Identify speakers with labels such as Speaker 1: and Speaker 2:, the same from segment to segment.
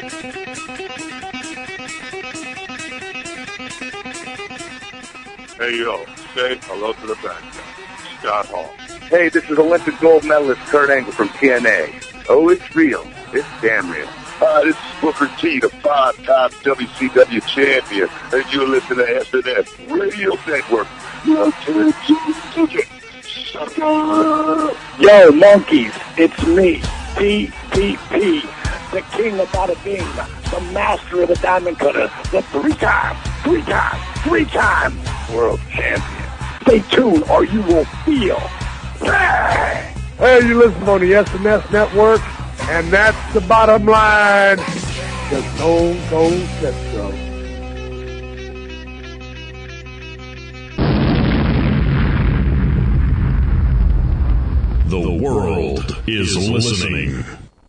Speaker 1: Hey, yo, say hello to the band. Scott Hall.
Speaker 2: Hey, this is Olympic gold medalist Kurt Angle from TNA. Oh, it's real. It's damn real.
Speaker 1: Hi, this is Booker T, the 5-time WCW champion, and you're listening to SNS Radio Network.
Speaker 2: Yo, monkeys, it's me, TPP, the king of bada bing, the master of the diamond cutter, the three-time world champion. Stay tuned or you will feel.
Speaker 3: Hey, you listen on the SNS Network, and that's the bottom line. The Stone Cold said so.
Speaker 4: The world is listening.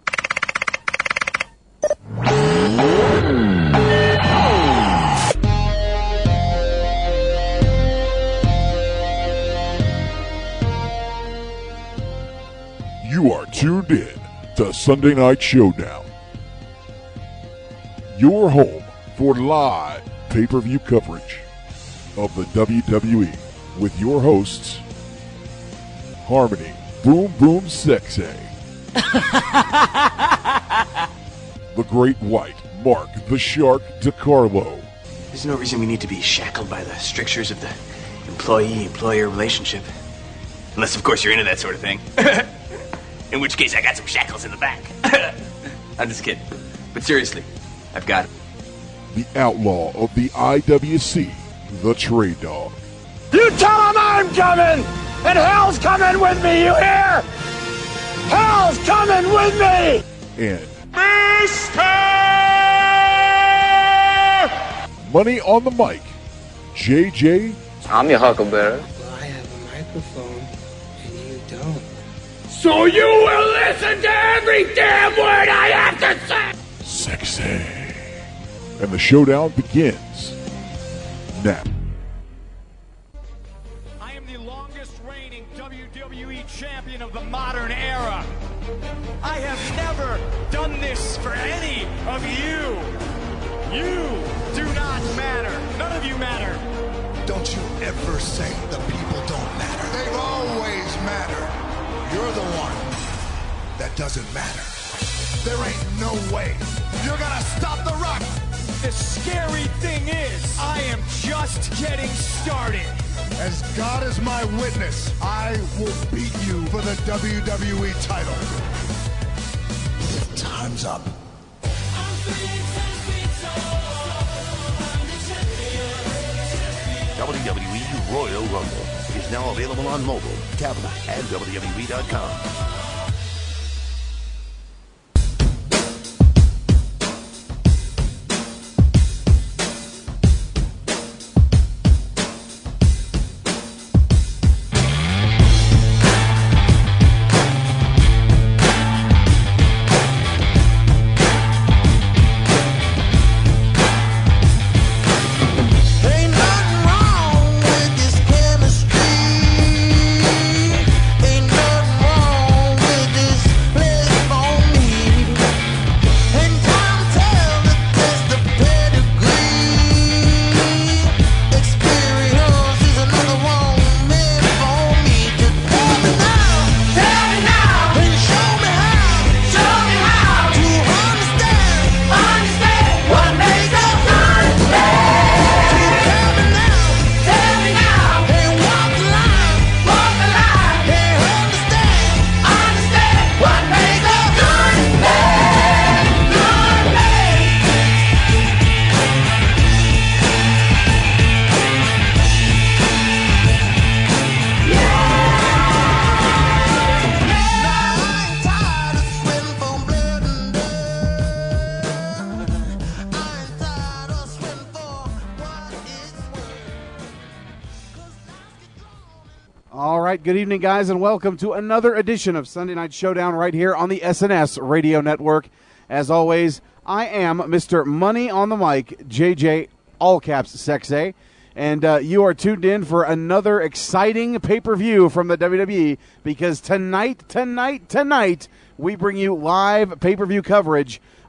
Speaker 5: You are tuned in to Sunday Night Showdown, your home for live pay-per-view coverage of the WWE with your hosts, Harmony Boom Boom Sexy, the Great White Mark the Shark DiCarlo.
Speaker 6: There's no reason we need to be shackled by the strictures of the employee-employer relationship. Unless, of course, you're into that sort of thing. In which case, I got some shackles in the back. I'm just kidding. But seriously, I've got it.
Speaker 5: The outlaw of the IWC, the Trade Dog.
Speaker 2: You tell him I'm coming, and hell's coming with me, you hear? Hell's coming with me!
Speaker 5: And Money on the Mic, JJ.
Speaker 7: I'm your Huckleberry.
Speaker 8: Well, I have a microphone, and you don't.
Speaker 2: So you will listen to every damn word I have to say!
Speaker 5: Sexy. And the showdown begins now.
Speaker 9: I am the longest reigning WWE champion of the modern era. I have never done this for any of you. You do not matter. None of you matter.
Speaker 10: Don't you ever say the people don't matter. They've always mattered. You're the one that doesn't matter. There ain't no way you're gonna stop the Rock.
Speaker 9: The scary thing is, I am just getting started.
Speaker 10: As God is my witness, I will beat you for the WWE title. Time's up.
Speaker 11: WWE Royal Rumble is now available on mobile, tablet, and WWE.com.
Speaker 12: Good evening, guys, and welcome to another edition of Sunday Night Showdown right here on the SNS Radio Network. As always, I am Mr. Money on the Mic, JJ, all caps Sexay, and you are tuned in for another exciting pay-per-view from the WWE because tonight, we bring you live pay-per-view coverage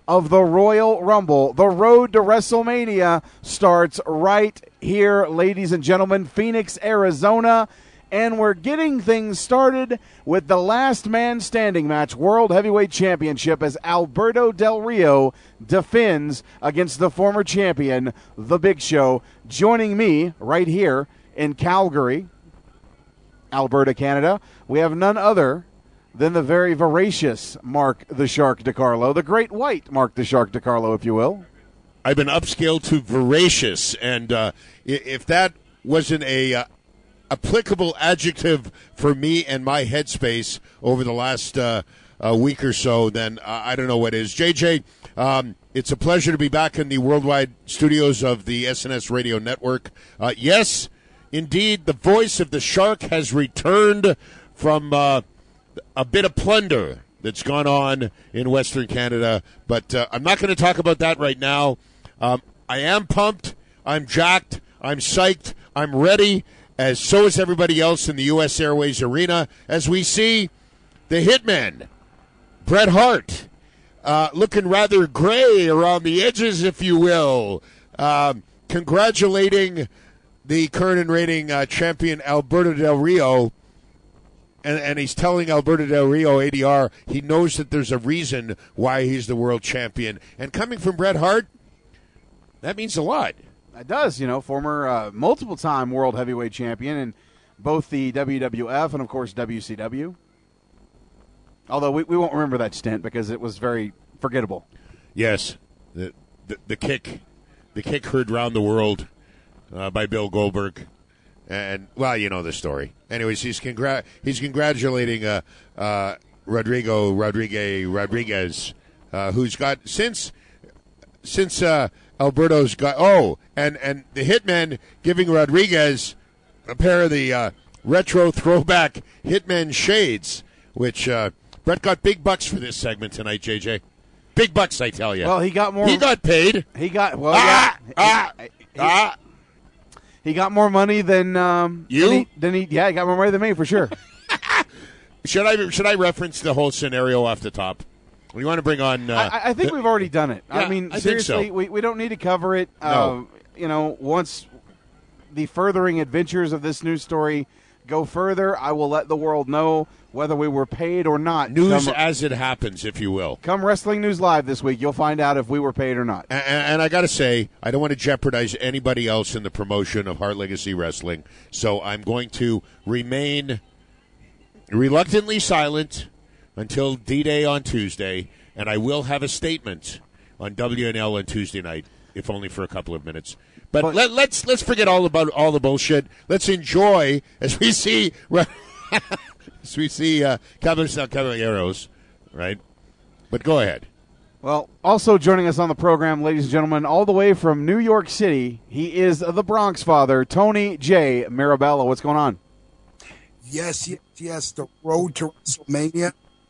Speaker 12: of the Royal Rumble. The road to WrestleMania starts right here, ladies and gentlemen, Phoenix, Arizona. And we're getting things started with the last man standing match, World Heavyweight Championship, as Alberto Del Rio defends against the former champion, The Big Show. Joining me right here in Calgary, Alberta, Canada, we have none other than the very voracious Mark the Shark DiCarlo, the great white Mark the Shark DiCarlo, if you will.
Speaker 7: I've been upscaled to voracious, and if that wasn't a applicable adjective for me and my headspace over the last week or so, then I don't know what is. JJ, it's a pleasure to be back in the worldwide studios of the SNS Radio Network. Yes, indeed, the voice of the Shark has returned from a bit of plunder that's gone on in Western Canada, but I'm not going to talk about that right now. I am pumped, I'm jacked, I'm psyched, I'm ready, as so is everybody else in the U.S. Airways arena, as we see the Hitman, Bret Hart, looking rather gray around the edges, if you will, congratulating the current and reigning champion Alberto Del Rio. And he's telling Alberto Del Rio, ADR, he knows that there's a reason why he's the world champion. And coming from Bret Hart, that means a lot.
Speaker 12: It does, former multiple-time world heavyweight champion in both the WWF and, of course, WCW. Although we won't remember that stint because it was very forgettable.
Speaker 7: Yes, the kick heard round the world by Bill Goldberg. And, well, you know the story. Anyways, he's congratulating Rodriguez, who's got since Alberto's got and the Hitman giving Rodriguez a pair of the retro throwback Hitman shades, which Brett got big bucks for this segment tonight, JJ. Big bucks, I tell you.
Speaker 12: Well, he got more.
Speaker 7: He got paid.
Speaker 12: He got He got more money than
Speaker 7: you.
Speaker 12: He got more money than me for sure.
Speaker 7: Should I reference the whole scenario off the top? We want to bring on.
Speaker 12: I think we've already done it.
Speaker 7: Yeah,
Speaker 12: I mean,
Speaker 7: I
Speaker 12: seriously,
Speaker 7: think so.
Speaker 12: we don't need to cover it.
Speaker 7: No.
Speaker 12: Once the furthering adventures of this news story go further, I will let the world know whether we were paid or not.
Speaker 7: News as it happens, if you will.
Speaker 12: Come Wrestling News Live this week, you'll find out if we were paid or not.
Speaker 7: And I got to say, I don't want to jeopardize anybody else in the promotion of Hart Legacy Wrestling, so I'm going to remain reluctantly silent until D-Day on Tuesday, and I will have a statement on WNL on Tuesday night, if only for a couple of minutes. But let's forget all about all the bullshit. Let's enjoy as we see Caballeros, right? But go ahead.
Speaker 12: Well, also joining us on the program, ladies and gentlemen, all the way from New York City, he is the Bronx Father, Tony J. Mirabella. What's going on?
Speaker 13: Yes. The road to WrestleMania.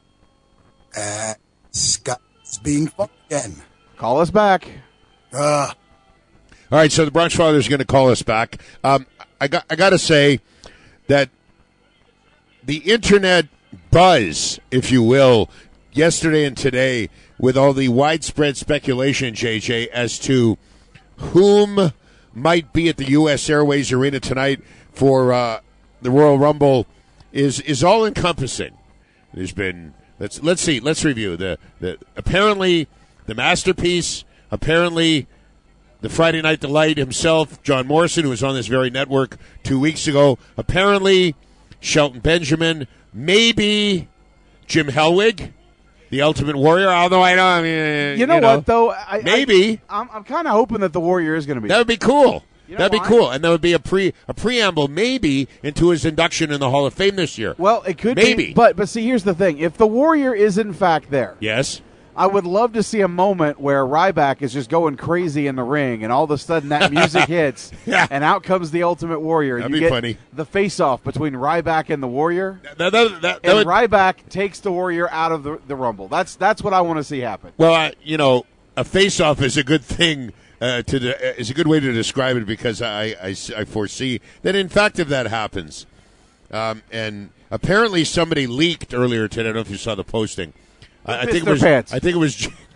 Speaker 13: Scott's being fun again.
Speaker 12: Call us back.
Speaker 7: All right, so the Bronx Father is going to call us back. I got to say that the internet buzz, if you will, yesterday and today, with all the widespread speculation, JJ, as to whom might be at the U.S. Airways Arena tonight for the Royal Rumble, is all encompassing. There's been let's review the apparently the masterpiece, apparently the Friday Night Delight himself, John Morrison, who was on this very network 2 weeks ago, apparently Shelton Benjamin, maybe Jim Hellwig, the Ultimate Warrior. Although I don't,
Speaker 12: you know what though,
Speaker 7: maybe
Speaker 12: I'm kind of hoping that the Warrior is going to be.
Speaker 7: That would be cool. That'd be
Speaker 12: why?
Speaker 7: cool, and that would be a preamble maybe into his induction in the Hall of Fame this year.
Speaker 12: Well, it could
Speaker 7: maybe.
Speaker 12: be, but see, here's the thing: if the Warrior is in fact there,
Speaker 7: yes,
Speaker 12: I would love to see a moment where Ryback is just going crazy in the ring, and all of a sudden that music hits, and out comes the Ultimate Warrior.
Speaker 7: That'd
Speaker 12: you
Speaker 7: be
Speaker 12: get
Speaker 7: funny.
Speaker 12: The face-off between Ryback and the Warrior,
Speaker 7: and
Speaker 12: Ryback takes the Warrior out of the Rumble. That's what I want to see happen.
Speaker 7: Well, a face-off is a good thing. Is a good way to describe it, because I foresee that in fact if that happens, and apparently somebody leaked earlier today. I don't know if you saw the posting. I think it was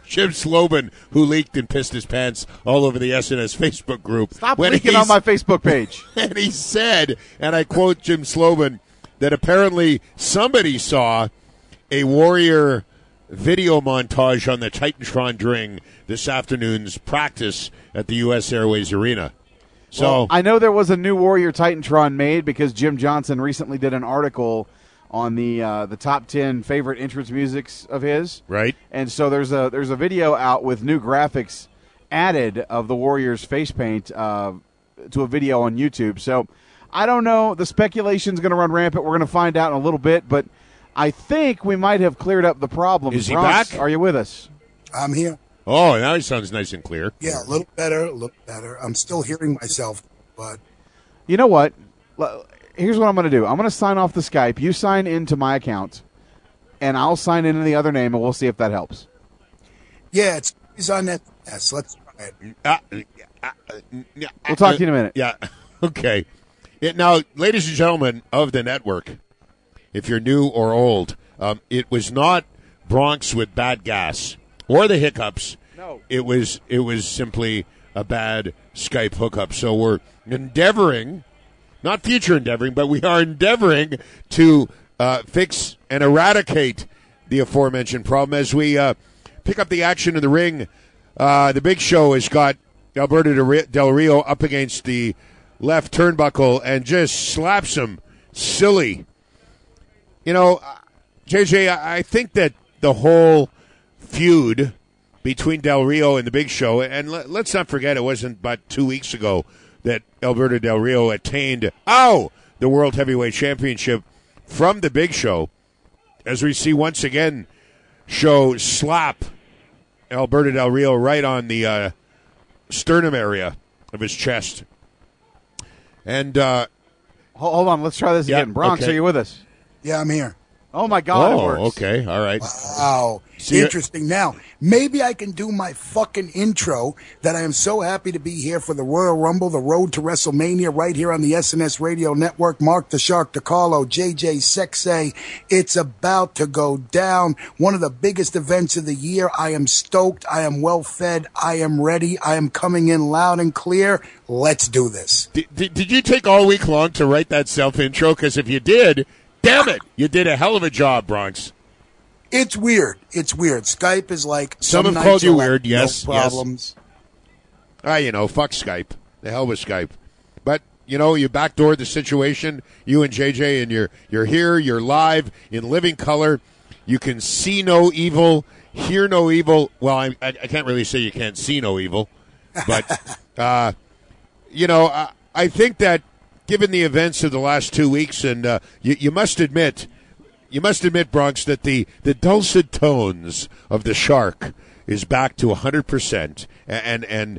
Speaker 7: Jim Slobin, who leaked and pissed his pants all over the SNS Facebook group.
Speaker 12: Stop leaking on my Facebook page.
Speaker 7: And he said, and I quote Jim Slobin, that apparently somebody saw a Warrior video montage on the Titantron during this afternoon's practice at the U.S. Airways Arena. So
Speaker 12: well, I know there was a new Warrior Titantron made because Jim Johnson recently did an article on the top 10 favorite entrance musics of his.
Speaker 7: Right.
Speaker 12: And so there's a video out with new graphics added of the Warriors face paint to a video on YouTube. So I don't know. The speculation's going to run rampant. We're going to find out in a little bit, but I think we might have cleared up the problem.
Speaker 7: Is he
Speaker 12: Bronx,
Speaker 7: back?
Speaker 12: Are you with us?
Speaker 13: I'm here.
Speaker 7: Oh, now he sounds nice and clear.
Speaker 13: Yeah, a little better. I'm still hearing myself, but...
Speaker 12: You know what? Here's what I'm going to do. I'm going to sign off the Skype. You sign into my account, and I'll sign in the other name, and we'll see if that helps.
Speaker 13: Yeah, it's on that. Yes, let's try it.
Speaker 12: We'll talk to you in a minute.
Speaker 7: Yeah, okay. Now, ladies and gentlemen of the network, if you're new or old, it was not Bronx with bad gas or the hiccups.
Speaker 12: No.
Speaker 7: It was simply a bad Skype hookup. So we're endeavoring, not future endeavoring, but we are endeavoring to fix and eradicate the aforementioned problem as we pick up the action in the ring. The Big Show has got Alberto Del Rio up against the left turnbuckle and just slaps him silly. You know, JJ, I think that the whole feud between Del Rio and the Big Show, and let's not forget it wasn't but 2 weeks ago that Alberto Del Rio attained, the World Heavyweight Championship from the Big Show, as we see once again Show slap Alberto Del Rio right on the sternum area of his chest. And
Speaker 12: hold on, let's try this again. Bronx,
Speaker 7: okay.
Speaker 12: Are you with us?
Speaker 13: Yeah, I'm here.
Speaker 12: Oh, my God, it works.
Speaker 7: Okay, all right.
Speaker 13: Wow, interesting. Now, maybe I can do my fucking intro that I am so happy to be here for the Royal Rumble, the road to WrestleMania, right here on the SNS Radio Network. Mark the Shark DiCarlo, JJ Sexay. It's about to go down. One of the biggest events of the year. I am stoked. I am well fed. I am ready. I am coming in loud and clear. Let's do this.
Speaker 7: Did you take all week long to write that self-intro? Because if you did... Damn it! You did a hell of a job, Bronx.
Speaker 13: It's weird. Skype is like
Speaker 7: some have called you weird. Yes,
Speaker 13: no problems.
Speaker 7: Yes. Fuck Skype. The hell with Skype. But you backdoored the situation. You and JJ, and you're here. You're live in living color. You can see no evil, hear no evil. Well, I can't really say you can't see no evil, but I think that. Given the events of the last 2 weeks, and you must admit, Bronx, that the dulcet tones of the Shark is back to 100%. And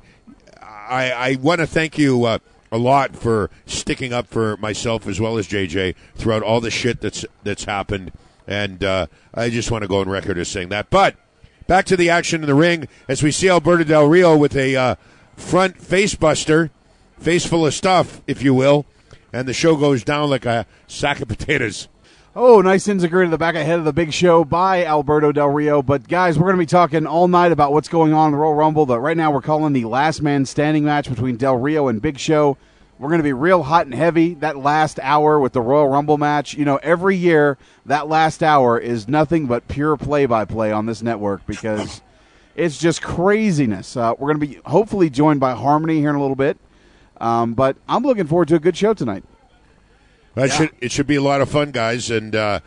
Speaker 7: I want to thank you a lot for sticking up for myself as well as JJ throughout all the shit that's happened. And I just want to go on record as saying that. But back to the action in the ring as we see Alberto Del Rio with a front face buster, face full of stuff, if you will. And the show goes down like a sack of potatoes.
Speaker 12: Oh, nice enziguri to the back ahead of the Big Show by Alberto Del Rio. But, guys, we're going to be talking all night about what's going on in the Royal Rumble. Right now we're calling the last man standing match between Del Rio and Big Show. We're going to be real hot and heavy that last hour with the Royal Rumble match. Every year that last hour is nothing but pure play-by-play on this network because it's just craziness. We're going to be hopefully joined by Harmony here in a little bit. But I'm looking forward to a good show tonight.
Speaker 7: It should be a lot of fun, guys. And as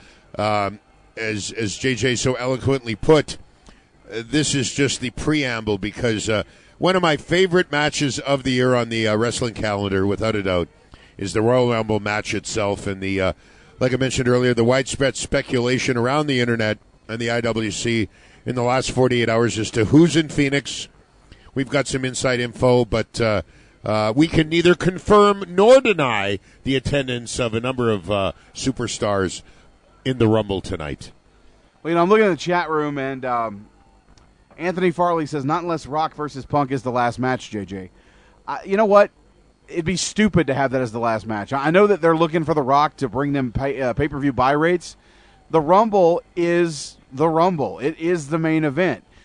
Speaker 7: JJ so eloquently put, this is just the preamble because one of my favorite matches of the year on the wrestling calendar, without a doubt, is the Royal Rumble match itself. And the like I mentioned earlier, the widespread speculation around the internet and the IWC in the last 48 hours as to who's in Phoenix. We've got some inside info, but we can neither confirm nor deny the attendance of a number of superstars in the Rumble tonight.
Speaker 12: Well, I'm looking at the chat room, and Anthony Farley says, not unless Rock versus Punk is the last match, JJ. You know what? It'd be stupid to have that as the last match. I know that they're looking for The Rock to bring them pay-per-view buy rates. The Rumble is the Rumble. It is the main event.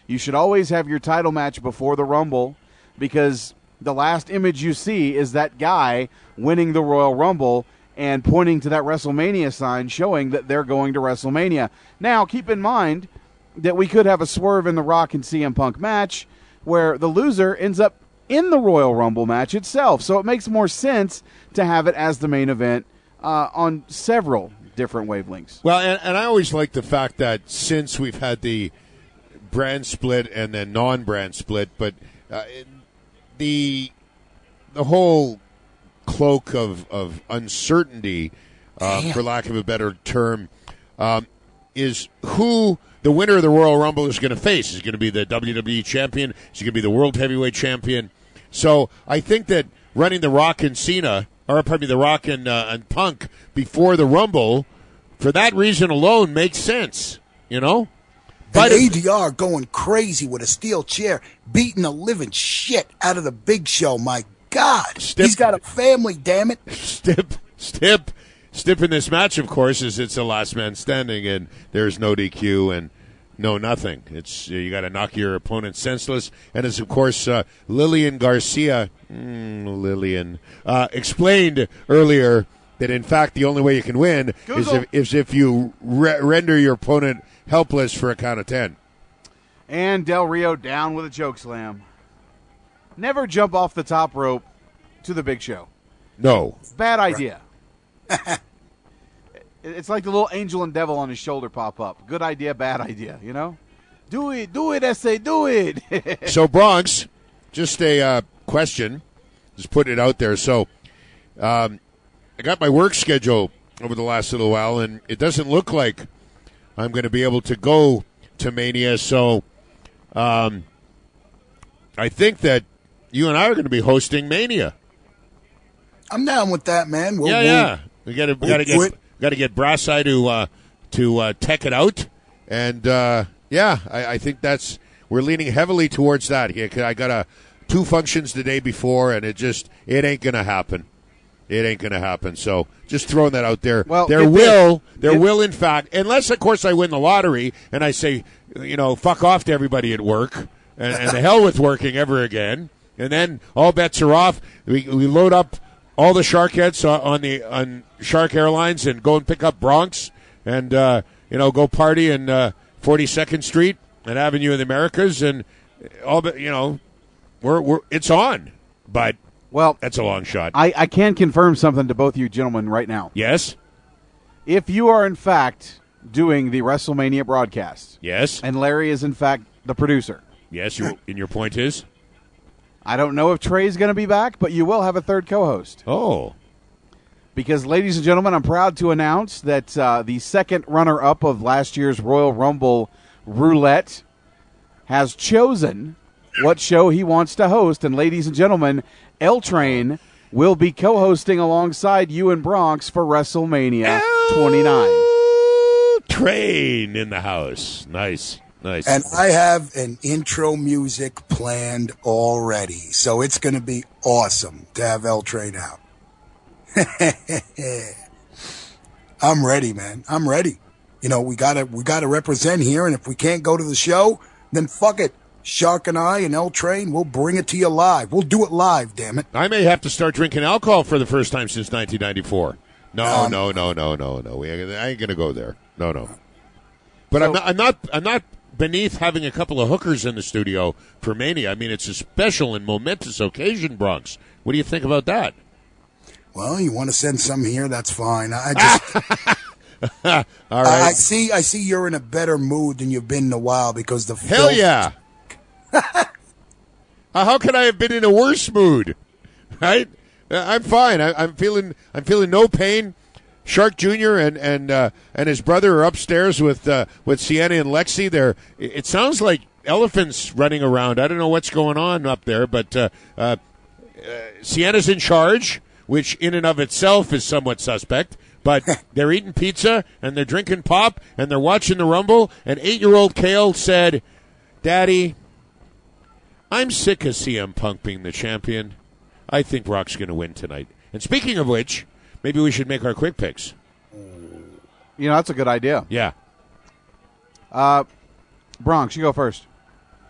Speaker 12: you should always have your title match before the Rumble, because the last image you see is that guy winning the Royal Rumble and pointing to that WrestleMania sign showing that they're going to WrestleMania. Now, keep in mind that we could have a Swerve in the Rock and CM Punk match where the loser ends up in the Royal Rumble match itself. So it makes more sense to have it as the main event on several different wavelengths.
Speaker 7: Well, and I always like the fact that since we've had the brand split and then non-brand split, but the whole cloak of uncertainty, for lack of a better term, is who the winner of the Royal Rumble is going to face. Is it going to be the WWE champion? Is it going to be the World Heavyweight champion? So I think that running the Rock and Cena, or pardon me, the Rock and Punk before the Rumble, for that reason alone, makes sense. You know.
Speaker 13: But ADR going crazy with a steel chair, beating the living shit out of the Big Show. My God, he's got a family. Damn it,
Speaker 7: Stip in this match, of course, is it's a last man standing, and there's no DQ and no nothing. It's you got to knock your opponent senseless, and as of course Lillian Garcia, explained earlier that in fact the only way you can win is if you render your opponent helpless for a count of 10.
Speaker 12: And Del Rio down with a choke slam. Never jump off the top rope to the Big Show.
Speaker 7: No.
Speaker 12: Bad idea. It's like the little angel and devil on his shoulder pop up. Good idea, bad idea, you know? Do it, I say, do it.
Speaker 7: So, Bronx, just a question. Just putting it out there. So, I got my work schedule over the last little while, and it doesn't look like I'm going to be able to go to Mania. So, I think that you and I are going to be hosting Mania.
Speaker 13: I'm down with that, man.
Speaker 7: Yeah. We got to get Brassai to tech it out, and I think we're leaning heavily towards that. I got 2 functions the day before, and it ain't going to happen. It ain't going to happen. So just throwing that out there.
Speaker 12: Well,
Speaker 7: there will in fact, unless of course I win the lottery and I say, fuck off to everybody at work and the hell with working ever again, and then all bets are off. We load up all the Sharkettes on Shark Airlines and go and pick up Bronx and go party in 42nd Street and Avenue of the Americas and all. We're it's on, but that's a long shot.
Speaker 12: I can confirm something to both you gentlemen right now.
Speaker 7: Yes.
Speaker 12: If you are in fact doing the WrestleMania broadcast,
Speaker 7: yes,
Speaker 12: and Larry is in fact the producer,
Speaker 7: yes, and your point is.
Speaker 12: I don't know if Trey's going to be back, but you will have a third co-host.
Speaker 7: Oh.
Speaker 12: Because, ladies and gentlemen, I'm proud to announce that the second runner-up of last year's Royal Rumble Roulette has chosen what show he wants to host. And, ladies and gentlemen, L Train will be co-hosting alongside you and Bronx for WrestleMania 29.
Speaker 7: Train in the house. Nice.
Speaker 13: And I have an intro music planned already, so it's going to be awesome to have L Train out. I'm ready, man. I'm ready. We gotta represent here, and if we can't go to the show, then fuck it. Shark and I and L Train, we'll bring it to you live. We'll do it live, damn it.
Speaker 7: I may have to start drinking alcohol for the first time since 1994. No. I ain't gonna go there. No. But so, I'm not beneath having a couple of hookers in the studio for Mania. I mean, it's a special and momentous occasion, Bronx. What do you think about that?
Speaker 13: Well, you want to send some here? That's fine. I just
Speaker 7: all right.
Speaker 13: I see you're in a better mood than you've been in a while because the
Speaker 7: hell yeah. How could I have been in a worse mood? Right? I'm fine. I'm feeling no pain. Shark Jr. and his brother are upstairs with Sienna and Lexi. It sounds like elephants running around. I don't know what's going on up there, but Sienna's in charge, which in and of itself is somewhat suspect. But they're eating pizza and they're drinking pop and they're watching the Rumble. And 8-year-old Kale said, "Daddy, I'm sick of CM Punk being the champion. I think Rock's going to win tonight." And speaking of which, maybe we should make our quick picks.
Speaker 12: That's a good idea.
Speaker 7: Yeah.
Speaker 12: Bronx, you go first.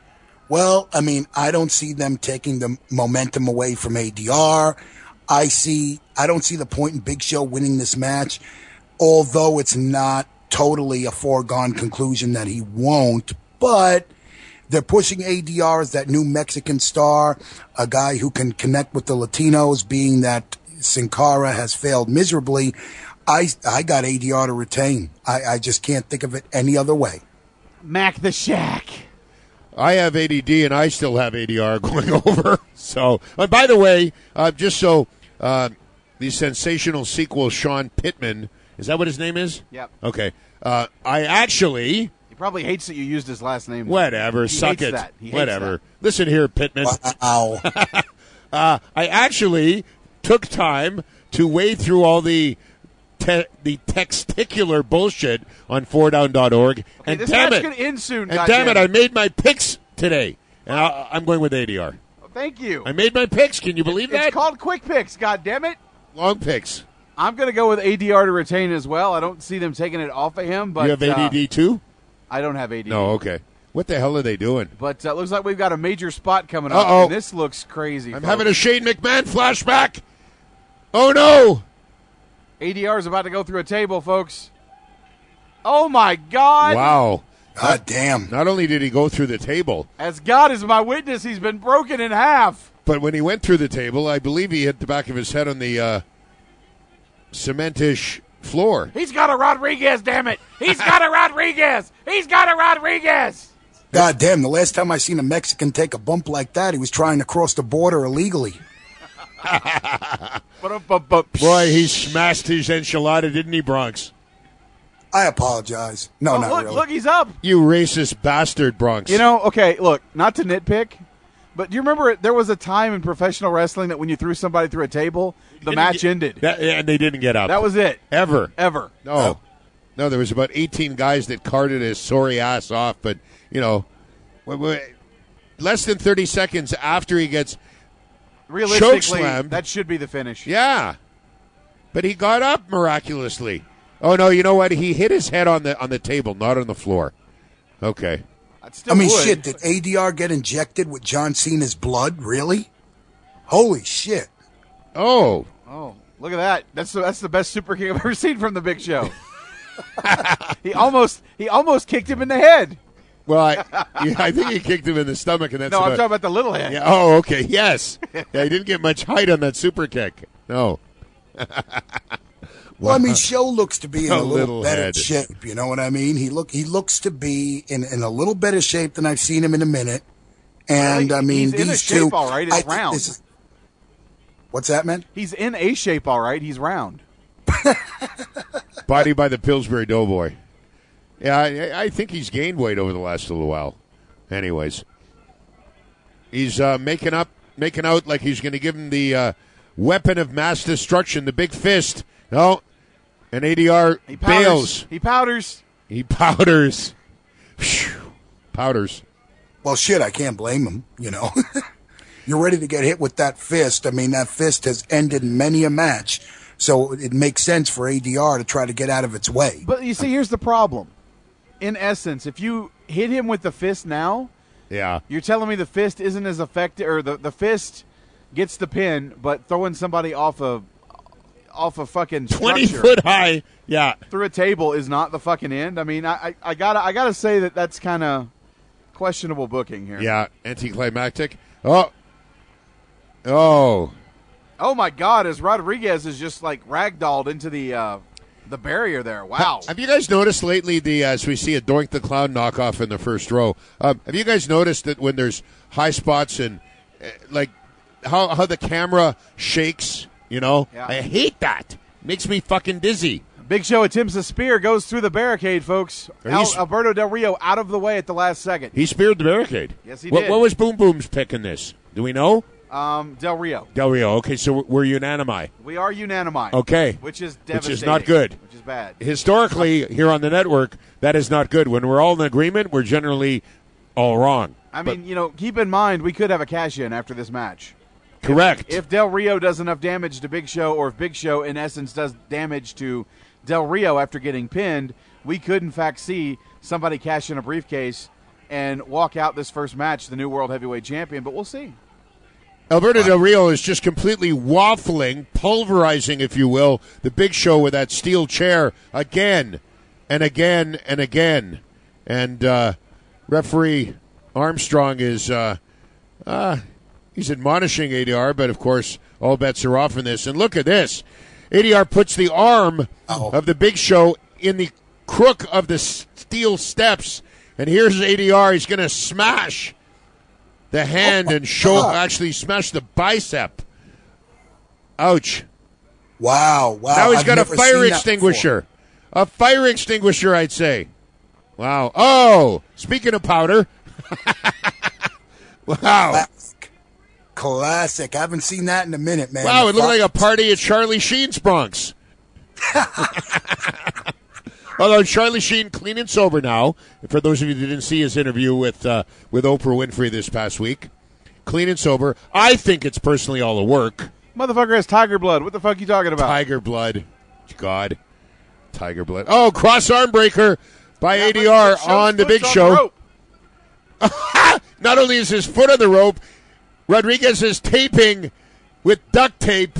Speaker 13: Well, I mean, I don't see them taking the momentum away from ADR. I don't see the point in Big Show winning this match, although it's not totally a foregone conclusion that he won't, but they're pushing ADR as that new Mexican star, a guy who can connect with the Latinos, being that Sin Cara has failed miserably. I got ADR to retain. I just can't think of it any other way.
Speaker 12: Mac the Shack.
Speaker 7: I have ADD and I still have ADR going over. So, by the way, just so the sensational sequel, Sean Pittman, is that what his name is?
Speaker 12: Yep.
Speaker 7: Okay. I actually...
Speaker 12: He probably hates that you used his last name.
Speaker 7: Whatever.
Speaker 12: He
Speaker 7: Suck
Speaker 12: hates
Speaker 7: it.
Speaker 12: that. He hates
Speaker 7: Whatever.
Speaker 12: that.
Speaker 7: Listen here, Pittman.
Speaker 13: Wow.
Speaker 7: I actually took time to wade through all the testicular bullshit on 4down.org.
Speaker 12: Okay,
Speaker 7: and
Speaker 12: this
Speaker 7: damn
Speaker 12: match
Speaker 7: it.
Speaker 12: could end soon,
Speaker 7: And damn it, I made my picks today. And I'm going with ADR.
Speaker 12: Thank you.
Speaker 7: I made my picks. Can you believe that?
Speaker 12: It's called quick picks, goddammit.
Speaker 7: Long picks.
Speaker 12: I'm going to go with ADR to retain as well. I don't see them taking it off of him. But
Speaker 7: You have ADD too?
Speaker 12: I don't have ADD.
Speaker 7: No, okay. What the hell are they doing?
Speaker 12: But looks like we've got a major spot coming up.
Speaker 7: Uh-oh.
Speaker 12: And this looks crazy.
Speaker 7: I'm
Speaker 12: folks.
Speaker 7: having a Shane McMahon flashback. Oh, no.
Speaker 12: ADR is about to go through a table, folks. Oh, my God.
Speaker 7: Wow.
Speaker 13: God damn.
Speaker 7: Not only did he go through the table,
Speaker 12: As God is my witness, he's been broken in half.
Speaker 7: but when he went through the table, I believe he hit the back of his head on the cementish floor.
Speaker 12: He's got a Rodriguez, damn it. He's got a Rodriguez. He's got a Rodriguez.
Speaker 13: God damn, the last time I seen a Mexican take a bump like that, he was trying to cross the border illegally.
Speaker 7: Boy, he smashed his enchilada, didn't he, Bronx?
Speaker 13: I apologize. No, not
Speaker 12: look,
Speaker 13: really.
Speaker 12: Look, he's up.
Speaker 7: You racist bastard, Bronx.
Speaker 12: You know, okay, look, not to nitpick, but do you remember there was a time in professional wrestling that when you threw somebody through a table, the match ended?
Speaker 7: And they didn't get up.
Speaker 12: That was it.
Speaker 7: Ever.
Speaker 12: No.
Speaker 7: No, there was about 18 guys that carted his sorry ass off, but, you know, less than 30 seconds after he gets
Speaker 12: Realistically,
Speaker 7: chokeslammed.
Speaker 12: that should be the finish.
Speaker 7: Yeah. But he got up miraculously. Oh, no, you know what? He hit his head on the table, not on the floor. Okay.
Speaker 13: I mean, shit, did ADR get injected with John Cena's blood? Really? Holy shit.
Speaker 7: Oh.
Speaker 12: Oh, look at that. That's the best super kick I've ever seen from the Big Show. He almost kicked him in the head.
Speaker 7: Well, I think he kicked him in the stomach, and that's
Speaker 12: No, I'm talking about the little head.
Speaker 7: Yeah. Oh, okay. Yes. Yeah, he didn't get much height on that super kick. No.
Speaker 13: Well, I mean, Show looks to be in a little better
Speaker 7: head.
Speaker 13: shape. You know what I mean? He looks to be in a little better shape than I've seen him in a minute. And I mean,
Speaker 12: he's in a
Speaker 13: these
Speaker 12: shape
Speaker 13: two.
Speaker 12: all right. It's round.
Speaker 13: What's that, man?
Speaker 12: He's in a shape, all right. He's round.
Speaker 7: Body by the Pillsbury Doughboy. Yeah, I think he's gained weight over the last little while. Anyways, he's making out like he's going to give him the weapon of mass destruction, the big fist. No, and ADR bails.
Speaker 12: He powders.
Speaker 7: He powders. Powders.
Speaker 13: Well, shit, I can't blame him, you know. You're ready to get hit with that fist. I mean, that fist has ended many a match, so it makes sense for ADR to try to get out of its way.
Speaker 12: But you see, here's the problem. In essence, if you hit him with the fist now,
Speaker 7: yeah,
Speaker 12: you're telling me the fist isn't as effective, or the fist gets the pin, but throwing somebody off a fucking
Speaker 7: 20
Speaker 12: structure
Speaker 7: foot high, yeah,
Speaker 12: through a table is not the fucking end. I mean, I gotta say that's kind of questionable booking here.
Speaker 7: Yeah, anticlimactic. Oh
Speaker 12: my God! As Rodriguez is just like ragdolled into the barrier there. Wow.
Speaker 7: Have you guys noticed lately as we see a Doink the Clown knockoff in the first row? Have you guys noticed that when there's high spots and like how the camera shakes? You know,
Speaker 12: Yeah.
Speaker 7: I hate that. Makes me fucking dizzy.
Speaker 12: Big Show attempts a spear, goes through the barricade, folks. Alberto Del Rio out of the way at the last second.
Speaker 7: He speared the barricade.
Speaker 12: Yes, he did.
Speaker 7: What was Boom Boom's pick in this? Do we know?
Speaker 12: Del Rio.
Speaker 7: Del Rio. Okay, so we're unanimi.
Speaker 12: We are unanimous.
Speaker 7: Okay.
Speaker 12: Which is devastating.
Speaker 7: Which is not good.
Speaker 12: Which is bad.
Speaker 7: Historically, here on the network, that is not good. When we're all in agreement, we're generally all wrong.
Speaker 12: I mean, you know, keep in mind, we could have a cash-in after this match.
Speaker 7: Correct.
Speaker 12: If Del Rio does enough damage to Big Show, or if Big Show, in essence, does damage to Del Rio after getting pinned, we could, in fact, see somebody cash in a briefcase and walk out this first match the new World Heavyweight Champion, but we'll see.
Speaker 7: Alberto Del Rio is just completely waffling, pulverizing, if you will, the Big Show with that steel chair again and again and again. And referee Armstrong is he's admonishing ADR, but of course all bets are off in this. And look at this. ADR puts the arm of the Big Show in the crook of the steel steps, and here's ADR. He's going to smash the hand and actually smash the bicep. Ouch.
Speaker 13: Wow.
Speaker 7: Now he's got a fire extinguisher. A fire extinguisher, I'd say. Wow. Oh, speaking of powder. Wow.
Speaker 13: Classic. I haven't seen that in a minute, man.
Speaker 7: Wow, it looked like a party at Charlie Sheen's Bronx. Although Charlie Sheen clean and sober now. For those of you that didn't see his interview with Oprah Winfrey this past week, clean and sober. I think it's personally all the work.
Speaker 12: Motherfucker has tiger blood. What the fuck are you talking about?
Speaker 7: Tiger blood. God. Tiger blood. Oh, cross arm breaker by ADR on the Big Show. Not only is his foot on the rope, Rodriguez is taping with duct tape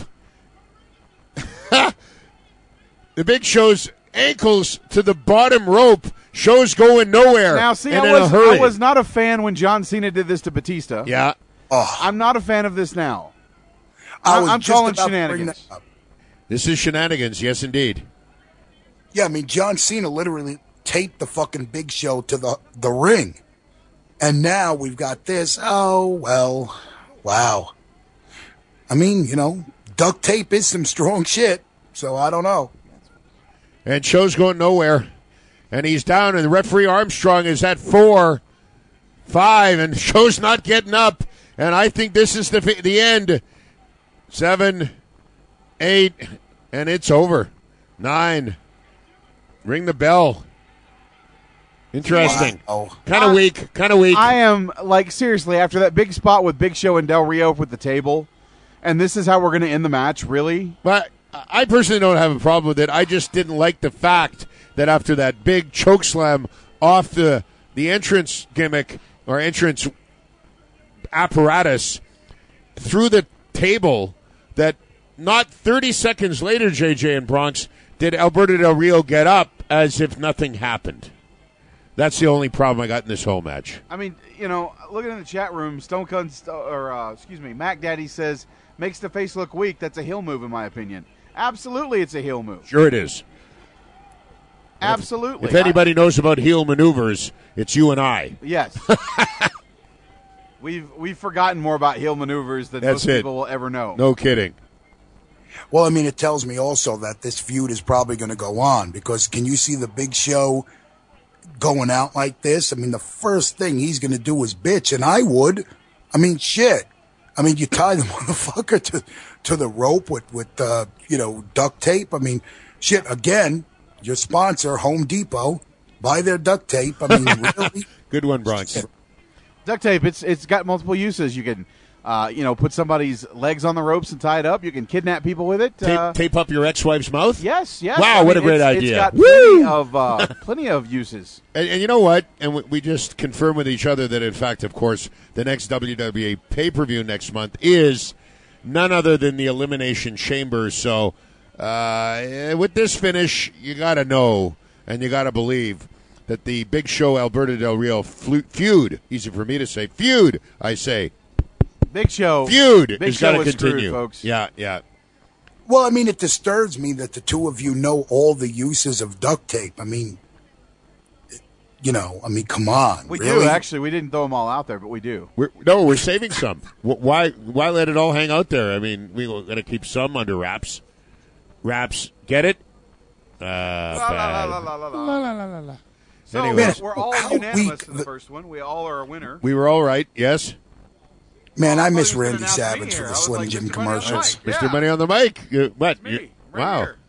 Speaker 7: the Big Show's ankles to the bottom rope. Show's going nowhere.
Speaker 12: Now, see,
Speaker 7: and
Speaker 12: I was not a fan when John Cena did this to Batista.
Speaker 7: Yeah.
Speaker 12: I'm not a fan of this now.
Speaker 13: I'm
Speaker 12: calling shenanigans.
Speaker 7: This is shenanigans, yes, indeed.
Speaker 13: Yeah, I mean, John Cena literally taped the fucking Big Show to the ring. And now we've got this. Oh, well, wow. I mean, duct tape is some strong shit, so I don't know.
Speaker 7: And Show's going nowhere. And he's down, and the referee Armstrong is at 4, 5, and Show's not getting up. And I think this is the end. 7, 8, and it's over. 9. Ring the bell. Interesting.
Speaker 13: Wow.
Speaker 7: Kind of weak.
Speaker 12: I am, seriously, after that big spot with Big Show and Del Rio with the table, and this is how we're going to end the match, really?
Speaker 7: But I personally don't have a problem with it. I just didn't like the fact that after that big chokeslam off the entrance gimmick or entrance apparatus through the table, that not 30 seconds later, JJ and Bronx, did Alberto Del Rio get up as if nothing happened. That's the only problem I got in this whole match.
Speaker 12: I mean, looking in the chat room, Mac Daddy says, makes the face look weak. That's a heel move, in my opinion. Absolutely, it's a heel move.
Speaker 7: Sure it is.
Speaker 12: Absolutely.
Speaker 7: If anybody knows about heel maneuvers, it's you and I.
Speaker 12: Yes. We've forgotten more about heel maneuvers than most people will ever know.
Speaker 7: No kidding.
Speaker 13: Well, I mean, it tells me also that this feud is probably going to go on, because can you see the Big Show going out like this? I mean, the first thing he's going to do is bitch, and I would. I mean, shit. I mean, you tie the motherfucker to the rope with duct tape. I mean, shit, again, your sponsor, Home Depot, buy their duct tape. I mean, really?
Speaker 7: Good one, Bronx.
Speaker 13: Shit.
Speaker 12: Duct tape, it's got multiple uses. You can, put somebody's legs on the ropes and tie it up. You can kidnap people with it.
Speaker 7: Tape up your ex-wife's mouth?
Speaker 12: Yes.
Speaker 7: Wow, what a great idea.
Speaker 12: It's got plenty of uses.
Speaker 7: And you know what? And we just confirmed with each other that, in fact, of course, the next WWE pay-per-view next month is none other than the Elimination Chamber. So with this finish, you got to know and you got to believe that the Big Show Alberto Del Rio feud, easy for me to say, feud, I say.
Speaker 12: Big Show.
Speaker 7: Feud
Speaker 12: Big
Speaker 7: has
Speaker 12: Show
Speaker 7: got to
Speaker 12: is
Speaker 7: continue.
Speaker 12: screwed, folks.
Speaker 7: Yeah.
Speaker 13: Well, I mean, it disturbs me that the two of you know all the uses of duct tape. I mean, come on.
Speaker 12: We
Speaker 13: really?
Speaker 12: do, actually. We didn't throw them all out there, but we do.
Speaker 7: We're saving some. Why let it all hang out there? I mean, we're going to keep some under wraps. Wraps, get it? Bad.
Speaker 12: So
Speaker 7: Anyways.
Speaker 12: we're all unanimous in the first one. We all are a winner.
Speaker 7: We were all right, yes?
Speaker 13: Man, I miss Randy Savage for the Slim Jim commercials.
Speaker 7: Mr. Money on the mic. What?
Speaker 12: Me,
Speaker 7: wow.
Speaker 12: Here.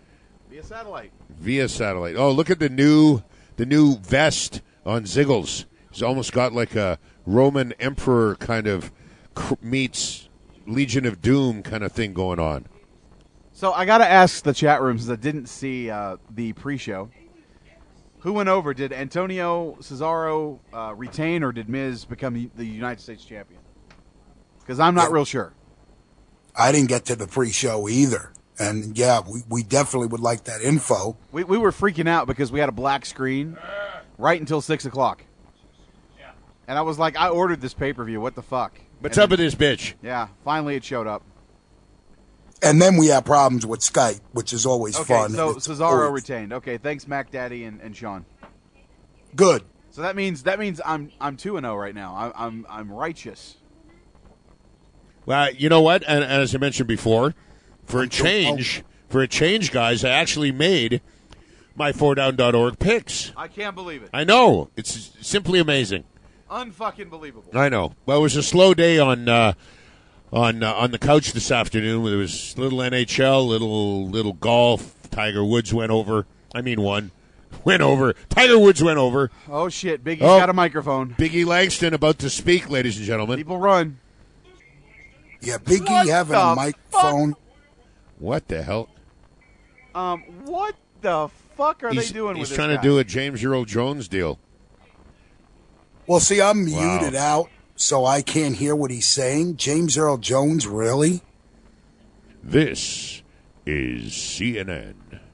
Speaker 7: Via satellite. Oh, look at the new vest on Ziggles. He's almost got like a Roman Emperor kind of meets Legion of Doom kind of thing going on.
Speaker 12: So I got to ask the chat room, since I didn't see the pre-show, Who went over? Did Antonio Cesaro retain, or did Miz become the United States champion? Because I'm not real sure.
Speaker 13: I didn't get to the pre-show either. And, yeah, we definitely would like that info.
Speaker 12: We were freaking out because we had a black screen right until 6 o'clock. And I was like, I ordered this pay-per-view. What the fuck?
Speaker 7: What's up with this bitch?
Speaker 12: Yeah, finally it showed up.
Speaker 13: And then we have problems with Skype, which is always fun.
Speaker 12: So Cesaro retained. Okay, thanks, Mac Daddy and Sean.
Speaker 13: Good.
Speaker 12: So that means I'm 2-0 right now. I'm righteous.
Speaker 7: Well, you know what? And as I mentioned before, for a change, guys, I actually made my 4down.org picks.
Speaker 12: I can't believe it.
Speaker 7: I know. It's simply amazing.
Speaker 12: Unfucking believable.
Speaker 7: I know. Well, it was a slow day on the couch this afternoon. There was little NHL, little golf. Tiger Woods went over. Went over. Tiger Woods went over.
Speaker 12: Oh, shit. Biggie's got a microphone.
Speaker 7: Biggie Langston about to speak, ladies and gentlemen.
Speaker 12: People run.
Speaker 13: Yeah, Biggie having a microphone.
Speaker 7: Fuck? What the hell?
Speaker 12: What the fuck are they doing with this
Speaker 7: He's trying
Speaker 12: guy?
Speaker 7: to do a James Earl Jones deal.
Speaker 13: Well, see, I'm muted out, so I can't hear what he's saying. James Earl Jones, really?
Speaker 7: This is CNN.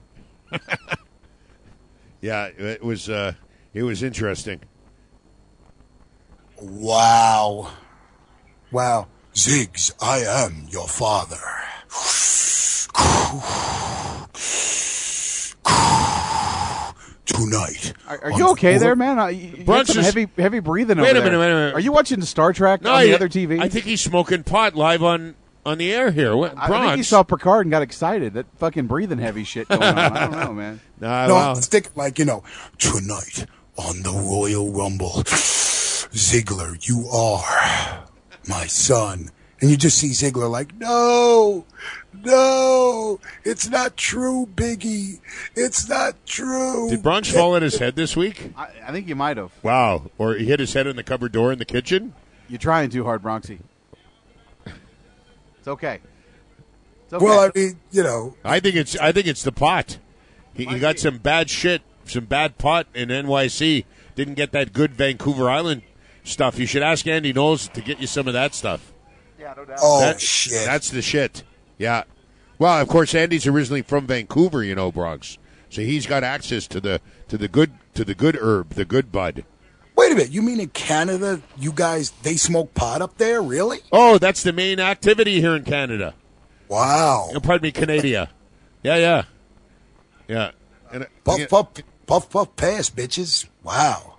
Speaker 7: Yeah, it was interesting.
Speaker 13: Wow. Ziggs, I am your father. Tonight.
Speaker 12: Are you okay there, man? You got some heavy breathing over there. Wait a minute. Are you watching Star Trek on the other TV?
Speaker 7: I think he's smoking pot live on the air here.
Speaker 12: I think he saw Picard and got excited. That fucking breathing heavy shit going on. I don't know, man.
Speaker 13: Stick tonight on the Royal Rumble. Ziggler, you are my son. And you just see Ziggler like, no, it's not true, Biggie. It's not true.
Speaker 7: Did Bronx fall on his head this week?
Speaker 12: I think he might have.
Speaker 7: Wow. Or he hit his head in the cupboard door in the kitchen?
Speaker 12: You're trying too hard, Bronxy. It's okay.
Speaker 13: Well, I mean,
Speaker 7: I think it's the pot. He got some bad shit, some bad pot in NYC. Didn't get that good Vancouver Island stuff. You should ask Andy Knowles to get you some of that stuff.
Speaker 12: Yeah, no doubt.
Speaker 13: Oh, shit.
Speaker 7: That's the shit. Yeah. Well, of course, Andy's originally from Vancouver, Bronx. So he's got access to the good herb, the good bud.
Speaker 13: Wait a minute. You mean in Canada, you guys, they smoke pot up there? Really?
Speaker 7: Oh, that's the main activity here in Canada.
Speaker 13: Wow.
Speaker 7: Pardon me, Canada. Yeah. And,
Speaker 13: puff, pass, bitches. Wow.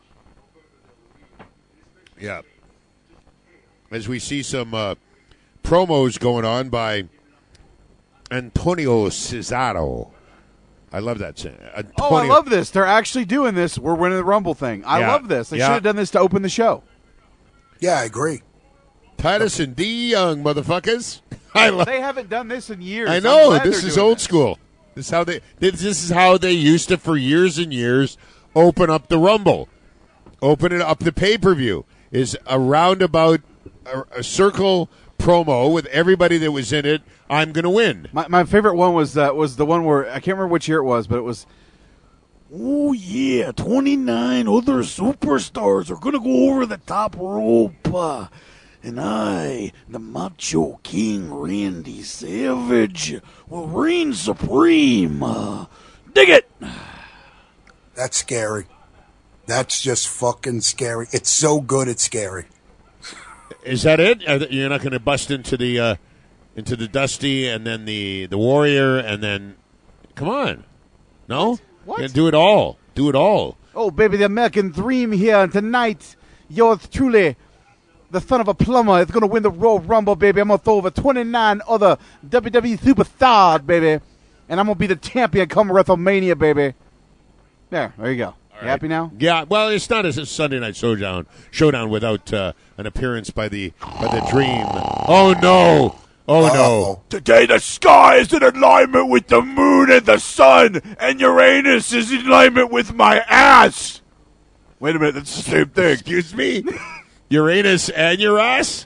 Speaker 7: Yeah. As we see some promos going on by Antonio Cesaro. I love that.
Speaker 12: I love this. They're actually doing this. We're winning the Rumble thing. I love this. They should have done this to open the show.
Speaker 13: Yeah, I agree.
Speaker 7: Titus and D. Young, motherfuckers.
Speaker 12: They haven't done this in years.
Speaker 7: I know. This is old school. This is how they used to, for years and years, open up the Rumble. Open it up the pay-per-view. Is a roundabout, a circle promo with everybody that was in it. I'm going to win.
Speaker 12: My favorite one was the one where, I can't remember which year it was, but it was, oh yeah, 29 other superstars are going to go over the top rope. And I, the Macho King Randy Savage, will reign supreme. Dig it!
Speaker 13: That's scary. That's just fucking scary. It's so good, it's scary.
Speaker 7: Is that it? You're not going to bust into the Dusty and then the Warrior and then, come on, no?
Speaker 12: What?
Speaker 7: You're gonna do it all. Do it all.
Speaker 12: Oh, baby, the American Dream here tonight. Yours truly, the son of a plumber, is going to win the Royal Rumble, baby. I'm going to throw over 29 other WWE superstars, baby. And I'm going to be the champion come WrestleMania, baby. There you go. You happy now?
Speaker 7: Yeah, well, it's not a Sunday Night Showdown without an appearance by the Dream. Oh, no. Oh, no.
Speaker 14: Today the sky is in alignment with the moon and the sun, and Uranus is in alignment with my ass. Wait a minute, that's the same thing.
Speaker 7: Excuse me? Uranus and your ass?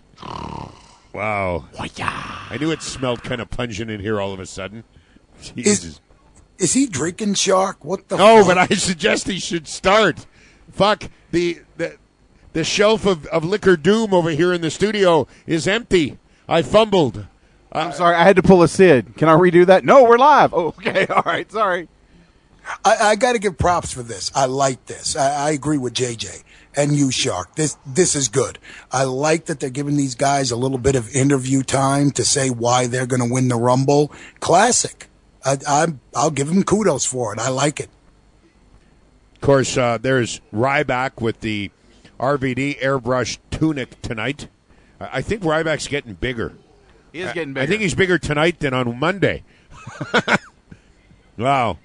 Speaker 7: Wow. I knew it smelled kind of pungent in here all of a sudden. Jesus.
Speaker 13: Is he drinking, Shark? What the
Speaker 7: No,
Speaker 13: fuck?
Speaker 7: but I suggest he should start. Fuck, the shelf of Liquor Doom over here in the studio is empty. I fumbled.
Speaker 12: I'm sorry, I had to pull a Sid. Can I redo that? No, we're live. Oh, okay, all right, sorry.
Speaker 13: I got to give props for this. I like this. I agree with JJ and you, Shark. This is good. I like that they're giving these guys a little bit of interview time to say why they're going to win the Rumble. Classic. I'll give them kudos for it. I like it.
Speaker 7: Of course, there's Ryback with the RVD airbrush tunic tonight. I think Ryback's getting bigger.
Speaker 12: He is getting bigger.
Speaker 7: I think he's bigger tonight than on Monday. Wow.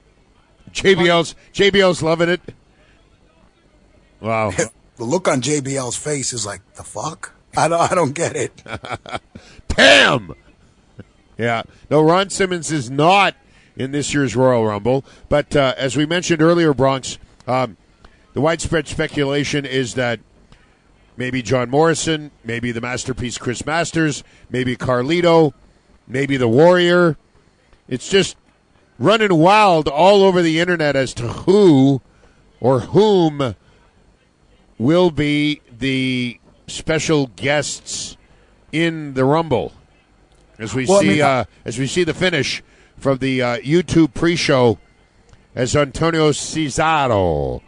Speaker 7: JBL's loving it. Wow.
Speaker 13: The look on JBL's face is like, the fuck? I don't get it.
Speaker 7: Damn! Yeah. No, Ron Simmons is not in this year's Royal Rumble. But as we mentioned earlier, Bronx, the widespread speculation is that maybe John Morrison, maybe the Masterpiece Chris Masters, maybe Carlito, maybe the Warrior. It's just running wild all over the internet as to who or whom will be the special guests in the Rumble. As we as we see the finish from the YouTube pre-show, as Antonio Cesaro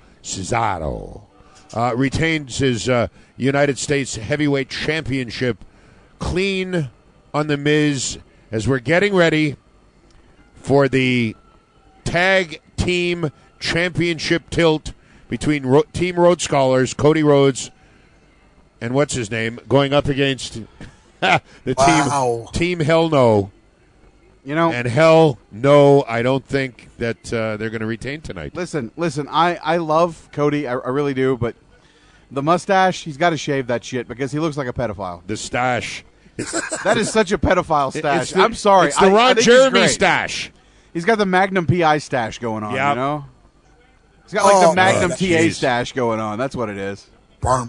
Speaker 7: retains his United States Heavyweight Championship clean on The Miz, as we're getting ready for the Tag Team Championship tilt between Team Rhodes Scholars, Cody Rhodes, and what's his name, going up against the team Hell No.
Speaker 12: You know,
Speaker 7: and Hell No, I don't think that they're going to retain tonight.
Speaker 12: Listen, I love Cody, I really do, but the mustache, he's got to shave that shit because he looks like a pedophile.
Speaker 7: The stash.
Speaker 12: That is such a pedophile stash. I'm sorry.
Speaker 7: It's the Ron Jeremy stash.
Speaker 12: He's got the Magnum PI stash going on, you know? He's got like the Magnum TA stash going on. That's what it is. Cody's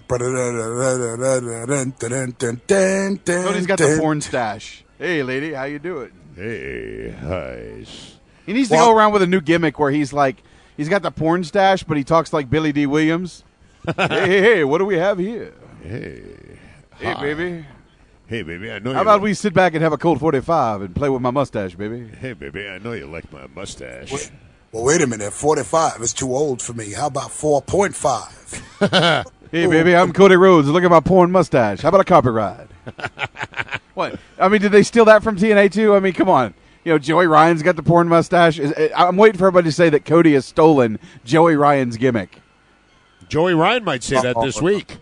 Speaker 12: got the porn stash. Hey, lady, how you doing?
Speaker 7: Hey, hi.
Speaker 12: He needs to go around with a new gimmick where he's like, he's got the porn stash, but he talks like Billy D. Williams. hey, what do we have here?
Speaker 7: Hey,
Speaker 12: baby.
Speaker 7: Hey, baby, I know.
Speaker 12: How about we sit back and have a Colt 45 and play with my mustache, baby?
Speaker 7: Hey, baby, I know you like my mustache.
Speaker 13: Well, wait a minute. 45 is too old for me. How about 4.5?
Speaker 12: Hey, baby, I'm Cody Rhodes. Look at my porn mustache. How about a carpet ride? What? I mean, did they steal that from TNA too? I mean, come on. You know, Joey Ryan's got the porn mustache. I'm waiting for everybody to say that Cody has stolen Joey Ryan's gimmick.
Speaker 7: Joey Ryan might say that this week.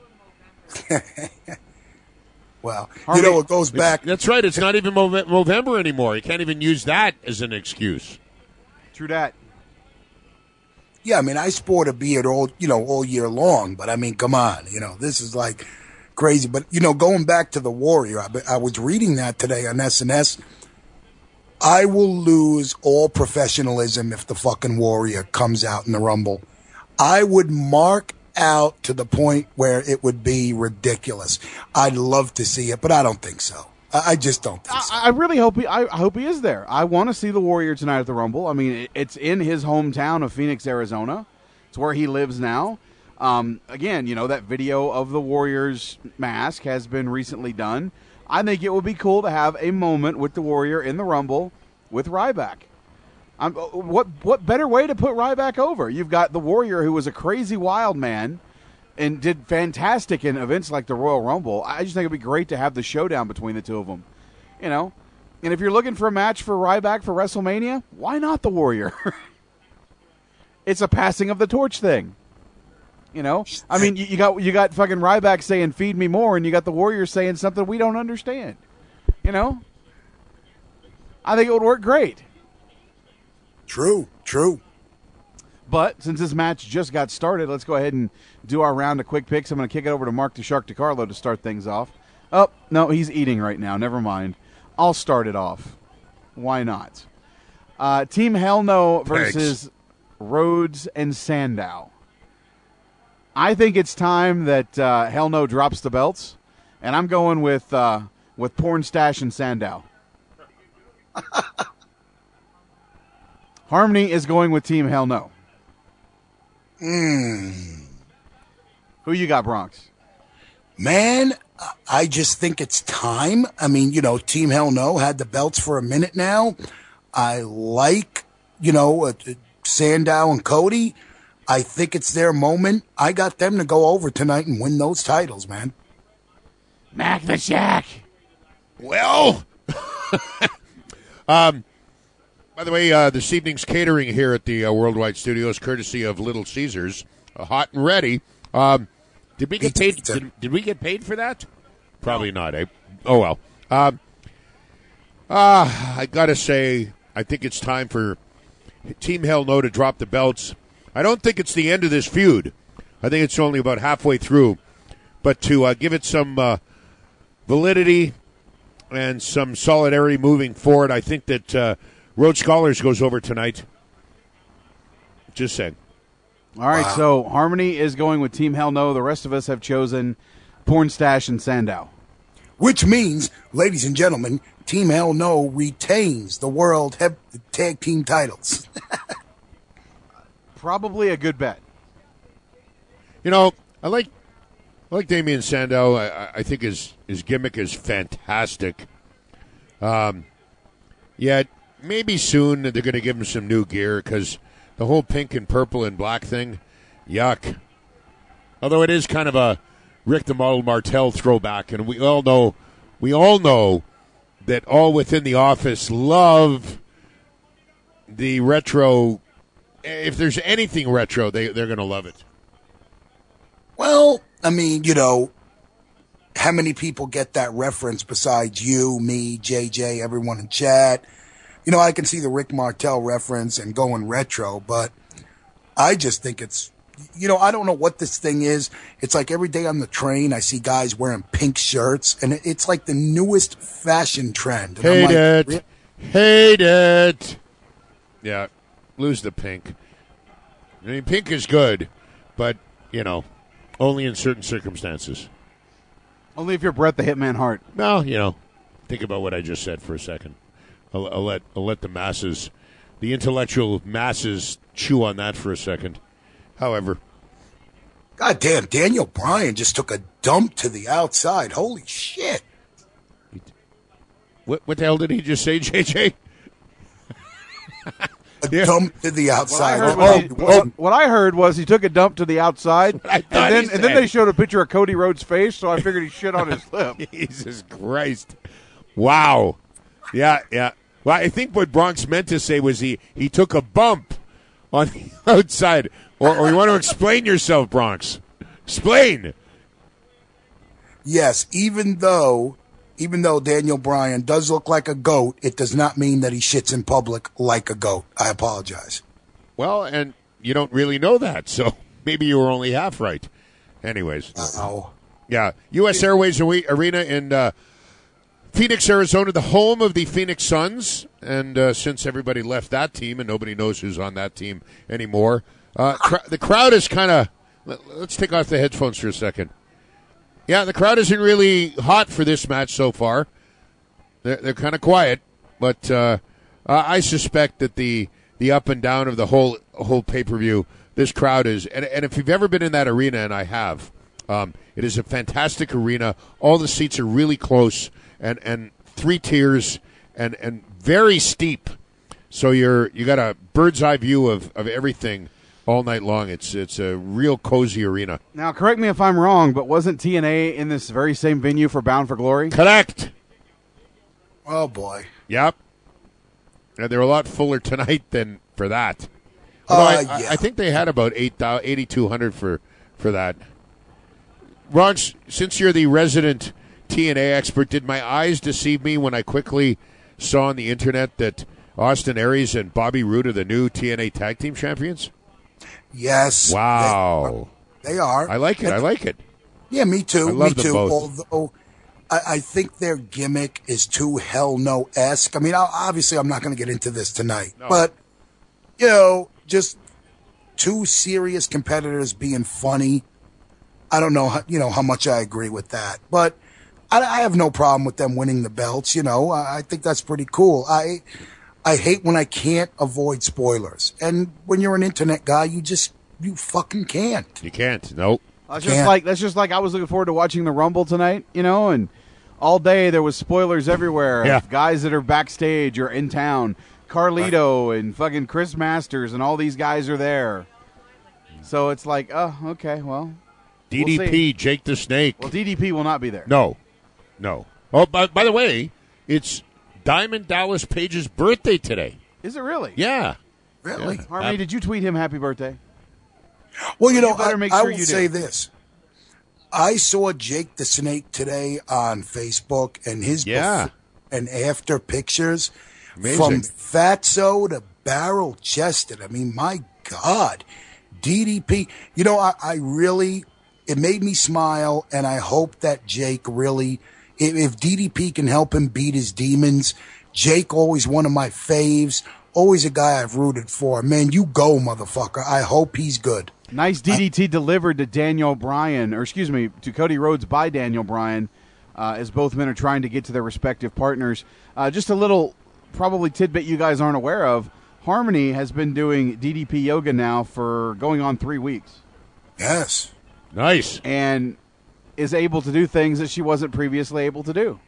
Speaker 13: Well, you know, it goes back.
Speaker 7: That's right. It's not even November anymore. You can't even use that as an excuse.
Speaker 12: True that.
Speaker 13: Yeah, I mean, I sport a beard all year long, but I mean, come on, this is like crazy. But, going back to the Warrior, I was reading that today on SNS. I will lose all professionalism if the fucking Warrior comes out in the Rumble. I would mark out to the point where it would be ridiculous. I'd love to see it, but I don't think so. I just don't think so.
Speaker 12: I really hope I hope he is there. I want to see the Warrior tonight at the Rumble. I mean, it's in his hometown of Phoenix, Arizona. It's where he lives now. Again, that video of the Warrior's mask has been recently done. I think it would be cool to have a moment with the Warrior in the Rumble with Ryback. What better way to put Ryback over? You've got the Warrior, who was a crazy wild man and did fantastic in events like the Royal Rumble. I just think it'd be great to have the showdown between the two of them. And if you're looking for a match for Ryback for WrestleMania, why not the Warrior? It's a passing of the torch thing. I mean, you got fucking Ryback saying "feed me more," and you got the Warrior saying something we don't understand. I think it would work great.
Speaker 13: True.
Speaker 12: But since this match just got started, let's go ahead and do our round of quick picks. I'm going to kick it over to Mark the Shark DiCarlo to start things off. Oh, no, he's eating right now. Never mind. I'll start it off. Why not? Team Hell No versus Rhodes and Sandow. I think it's time that Hell No drops the belts, and I'm going with Porn Stash and Sandow. Harmony is going with Team Hell No. Who you got, Bronx?
Speaker 13: Man, I just think it's time. I mean, Team Hell No had the belts for a minute now. I like, Sandow and Cody. I think it's their moment. I got them to go over tonight and win those titles, man.
Speaker 12: Mac the Shack.
Speaker 7: Well, by the way, this evening's catering here at the Worldwide Studios, courtesy of Little Caesars, hot and ready. Did we get paid? Did we get paid for that? Probably not. Eh? Oh well. I gotta say, I think it's time for Team Hell No to drop the belts. I don't think it's the end of this feud. I think it's only about halfway through. But to give it some validity and some solidarity moving forward, I think that Rhodes Scholars goes over tonight. Just saying.
Speaker 12: All right, so Harmony is going with Team Hell No. The rest of us have chosen Porn Stash and Sandow.
Speaker 13: Which means, ladies and gentlemen, Team Hell No retains the World Tag Team titles.
Speaker 12: Probably a good bet.
Speaker 7: I like Damian Sandow. I think his gimmick is fantastic. Yet maybe soon they're going to give him some new gear because the whole pink and purple and black thing, yuck. Although it is kind of a Rick the Model Martel throwback, and we all know that all within the office love the retro. If there's anything retro, they're going to love it.
Speaker 13: Well, I mean, how many people get that reference besides you, me, JJ, everyone in chat? I can see the Rick Martel reference and going retro, but I just think it's, I don't know what this thing is. It's like every day on the train, I see guys wearing pink shirts, and it's like the newest fashion trend. And
Speaker 7: Hate it. Yeah, lose the pink. I mean, pink is good, but, only in certain circumstances.
Speaker 12: Only if you're Bret the Hitman Hart.
Speaker 7: Well, think about what I just said for a second. I'll let the masses, the intellectual masses, chew on that for a second. However,
Speaker 13: goddamn, Daniel Bryan just took a dump to the outside. Holy shit!
Speaker 7: What the hell did he just say, JJ?
Speaker 13: Dump to the outside.
Speaker 12: What I heard was he took a dump to the outside, and then they showed a picture of Cody Rhodes' face, so I figured he shit on his lip.
Speaker 7: Jesus Christ! Wow. Yeah. Well, I think what Bronx meant to say was he took a bump on the outside. Or you want to explain yourself, Bronx? Explain.
Speaker 13: Yes, even though Daniel Bryan does look like a goat, it does not mean that he shits in public like a goat. I apologize.
Speaker 7: Well, and you don't really know that, so maybe you were only half right. Anyways. Yeah, U.S. Airways Arena in Phoenix, Arizona, the home of the Phoenix Suns. And since everybody left that team and nobody knows who's on that team anymore, the crowd is kind of... Let's take off the headphones for a second. Yeah, the crowd isn't really hot for this match so far. They're kind of quiet, but I suspect that the up and down of the whole pay-per-view, this crowd is... And if you've ever been in that arena, and I have, it is a fantastic arena. All the seats are really close and 3 tiers and very steep. So you got a bird's eye view of everything all night long. It's a real cozy arena.
Speaker 12: Now, correct me if I'm wrong, but wasn't TNA in this very same venue for Bound for Glory?
Speaker 7: Correct.
Speaker 13: Oh, boy.
Speaker 7: Yep. And they're a lot fuller tonight than for that. I think they had about 8,200 for that. Ron, since you're the resident TNA expert, did my eyes deceive me when I quickly saw on the internet that Austin Aries and Bobby Roode are the new TNA Tag Team Champions?
Speaker 13: Yes.
Speaker 7: Wow.
Speaker 13: They are.
Speaker 7: I like it.
Speaker 13: Yeah, me too.
Speaker 7: I love them both.
Speaker 13: Although I think their gimmick is too Hell No-esque. I mean, obviously I'm not going to get into this tonight. No. But, just 2 serious competitors being funny. I don't know, how much I agree with that. But I have no problem with them winning the belts. I think that's pretty cool. I hate when I can't avoid spoilers. And when you're an internet guy, you fucking can't.
Speaker 7: You can't. Nope.
Speaker 12: That's just like I was looking forward to watching the Rumble tonight, and all day there was spoilers everywhere of guys that are backstage or in town. Carlito and fucking Chris Masters and all these guys are there. So it's like, oh, okay, well.
Speaker 7: DDP, Jake the Snake.
Speaker 12: Well, DDP will not be there.
Speaker 7: No. Oh, by the way, it's Diamond Dallas Page's birthday today.
Speaker 12: Is it really?
Speaker 7: Yeah.
Speaker 13: Really?
Speaker 7: Yeah.
Speaker 12: Harmony, did you tweet him happy birthday?
Speaker 13: Well,
Speaker 12: I
Speaker 13: will say this. I saw Jake the Snake today on Facebook, and his before and after pictures from fatso to barrel chested. I mean, my God, DDP. I really, it made me smile, and I hope that Jake really, if DDP can help him beat his demons. Jake, always one of my faves, always a guy I've rooted for. Man, you go, motherfucker. I hope he's good.
Speaker 12: Nice DDT delivered to to Cody Rhodes by Daniel Bryan, as both men are trying to get to their respective partners. Just a little probably tidbit you guys aren't aware of. Harmony has been doing DDP yoga now for going on 3 weeks.
Speaker 13: Yes.
Speaker 7: Nice.
Speaker 12: And is able to do things that she wasn't previously able to do.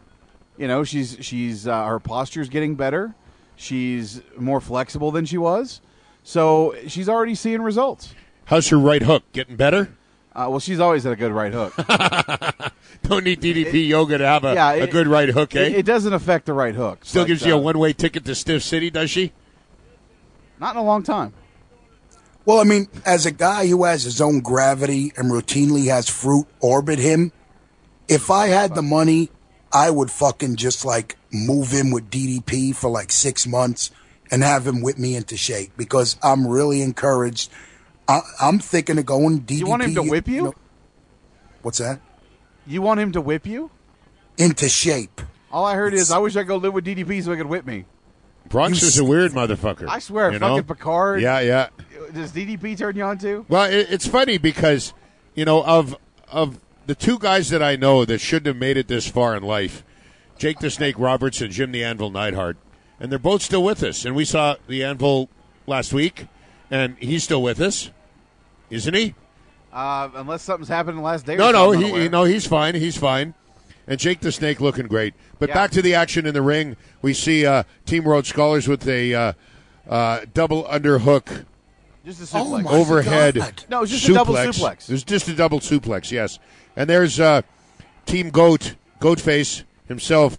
Speaker 12: She's her posture's getting better. She's more flexible than she was. So she's already seeing results.
Speaker 7: How's her right hook? Getting better?
Speaker 12: Well, she's always had a good right hook.
Speaker 7: Don't need DDP yoga to have a good right hook, eh?
Speaker 12: It doesn't affect the right hook.
Speaker 7: Still gives you a one-way ticket to Stiff City, does she?
Speaker 12: Not in a long time.
Speaker 13: Well, I mean, as a guy who has his own gravity and routinely has fruit orbit him, if I had the money, I would fucking just move in with DDP for 6 months and have him whip me into shape, because I'm really encouraged. I'm thinking of going DDP.
Speaker 12: You want him to whip you?
Speaker 13: What's that?
Speaker 12: You want him to whip you?
Speaker 13: Into shape.
Speaker 12: All I heard is, I wish I could go live with DDP so he could whip me.
Speaker 7: Bronx is a weird motherfucker.
Speaker 12: I swear, fucking Picard.
Speaker 7: Yeah.
Speaker 12: Does DDP turn you on too?
Speaker 7: Well, it's funny because, of the two guys that I know that shouldn't have made it this far in life, Jake the Snake Roberts and Jim the Anvil Neidhart, and they're both still with us. And we saw the Anvil last week, and he's still with us, isn't he?
Speaker 12: Unless something's happened in the last day.
Speaker 7: He's fine. He's fine. And Jake the Snake looking great. But back to the action in the ring. We see Team Rhodes Scholars with a double underhook.
Speaker 12: Just a suplex.
Speaker 7: Overhead.
Speaker 12: God. No, it's just a double suplex.
Speaker 7: It's just a double suplex, yes. And there's Team Goatface himself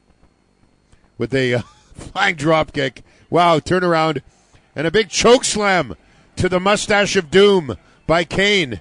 Speaker 7: with a flying drop kick. Wow, turnaround. And a big choke slam to the Mustache of Doom by Kane.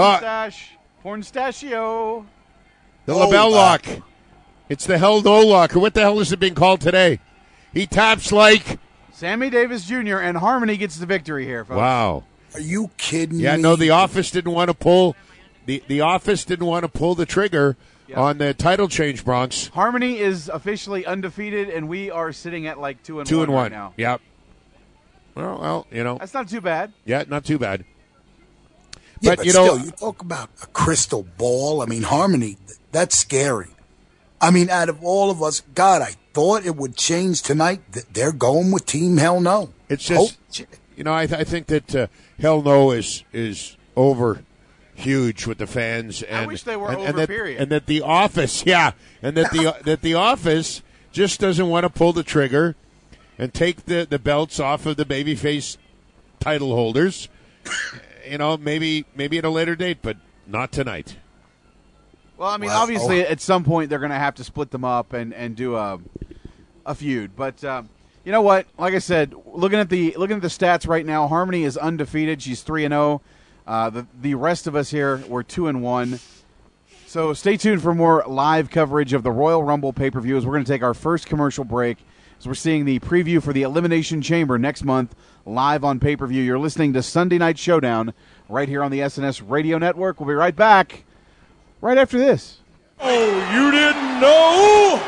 Speaker 12: Pornstachio.
Speaker 7: The LaBelle lock. It's the Hell No lock. Or what the hell is it being called today? He taps like
Speaker 12: Sammy Davis Jr. and Harmony gets the victory here, folks.
Speaker 7: Wow.
Speaker 13: Are you kidding me?
Speaker 7: Yeah, no, the Office didn't want to pull the Office didn't want to pull the trigger on the title change, Bronx.
Speaker 12: Harmony is officially undefeated, and we are sitting at 2-1 right now.
Speaker 7: Yep. Well,
Speaker 12: that's not too bad.
Speaker 7: Yeah, not too bad.
Speaker 13: Yeah, but still, you talk about a crystal ball. I mean, Harmony, that's scary. I mean, out of all of us, God, I thought it would change tonight. They're going with Team Hell No.
Speaker 7: It's just, I think that Hell No is over huge with the fans. And,
Speaker 12: I wish they were over, period.
Speaker 7: And that the Office, and that the Office just doesn't want to pull the trigger and take the belts off of the babyface title holders. Maybe at a later date, but not tonight.
Speaker 12: Well, I mean, obviously, at some point they're going to have to split them up and do a feud. But you know what? Like I said, looking at the stats right now, Harmony is undefeated. She's 3-0. The rest of us here we're 2-1. So stay tuned for more live coverage of the Royal Rumble pay-per-view. As we're going to take our first commercial break. As we're seeing the preview for the Elimination Chamber next month live on pay-per-view. You're listening to Sunday Night Showdown right here on the SNS Radio Network. We'll be right back right after this.
Speaker 9: Oh, you didn't know?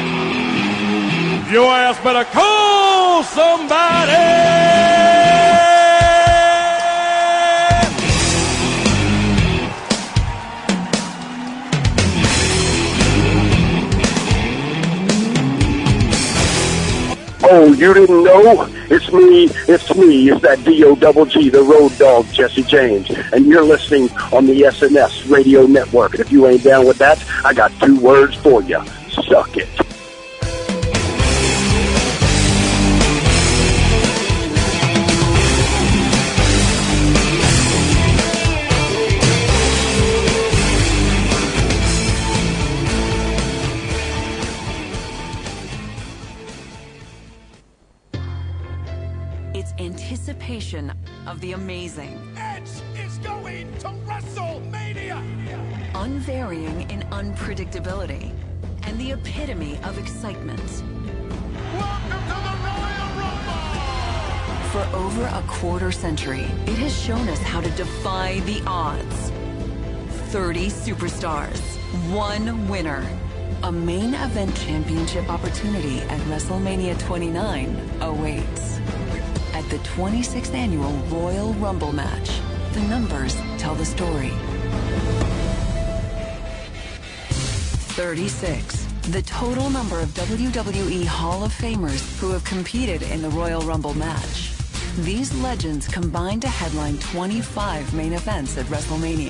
Speaker 9: Your ass better call somebody!
Speaker 2: Oh, you didn't know? It's me. It's that D-O-double-G, the road dog, Jesse James. And you're listening on the SNS Radio Network. And if you ain't down with that, I got 2 words for you. Suck it.
Speaker 15: Anticipation of the amazing.
Speaker 9: Edge is going to WrestleMania!
Speaker 15: Unvarying in unpredictability. And the epitome of excitement.
Speaker 9: Welcome to the Royal Rumble!
Speaker 15: For over a quarter century, it has shown us how to defy the odds. 30 superstars, 1 winner. A main event championship opportunity at WrestleMania 29 awaits. At the 26th annual Royal Rumble match, the numbers tell the story. 36, the total number of WWE Hall of Famers who have competed in the Royal Rumble match. These legends combine to headline 25 main events at WrestleMania.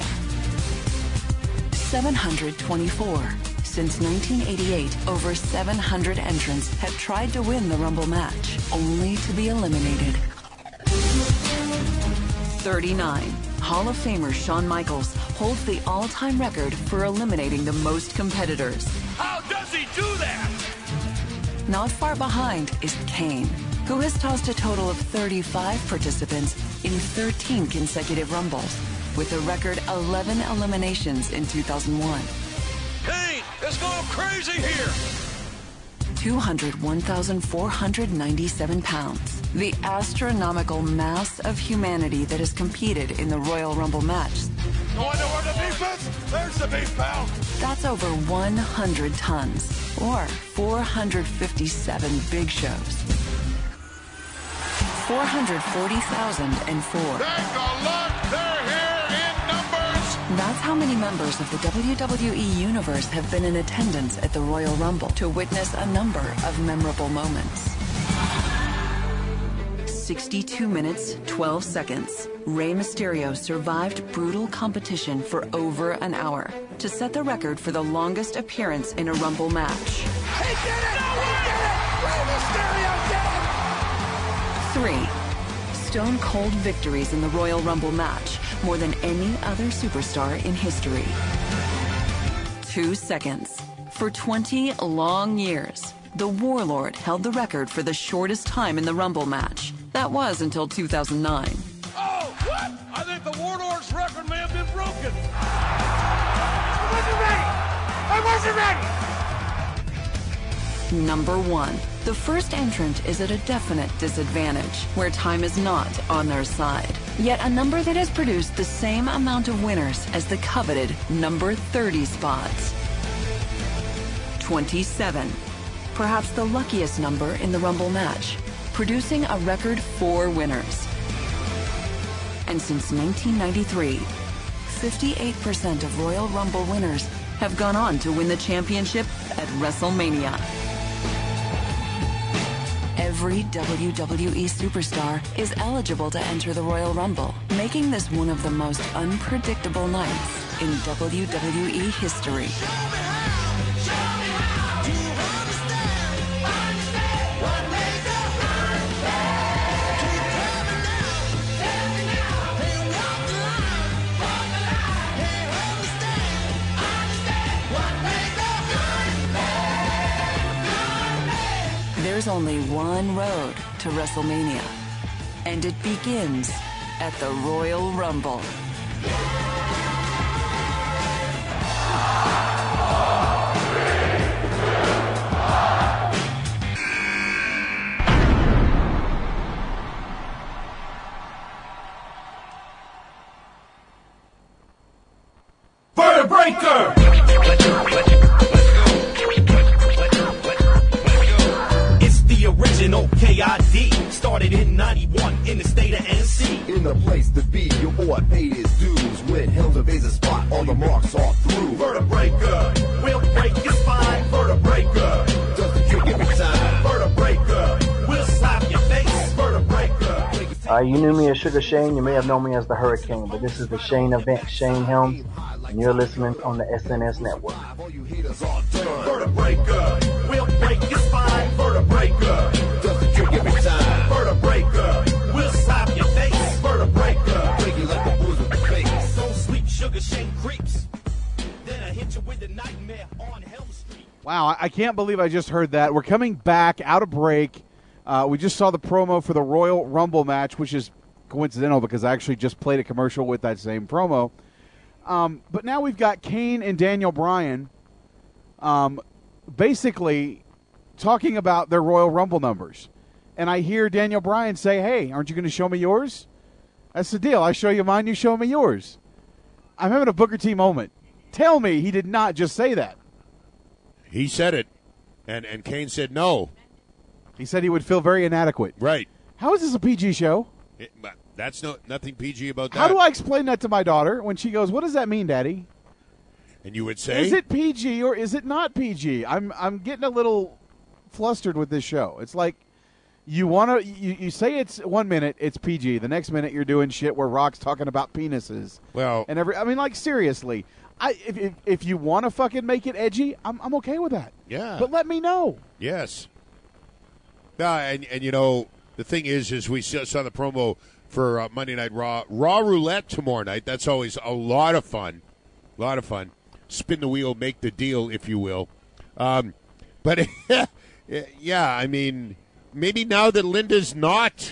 Speaker 15: 724. Since 1988, over 700 entrants have tried to win the Rumble match, only to be eliminated. 39. Hall of Famer Shawn Michaels holds the all-time record for eliminating the most competitors.
Speaker 9: How does he do that?
Speaker 15: Not far behind is Kane, who has tossed a total of 35 participants in 13 consecutive Rumbles, with a record 11 eliminations in 2001.
Speaker 9: Kane, it's going crazy here!
Speaker 15: 201,497 pounds. The astronomical mass of humanity that has competed in the Royal Rumble match.
Speaker 9: You want to know where the beef is? There's the beef, pal!
Speaker 15: That's over 100 tons, or 457 big shows. 440,004.
Speaker 9: Take a look! They're here in numbers!
Speaker 15: That's how many members of the WWE Universe have been in attendance at the Royal Rumble to witness a number of memorable moments. 62 minutes, 12 seconds. Rey Mysterio survived brutal competition for over an hour to set the record for the longest appearance in a Rumble match.
Speaker 9: He did it! No way! He did it! Rey Mysterio did it!
Speaker 15: 3. Stone Cold victories in the Royal Rumble match, more than any other superstar in history. 2 seconds. For 20 long years, the Warlord held the record for the shortest time in the Rumble match. That was until 2009.
Speaker 9: Oh, what? I think the Warlord's record may have been broken. I wasn't ready!
Speaker 15: Number 1. The first entrant is at a definite disadvantage, where time is not on their side. Yet a number that has produced the same amount of winners as the coveted number 30 spots. 27. Perhaps the luckiest number in the Rumble match, producing a record 4 winners. And since 1993, 58% of Royal Rumble winners have gone on to win the championship at WrestleMania. Every WWE superstar is eligible to enter the Royal Rumble, making this one of the most unpredictable nights in WWE history. There's only one road to WrestleMania, and it begins at the Royal Rumble.
Speaker 9: Vertebreaker!
Speaker 16: Original KID started in 91 in the state of NC.
Speaker 17: In the place to be, your boy paid his dues. When hell's a base spot, all the marks are through.
Speaker 16: Vertebreaker, we'll break your spine. Vertebreaker,
Speaker 17: does the trick every time.
Speaker 16: Vertebreaker,
Speaker 18: You knew me as Sugar Shane. You may have known me as the Hurricane, but this is the Shane event, Shane Helms, and you're listening on the SNS Network.
Speaker 16: Vertebraker, we'll break your spine. Vertebraker, does the trick every time. Vertebraker, we'll slap your face. Vertebraker, break you like a bruise with the face. So sweet, Sugar Shane creeps. Then I hit you with the nightmare on Helm Street.
Speaker 12: Wow, I can't believe I just heard that. We're coming back out of break. We just saw the promo for the Royal Rumble match, which is coincidental because I actually just played a commercial with that same promo. But now we've got Kane and Daniel Bryan basically talking about their Royal Rumble numbers. And I hear Daniel Bryan say, hey, aren't you going to show me yours? That's the deal. I show you mine, you show me yours. I'm having a Booker T moment. Tell me he did not just say that.
Speaker 7: He said it, and Kane said no.
Speaker 12: He said he would feel very inadequate.
Speaker 7: Right.
Speaker 12: How is this a PG show?
Speaker 7: That's nothing PG about that.
Speaker 12: How do I explain that to my daughter when she goes, what does that mean, Daddy?
Speaker 7: And you would say?
Speaker 12: Is it PG or is it not PG? I'm getting a little flustered with this show. It's like you say it's 1 minute it's PG. The next minute you're doing shit where Rock's talking about penises.
Speaker 7: Well,
Speaker 12: and like seriously. If you want to fucking make it edgy, I'm okay with that.
Speaker 7: Yeah.
Speaker 12: But let me know.
Speaker 7: Yes. And you know, the thing is we saw the promo for Monday Night Raw. Raw Roulette tomorrow night. That's always a lot of fun. A lot of fun. Spin the wheel, make the deal, if you will. But, yeah, I mean, maybe now that Linda's not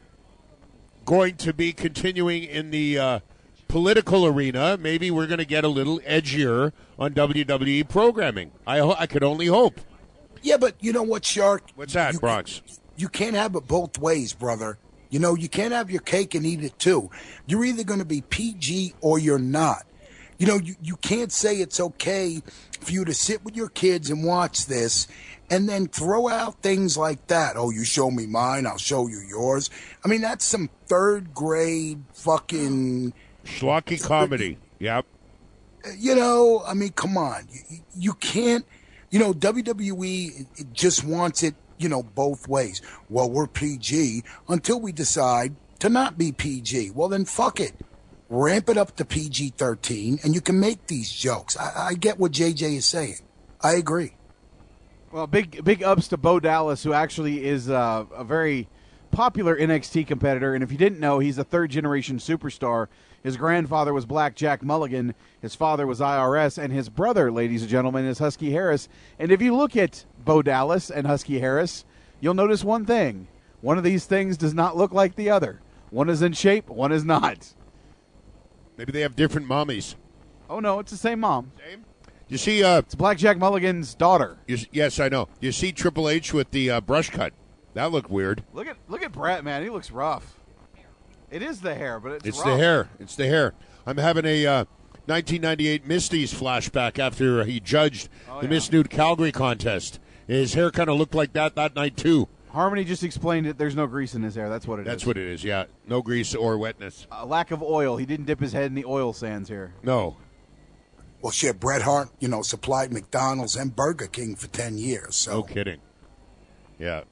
Speaker 7: going to be continuing in the political arena, maybe we're going to get a little edgier on WWE programming. I could only hope.
Speaker 13: Yeah, but you know what, Shark?
Speaker 7: What's that, Bronx?
Speaker 13: You can't have it both ways, brother. You know, you can't have your cake and eat it too. You're either going to be PG or you're not. You know, you can't say it's okay for you to sit with your kids and watch this and then throw out things like that. Oh, you show me mine, I'll show you yours. I mean, that's some third grade fucking
Speaker 7: schlocky comedy. Yep.
Speaker 13: You know, I mean, come on. You can't, you know, WWE just wants it, you know, both ways. Well, we're PG until we decide to not be PG. Well, then fuck it. Ramp it up to PG-13 and you can make these jokes. I get what JJ is saying. I agree.
Speaker 12: Well, big ups to Bo Dallas, who actually is a very popular NXT competitor. And if you didn't know, he's a third-generation superstar. His grandfather was Black Jack Mulligan. His father was IRS. And his brother, ladies and gentlemen, is Husky Harris. And if you look at Bo Dallas and Husky Harris, you'll notice one thing. One of these things does not look like the other. One is in shape, one is not.
Speaker 7: Maybe they have different mommies.
Speaker 12: Oh, no, it's the same mom.
Speaker 7: Same? You see,
Speaker 12: it's Black Jack Mulligan's daughter.
Speaker 7: Yes, I know. You see Triple H with the brush cut. That looked weird.
Speaker 12: Look at Brett, man. He looks rough. It is the hair, but it's rough.
Speaker 7: The hair. It's the hair. I'm having a 1998 Misty's flashback after he judged the Miss Nude Calgary contest. His hair kind of looked like that night, too.
Speaker 12: Harmony just explained that there's no grease in his hair. That's what it is.
Speaker 7: That's what it is, yeah. No grease or wetness.
Speaker 12: A lack of oil. He didn't dip his head in the oil sands here.
Speaker 7: No.
Speaker 13: Well, shit, Bret Hart, you know, supplied McDonald's and Burger King for 10 years. So.
Speaker 7: No kidding. Yeah.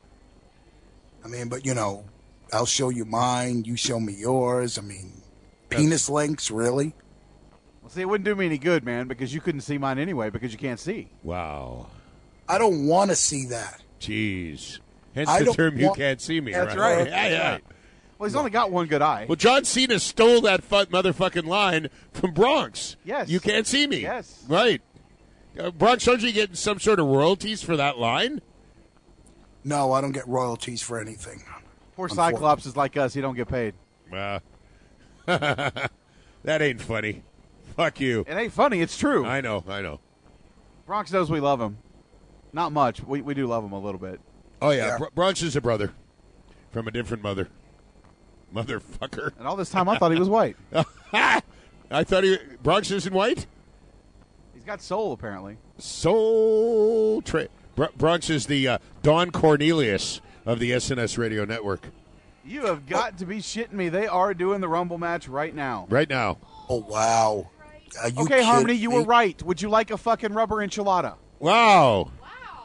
Speaker 13: I mean, but, you know, I'll show you mine, you show me yours. I mean, penis links, really?
Speaker 12: Well, see, it wouldn't do me any good, man, because you couldn't see mine anyway because you can't see.
Speaker 7: Wow.
Speaker 13: I don't want to see that.
Speaker 7: Jeez. Hence the term, you can't see me.
Speaker 12: That's right.
Speaker 7: Yeah.
Speaker 12: Well, he's only got one good eye.
Speaker 7: Well, John Cena stole that motherfucking line from Bronx.
Speaker 12: Yes.
Speaker 7: You can't see me.
Speaker 12: Yes.
Speaker 7: Right. Bronx, aren't you getting some sort of royalties for that line?
Speaker 13: No, I don't get royalties for anything.
Speaker 12: Poor Cyclops is like us. He don't get paid.
Speaker 7: That ain't funny. Fuck you.
Speaker 12: It ain't funny. It's true.
Speaker 7: I know.
Speaker 12: Bronx knows we love him. Not much. We do love him a little bit.
Speaker 7: Oh, yeah. Bronx is a brother from a different mother. Motherfucker.
Speaker 12: And all this time I thought he was white.
Speaker 7: I thought Bronx isn't white?
Speaker 12: He's got soul, apparently.
Speaker 7: Soul. Bronx is the Don Cornelius of the SNS Radio Network.
Speaker 12: You have got to be shitting me. They are doing the Rumble match right now.
Speaker 7: Right now.
Speaker 13: Oh, wow.
Speaker 12: Okay, Harmony, you were right. Would you like a fucking rubber enchilada?
Speaker 7: Wow.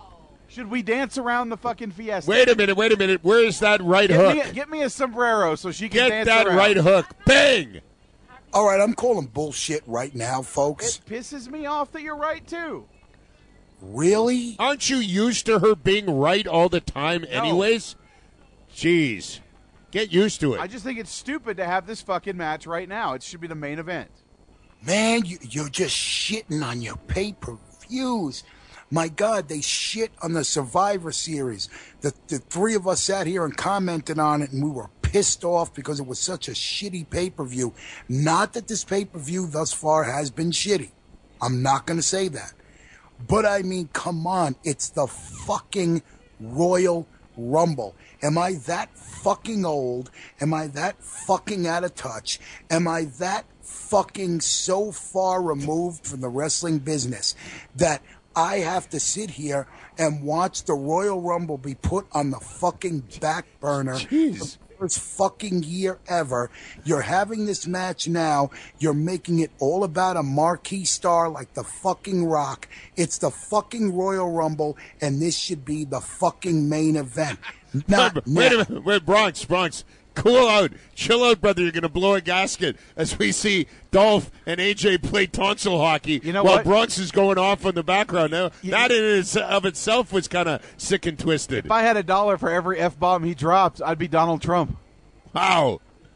Speaker 12: Should we dance around the fucking fiesta?
Speaker 7: Wait a minute. Where is that right hook?
Speaker 12: Get me a sombrero so she can
Speaker 7: Get
Speaker 12: dance
Speaker 7: that
Speaker 12: around.
Speaker 7: right hook. Bang!
Speaker 13: All right, I'm calling bullshit right now, folks.
Speaker 12: It pisses me off that you're right, too.
Speaker 13: Really?
Speaker 7: Aren't you used to her being right all the time anyways? Jeez. Get used to it.
Speaker 12: I just think it's stupid to have this fucking match right now. It should be the main event.
Speaker 13: Man, you're just shitting on your pay-per-views. My God, they shit on the Survivor Series. The three of us sat here and commented on it, and we were pissed off because it was such a shitty pay-per-view. Not that this pay-per-view thus far has been shitty. I'm not going to say that. But I mean, come on. It's the fucking Royal Rumble. Am I that fucking old? Am I that fucking out of touch? Am I that fucking so far removed from the wrestling business that I have to sit here and watch the Royal Rumble be put on the fucking back burner for the first fucking year ever? You're having this match now. You're making it all about a marquee star like the fucking Rock. It's the fucking Royal Rumble, and this should be the fucking main event.
Speaker 7: Wait a minute. Wait, Bronx. Cool out. Chill out, brother. You're going to blow a gasket as we see Dolph and AJ play tonsil hockey while
Speaker 12: what?
Speaker 7: Bronx is going off in the background. Now, that in of itself was kind of sick and twisted.
Speaker 12: If I had $1 for every F-bomb he dropped, I'd be Donald Trump.
Speaker 7: Wow.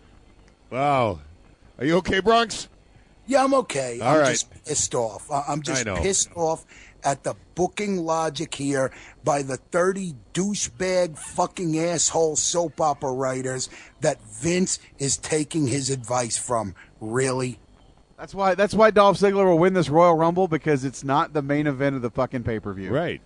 Speaker 7: Are you okay, Bronx?
Speaker 13: Yeah, I'm okay.
Speaker 7: All
Speaker 13: I'm
Speaker 7: right.
Speaker 13: just pissed off. I'm just
Speaker 7: I know.
Speaker 13: pissed off at the booking logic here by the 30 douchebag fucking asshole soap opera writers that Vince is taking his advice from. Really?
Speaker 12: That's why Dolph Ziggler will win this Royal Rumble, because it's not the main event of the fucking pay-per-view.
Speaker 7: Right.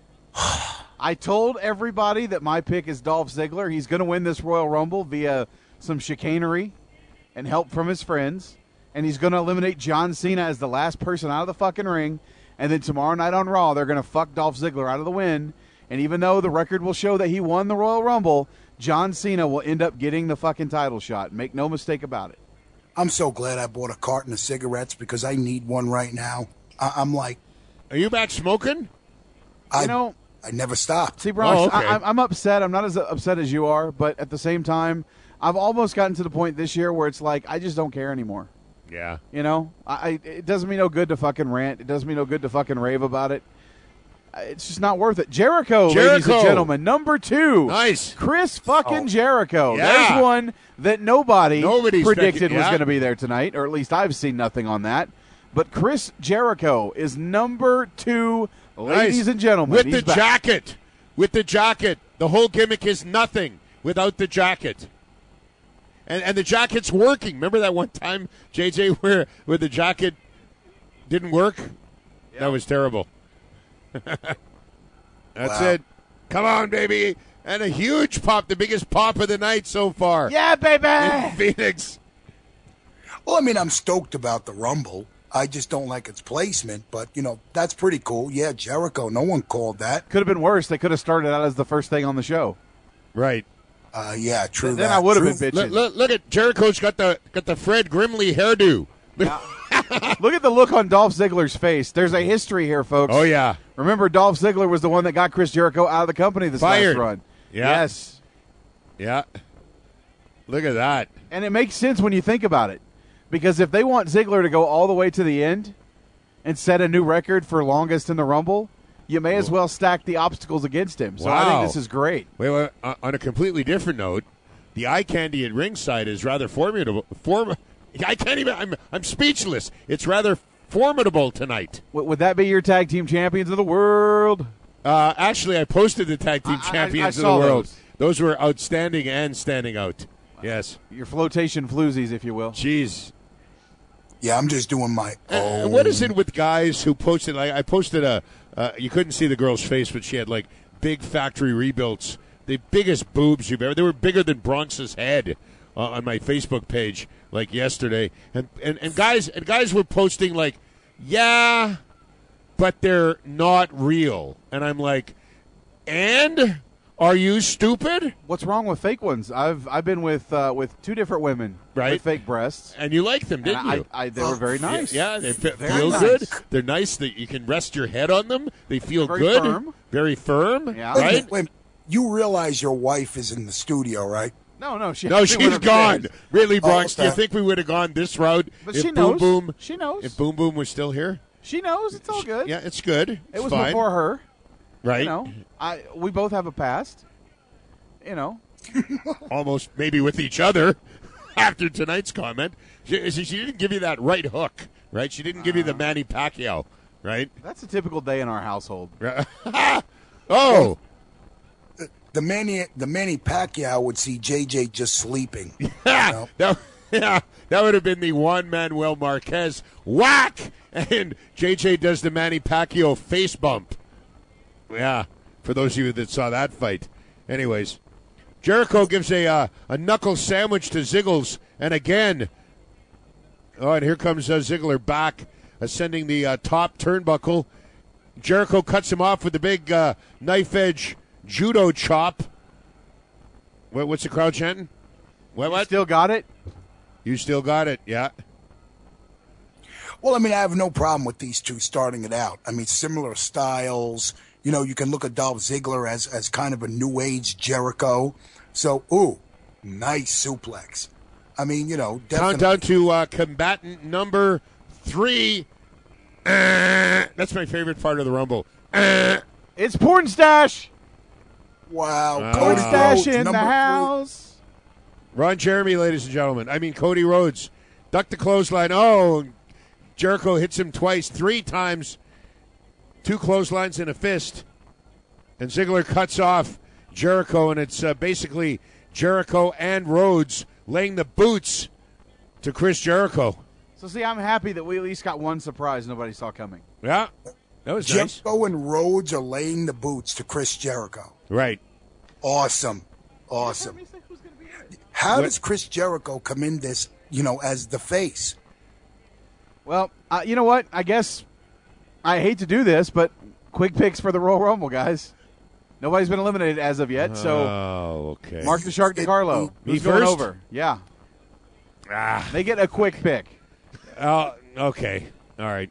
Speaker 12: I told everybody that my pick is Dolph Ziggler. He's going to win this Royal Rumble via some chicanery and help from his friends. And he's going to eliminate John Cena as the last person out of the fucking ring. And then tomorrow night on Raw, they're going to fuck Dolph Ziggler out of the win. And even though the record will show that he won the Royal Rumble, John Cena will end up getting the fucking title shot. Make no mistake about it.
Speaker 13: I'm so glad I bought a carton of cigarettes because I need one right now. I'm like...
Speaker 7: Are you back smoking?
Speaker 13: I never stopped.
Speaker 12: See, Bronx,
Speaker 7: Oh, okay.
Speaker 12: I'm upset. I'm not as upset as you are, but at the same time, I've almost gotten to the point this year where it's like, I just don't care anymore.
Speaker 7: Yeah.
Speaker 12: You know? It doesn't mean no good to fucking rant. It doesn't mean no good to fucking rave about it. It's just not worth it. Jericho, ladies and gentlemen, number 2.
Speaker 7: Nice.
Speaker 12: Chris fucking Jericho.
Speaker 7: Yeah.
Speaker 12: There's one that nobody predicted was
Speaker 7: yeah.
Speaker 12: going to be there tonight, or at least I've seen nothing on that. But Chris Jericho is number 2, ladies and gentlemen.
Speaker 7: With
Speaker 12: He's
Speaker 7: the
Speaker 12: back.
Speaker 7: jacket. With the jacket. The whole gimmick is nothing without the jacket. And the jacket's working. Remember that one time, JJ, where the jacket didn't work? Yep. That was terrible. That's it. Come on, baby. And a huge pop, the biggest pop of the night so far.
Speaker 12: Yeah, baby!
Speaker 7: In Phoenix.
Speaker 13: Well, I mean, I'm stoked about the Rumble. I just don't like its placement, but, that's pretty cool. Yeah, Jericho, no one called that.
Speaker 12: Could have been worse. They could have started out as the first thing on the show.
Speaker 7: Right.
Speaker 13: Yeah, true.
Speaker 12: Then I would have been bitching.
Speaker 7: Look at Jericho's got the Fred Grimley hairdo.
Speaker 12: Look at the look on Dolph Ziggler's face. There's a history here, folks.
Speaker 7: Oh, yeah.
Speaker 12: Remember, Dolph Ziggler was the one that got Chris Jericho out of the company this
Speaker 7: Fired.
Speaker 12: last run.
Speaker 7: Yeah.
Speaker 12: Yes.
Speaker 7: Yeah. Look at that.
Speaker 12: And it makes sense when you think about it. Because if they want Ziggler to go all the way to the end and set a new record for longest in the Rumble, you may as well stack the obstacles against him. So I think this is great.
Speaker 7: Wait, on a completely different note, the eye candy at ringside is rather formidable. I can't even. I'm speechless. It's rather formidable tonight.
Speaker 12: Would that be your tag team champions of the world?
Speaker 7: Actually, I posted the tag team champions
Speaker 12: I
Speaker 7: of the
Speaker 12: saw
Speaker 7: world.
Speaker 12: those.
Speaker 7: Those were outstanding and standing out. Yes.
Speaker 12: Your flotation floozies, if you will.
Speaker 7: Jeez.
Speaker 13: Yeah, I'm just doing my own.
Speaker 7: And what is it with guys who posted? I posted you couldn't see the girl's face, but she had like big factory rebuilds, the biggest boobs you've ever. They were bigger than Bronx's head on my Facebook page, like yesterday. And guys were posting like, yeah, but they're not real. And I'm like, and Are you stupid?
Speaker 12: What's wrong with fake ones? I've been with 2 different women
Speaker 7: Right.
Speaker 12: with fake breasts,
Speaker 7: and you like them, didn't you?
Speaker 12: They were very nice.
Speaker 7: Yeah, they
Speaker 12: Very
Speaker 7: feel
Speaker 12: nice.
Speaker 7: good. They're nice. That you can rest your head on them. They feel
Speaker 12: Very
Speaker 7: good.
Speaker 12: firm.
Speaker 7: Very firm.
Speaker 12: Yeah.
Speaker 7: Right.
Speaker 13: Wait, you realize your wife is in the studio, right?
Speaker 12: No, she.
Speaker 7: No,
Speaker 12: we
Speaker 7: she's
Speaker 12: would've
Speaker 7: gone.
Speaker 12: been.
Speaker 7: Really, Bronx?
Speaker 13: okay.
Speaker 7: Do you think we would have gone this route
Speaker 12: But
Speaker 7: if
Speaker 12: she
Speaker 7: Boom
Speaker 12: knows.
Speaker 7: Boom?
Speaker 12: She knows.
Speaker 7: If Boom Boom was still here?
Speaker 12: She knows. It's all good.
Speaker 7: Yeah, it's good.
Speaker 12: It
Speaker 7: It's
Speaker 12: was
Speaker 7: fine.
Speaker 12: before her.
Speaker 7: Right.
Speaker 12: You know, we both have a past. You know.
Speaker 7: Almost maybe with each other after tonight's comment. She didn't give you that right hook, right? She didn't give you the Manny Pacquiao, right?
Speaker 12: That's a typical day in our household.
Speaker 7: Oh.
Speaker 13: The Manny Pacquiao would see JJ just sleeping.
Speaker 7: That would have been the Juan Manuel Marquez whack, and JJ does the Manny Pacquiao face bump. Yeah, for those of you that saw that fight. Anyways, Jericho gives a knuckle sandwich to Ziggles, and again, and here comes Ziggler back, ascending the top turnbuckle. Jericho cuts him off with the big knife edge judo chop. What's the crowd chanting? What?
Speaker 12: Still got it?
Speaker 7: You still got it, yeah.
Speaker 13: Well, I mean, I have no problem with these two starting it out. I mean, similar styles. You know, you can look at Dolph Ziggler as kind of a new age Jericho. So, nice suplex. I mean, you know, definitely.
Speaker 7: Countdown to combatant number 3. That's my favorite part of the Rumble.
Speaker 12: It's Porn Stash.
Speaker 13: Wow.
Speaker 12: Porn Stash in
Speaker 13: number
Speaker 12: the
Speaker 13: 3.
Speaker 12: house.
Speaker 7: Ron Jeremy, ladies and gentlemen. I mean, Cody Rhodes. Duck the clothesline. Oh, Jericho hits him twice, 3 times. 2 clotheslines and a fist. And Ziggler cuts off Jericho, and it's basically Jericho and Rhodes laying the boots to Chris Jericho.
Speaker 12: So, see, I'm happy that we at least got one surprise nobody saw coming.
Speaker 7: Yeah, that was nice.
Speaker 13: Jericho and Rhodes are laying the boots to Chris Jericho.
Speaker 7: Right.
Speaker 13: Awesome. How does Chris Jericho come in this, as the face?
Speaker 12: Well, you know what? I guess I hate to do this, but quick picks for the Royal Rumble, guys. Nobody's been eliminated as of yet, so
Speaker 7: okay.
Speaker 12: Mark the Shark DiCarlo.
Speaker 7: Me
Speaker 12: Who's going
Speaker 7: first?
Speaker 12: over? Yeah. They get a quick pick.
Speaker 7: Okay. All right.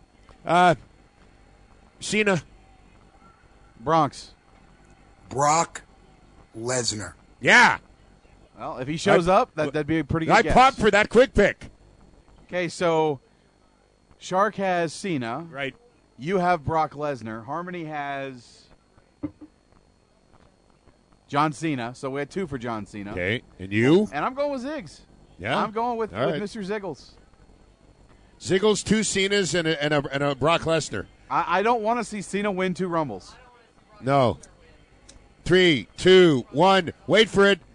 Speaker 7: Cena.
Speaker 12: Bronx.
Speaker 13: Brock Lesnar.
Speaker 7: Yeah.
Speaker 12: Well, if he shows up, that'd be a pretty good
Speaker 7: I
Speaker 12: guess.
Speaker 7: popped for that quick pick.
Speaker 12: Okay, so Shark has Cena.
Speaker 7: Right.
Speaker 12: You have Brock Lesnar. Harmony has John Cena. So we had 2 for John Cena.
Speaker 7: Okay. And you?
Speaker 12: And I'm going with Ziggs.
Speaker 7: Yeah.
Speaker 12: I'm going with
Speaker 7: All right.
Speaker 12: Mr. Ziggles.
Speaker 7: Ziggles, 2 Cenas, and a Brock Lesnar.
Speaker 12: I don't want to see Cena win 2 Rumbles.
Speaker 7: No. 3, 2, 1. Wait for it.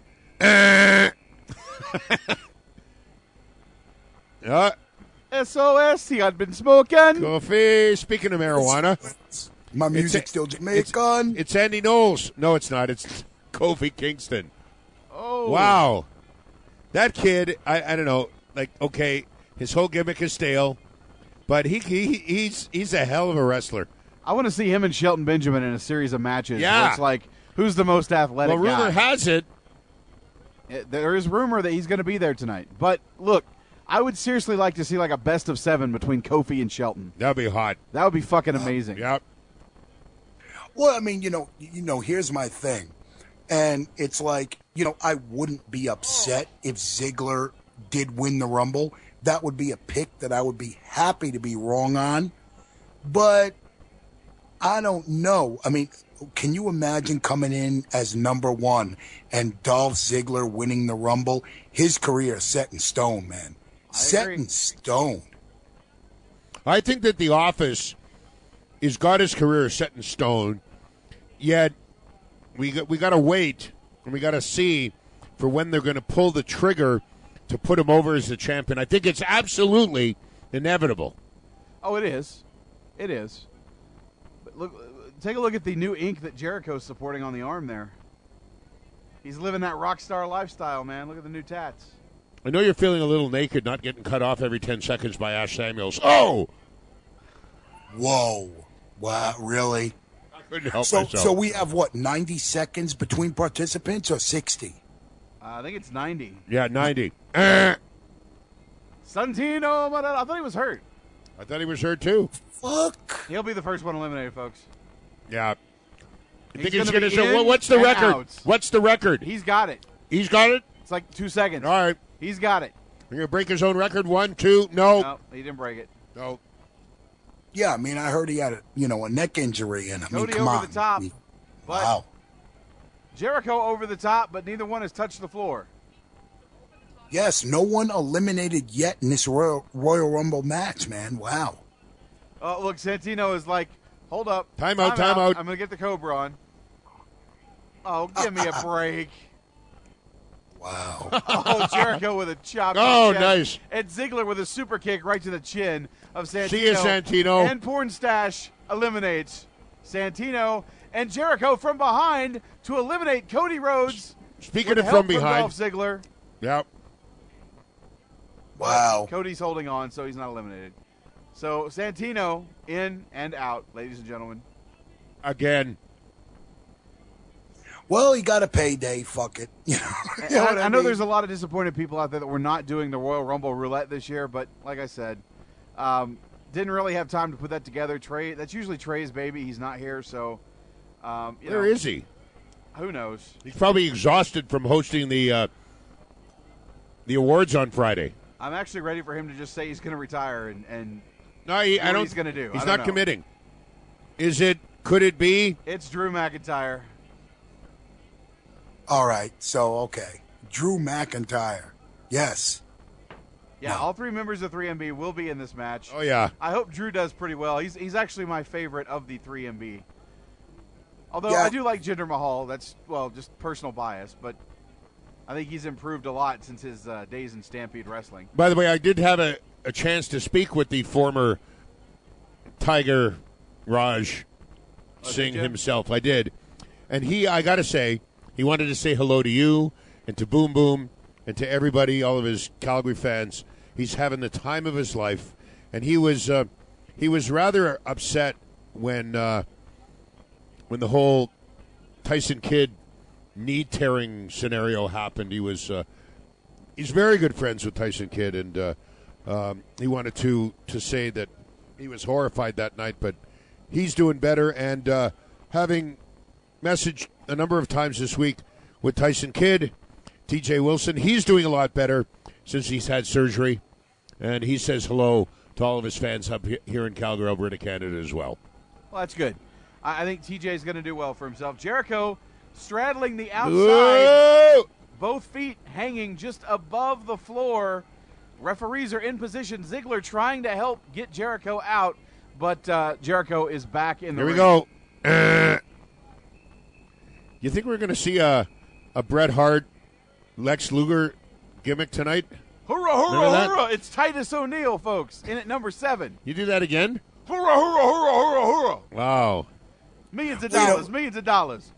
Speaker 12: SOS, he had been smoking.
Speaker 7: Coffee. Speaking of marijuana.
Speaker 13: My music's still Jamaican.
Speaker 7: It's Andy Knowles. No, it's not. It's Kofi Kingston.
Speaker 12: Oh.
Speaker 7: Wow. That kid, I don't know. Like, okay, his whole gimmick is stale, but he's a hell of a wrestler.
Speaker 12: I want to see him and Shelton Benjamin in a series of matches.
Speaker 7: Yeah.
Speaker 12: Where it's like, who's the most athletic
Speaker 7: Well, rumor
Speaker 12: guy?
Speaker 7: has it.
Speaker 12: There is rumor that he's going to be there tonight. But, look, I would seriously like to see like a best of 7 between Kofi and Shelton.
Speaker 7: That would be hot.
Speaker 12: That would be fucking amazing.
Speaker 7: Yep.
Speaker 13: Well, I mean, here's my thing. And it's like, I wouldn't be upset if Ziggler did win the Rumble. That would be a pick that I would be happy to be wrong on. But I don't know. I mean, can you imagine coming in as number 1 and Dolph Ziggler winning the Rumble? His career is set in stone, man. Set in stone.
Speaker 7: I think that The Office has got his career set in stone, yet we got to wait and we got to see for when they're going to pull the trigger to put him over as the champion. I think it's absolutely inevitable.
Speaker 12: Oh, it is. It is. But look, take a look at the new ink that Jericho's supporting on the arm there. He's living that rock star lifestyle, man. Look at the new tats.
Speaker 7: I know you're feeling a little naked, not getting cut off every 10 seconds by Ash Samuels. Oh!
Speaker 13: Whoa. Wow, really?
Speaker 7: Couldn't help
Speaker 13: so,
Speaker 7: myself.
Speaker 13: So we have, what, 90 seconds between participants or 60?
Speaker 12: I think it's 90.
Speaker 7: Yeah, 90.
Speaker 12: Santino Marella. I thought he was hurt.
Speaker 7: I thought he was hurt, too.
Speaker 13: Fuck.
Speaker 12: He'll be the first one eliminated, folks.
Speaker 7: Yeah. You think
Speaker 12: He's
Speaker 7: he's
Speaker 12: gonna
Speaker 7: going to
Speaker 12: be
Speaker 7: say,
Speaker 12: in
Speaker 7: what's the
Speaker 12: and
Speaker 7: record?
Speaker 12: out.
Speaker 7: What's the record?
Speaker 12: He's got it.
Speaker 7: He's got it?
Speaker 12: It's like 2 seconds.
Speaker 7: All right.
Speaker 12: He's got it.
Speaker 7: You're going to break his own record? 1, 2, no.
Speaker 12: No, he didn't break it.
Speaker 7: No.
Speaker 13: Yeah, I mean, I heard he had a neck injury, and I mean,
Speaker 12: Cody
Speaker 13: come
Speaker 12: over
Speaker 13: on.
Speaker 12: the top. But
Speaker 13: Wow.
Speaker 12: Jericho over the top, but neither one has touched the floor.
Speaker 13: Yes, no one eliminated yet in this Royal Rumble match, man. Wow.
Speaker 12: Look, Santino is like, hold up.
Speaker 7: Time out.
Speaker 12: I'm going to get the Cobra on. Oh, give me a break.
Speaker 13: Wow.
Speaker 12: Oh, Jericho with a chop.
Speaker 7: Oh,
Speaker 12: to the chest.
Speaker 7: nice.
Speaker 12: And Ziggler with a super kick right to the chin of Santino.
Speaker 7: See you, Santino.
Speaker 12: And Pornstache eliminates Santino and Jericho from behind to eliminate Cody Rhodes.
Speaker 7: Speaking
Speaker 12: with
Speaker 7: of
Speaker 12: help
Speaker 7: from behind.
Speaker 12: Dolph Ziggler.
Speaker 7: Yep.
Speaker 13: Wow.
Speaker 12: Cody's holding on, so he's not eliminated. So Santino in and out, ladies and gentlemen.
Speaker 7: Again.
Speaker 13: Well, he got a payday. Fuck it. You know what
Speaker 12: I know
Speaker 13: mean?
Speaker 12: there's a lot of disappointed people out there that we're not doing the Royal Rumble roulette this year, but like I said, didn't really have time to put that together. Trey, that's usually Trey's baby. He's not here, so
Speaker 7: Where is he?
Speaker 12: Who knows?
Speaker 7: He's probably exhausted from hosting the awards on Friday.
Speaker 12: I'm actually ready for him to just say he's going to retire and
Speaker 7: No,
Speaker 12: do
Speaker 7: I
Speaker 12: what
Speaker 7: don't.
Speaker 12: he's going to do.
Speaker 7: He's
Speaker 12: I don't
Speaker 7: not
Speaker 12: know.
Speaker 7: committing. Is it? Could it be?
Speaker 12: It's Drew McIntyre.
Speaker 13: All right, so, okay. Drew McIntyre. Yes.
Speaker 12: Yeah, all three members of 3MB will be in this match.
Speaker 7: Oh, yeah.
Speaker 12: I hope Drew does pretty well. He's actually my favorite of the 3MB. Although
Speaker 13: Yeah.
Speaker 12: I do like Jinder Mahal. That's, well, just personal bias, but I think he's improved a lot since his days in Stampede Wrestling.
Speaker 7: By the way, I did have a chance to speak with the former Tiger Raj Singh himself. I did. And I got to say, he wanted to say hello to you and to Boom Boom and to everybody, all of his Calgary fans. He's having the time of his life. And he was rather upset when the whole Tyson Kidd knee tearing scenario happened. He's very good friends with Tyson Kidd, and he wanted to say that he was horrified that night, but he's doing better, and having messaged a number of times this week with Tyson Kidd, TJ Wilson, he's doing a lot better since he's had surgery, and he says hello to all of his fans up here in Calgary, Alberta, Canada as well.
Speaker 12: Well, that's good. I think TJ is going to do well for himself. Jericho straddling the outside,
Speaker 7: Whoa!
Speaker 12: both feet hanging just above the floor. Referees are in position. Ziggler trying to help get Jericho out, but Jericho is back in the
Speaker 7: Here we
Speaker 12: ring.
Speaker 7: go. You think we're going to see a Bret Hart, Lex Luger gimmick tonight?
Speaker 12: Hoorah,
Speaker 7: Remember
Speaker 12: hoorah,
Speaker 7: that?
Speaker 12: hoorah. It's Titus O'Neil, folks, in at number 7.
Speaker 7: You do that again?
Speaker 12: Hoorah, hoorah, hoorah, hoorah, hoorah.
Speaker 7: Wow.
Speaker 12: Millions of
Speaker 13: Well, you
Speaker 12: dollars,
Speaker 13: know-
Speaker 12: millions of dollars.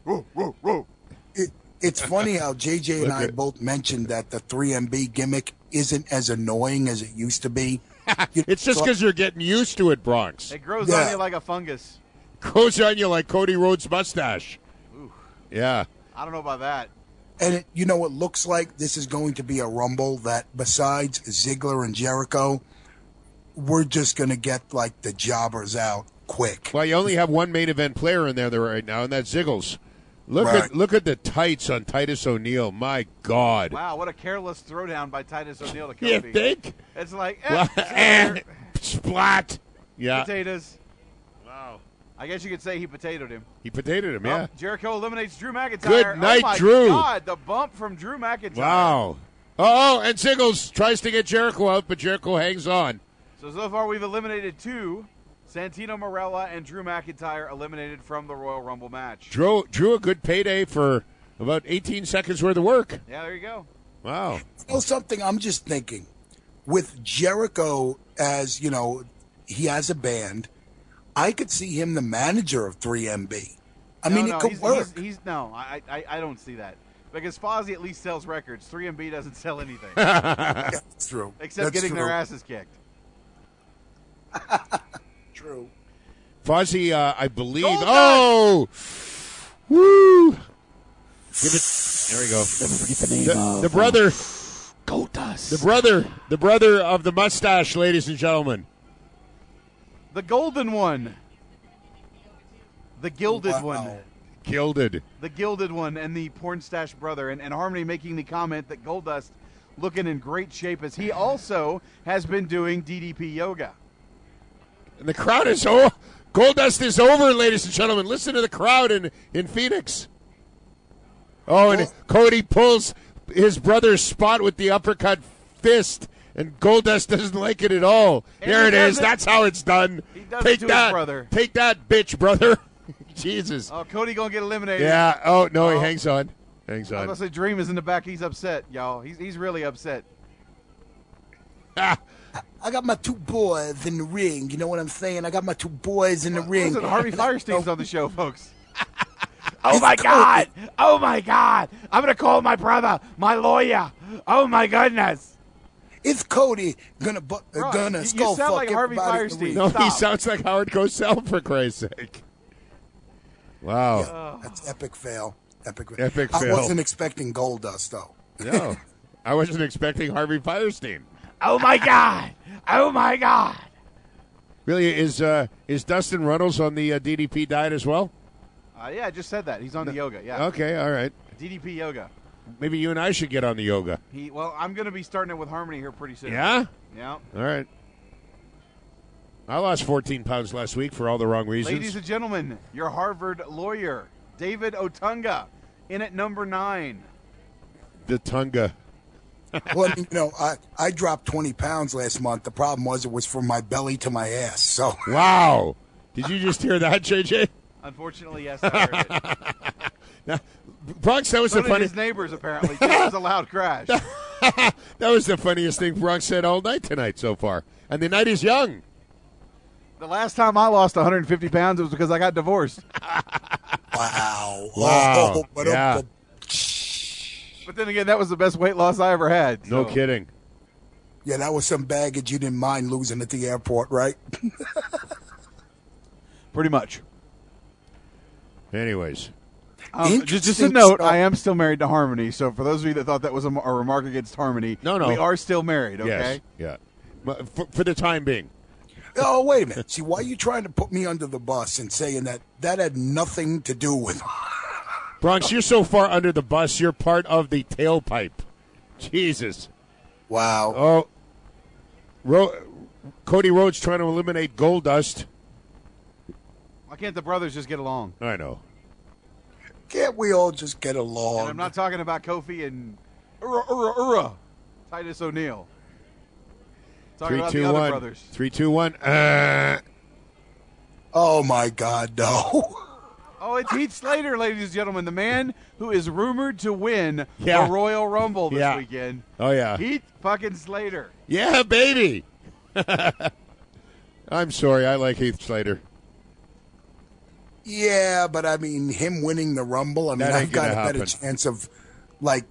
Speaker 13: It's funny how JJ and I both mentioned that the 3MB gimmick isn't as annoying as it used to be.
Speaker 7: It's just because you're getting used to it, Bronx.
Speaker 12: It grows on you like a fungus.
Speaker 7: Grows on you like Cody Rhodes' mustache.
Speaker 12: Ooh.
Speaker 7: Yeah.
Speaker 12: I don't know about that.
Speaker 13: And it looks like this is going to be a Rumble that besides Ziggler and Jericho, we're just going to get like the jobbers out quick.
Speaker 7: Well, you only have one main event player in there right now, and that's Ziggles. Look at the tights on Titus O'Neil. My God.
Speaker 12: Wow, what a careless throwdown by Titus O'Neil to
Speaker 7: You
Speaker 12: Cody.
Speaker 7: think?
Speaker 12: It's like,
Speaker 7: Splat. Yeah.
Speaker 12: potatoes.
Speaker 7: Wow.
Speaker 12: I guess you could say he potatoed him.
Speaker 7: He potatoed him, yeah.
Speaker 12: Jericho eliminates Drew McIntyre.
Speaker 7: Good night,
Speaker 12: oh my
Speaker 7: Drew.
Speaker 12: God, the bump from Drew McIntyre.
Speaker 7: Wow. Oh, and Ziggles tries to get Jericho out, but Jericho hangs on.
Speaker 12: So far we've eliminated 2. Santino Marella and Drew McIntyre eliminated from the Royal Rumble match.
Speaker 7: Drew a good payday for about 18 seconds worth of work.
Speaker 12: Yeah, there you go.
Speaker 7: Wow.
Speaker 13: You know something? I'm just thinking, with Jericho as he has a band, I could see him the manager of 3MB. I mean, it could work.
Speaker 12: I don't see that. Because Fozzy at least sells records. 3MB doesn't sell anything.
Speaker 13: Yeah, that's true.
Speaker 12: Except
Speaker 13: That's
Speaker 12: getting their
Speaker 13: true.
Speaker 12: asses kicked.
Speaker 13: True.
Speaker 7: Fozzy, I believe.
Speaker 12: Goldust!
Speaker 7: Oh! Woo! Give it. There we go.
Speaker 12: Never forget the name
Speaker 7: The brother.
Speaker 12: Goldust.
Speaker 7: The brother of the mustache, ladies and gentlemen.
Speaker 12: The golden one. The gilded one.
Speaker 7: Gilded.
Speaker 12: The gilded one and the porn stash brother. And Harmony making the comment that Goldust looking in great shape as he also has been doing DDP yoga.
Speaker 7: And the crowd is over. Goldust is over, ladies and gentlemen. Listen to the crowd in Phoenix. Oh, and Cody pulls his brother's spot with the uppercut fist, and Goldust doesn't like it at all.
Speaker 12: And
Speaker 7: there it is.
Speaker 12: it.
Speaker 7: That's how it's done.
Speaker 12: He does
Speaker 7: Take
Speaker 12: it to
Speaker 7: that,
Speaker 12: his brother.
Speaker 7: Take that, bitch, brother. Jesus.
Speaker 12: Oh, Cody gonna get eliminated.
Speaker 7: Yeah. Oh no, he hangs on. Hangs
Speaker 12: I
Speaker 7: on.
Speaker 12: was gonna say Dream is in the back. He's upset, y'all. He's really upset.
Speaker 13: I got my two boys in the ring. You know what I'm saying? I got my two boys in the ring.
Speaker 12: Listen, Harvey Firestein's on the show, folks.
Speaker 14: Oh, my God. Oh, my God. I'm going to call my brother, my lawyer. Oh, my goodness.
Speaker 13: Is Cody gonna
Speaker 12: you
Speaker 13: skull
Speaker 12: sound
Speaker 13: fuck
Speaker 12: like Harvey
Speaker 13: everybody in the
Speaker 12: Firestein.
Speaker 13: ring?
Speaker 7: No,
Speaker 12: Stop.
Speaker 7: he sounds like Howard Cosell, for Christ's sake. Wow.
Speaker 13: Yeah, that's epic fail. Epic
Speaker 7: Epic
Speaker 13: I
Speaker 7: fail.
Speaker 13: wasn't expecting Goldust, though.
Speaker 7: No. I wasn't expecting Harvey Firestein.
Speaker 14: Oh, my God. Oh, my God.
Speaker 7: Really, is Dustin Runnels on the DDP diet as well?
Speaker 12: Yeah, I just said that. He's on the yoga. Yeah.
Speaker 7: Okay, all right.
Speaker 12: DDP yoga.
Speaker 7: Maybe you and I should get on the yoga.
Speaker 12: Well, I'm going to be starting it with Harmony here pretty soon.
Speaker 7: Yeah?
Speaker 12: Yeah.
Speaker 7: All right. I lost 14 pounds last week for all the wrong reasons.
Speaker 12: Ladies and gentlemen, your Harvard lawyer, David Otunga, in at number 9.
Speaker 7: The Tunga.
Speaker 13: Well, I dropped 20 pounds last month. The problem was it was from my belly to my ass. So
Speaker 7: Wow. Did you just hear that, JJ?
Speaker 12: Unfortunately, yes, I heard it.
Speaker 7: Now, Bronx, that was
Speaker 12: So
Speaker 7: the
Speaker 12: did
Speaker 7: funny.
Speaker 12: his neighbors, apparently. It was a loud crash.
Speaker 7: That was the funniest thing Bronx said all night tonight so far. And the night is young.
Speaker 12: The last time I lost 150 pounds, it was because I got divorced.
Speaker 13: wow.
Speaker 7: Wow.
Speaker 13: But
Speaker 7: Yeah.
Speaker 12: But then again, that was the best weight loss I ever had.
Speaker 7: No
Speaker 12: so.
Speaker 7: kidding.
Speaker 13: Yeah, that was some baggage you didn't mind losing at the airport, right?
Speaker 12: Pretty much.
Speaker 7: Anyways.
Speaker 12: Just a note, I am still married to Harmony, so for those of you that thought that was a remark against Harmony,
Speaker 7: No.
Speaker 12: we are still married, okay?
Speaker 7: Yes. Yeah. But for the time being.
Speaker 13: Oh, wait a minute. See, why are you trying to put me under the bus and saying that had nothing to do with
Speaker 7: Bronx, you're so far under the bus, you're part of the tailpipe. Jesus.
Speaker 13: Wow.
Speaker 7: Oh. Cody Rhodes trying to eliminate Goldust.
Speaker 12: Why can't the brothers just get along?
Speaker 7: I know.
Speaker 13: Can't we all just get along?
Speaker 12: And I'm not talking about Kofi and Titus O'Neil. Talking
Speaker 7: 3,
Speaker 12: about
Speaker 7: 2,
Speaker 12: the other
Speaker 7: 1.
Speaker 12: brothers.
Speaker 7: 3, 2, 1.
Speaker 13: Oh, my God, no.
Speaker 12: Oh, it's Heath Slater, ladies and gentlemen, the man who is rumored to win
Speaker 7: Yeah.
Speaker 12: the Royal Rumble this
Speaker 7: Yeah.
Speaker 12: weekend.
Speaker 7: Oh, yeah.
Speaker 12: Heath fucking Slater.
Speaker 7: Yeah, baby. I'm sorry. I like Heath Slater.
Speaker 13: Yeah, but I mean, him winning the Rumble, I mean,
Speaker 7: That ain't
Speaker 13: I've got a
Speaker 7: gonna
Speaker 13: better
Speaker 7: happen.
Speaker 13: chance of, like,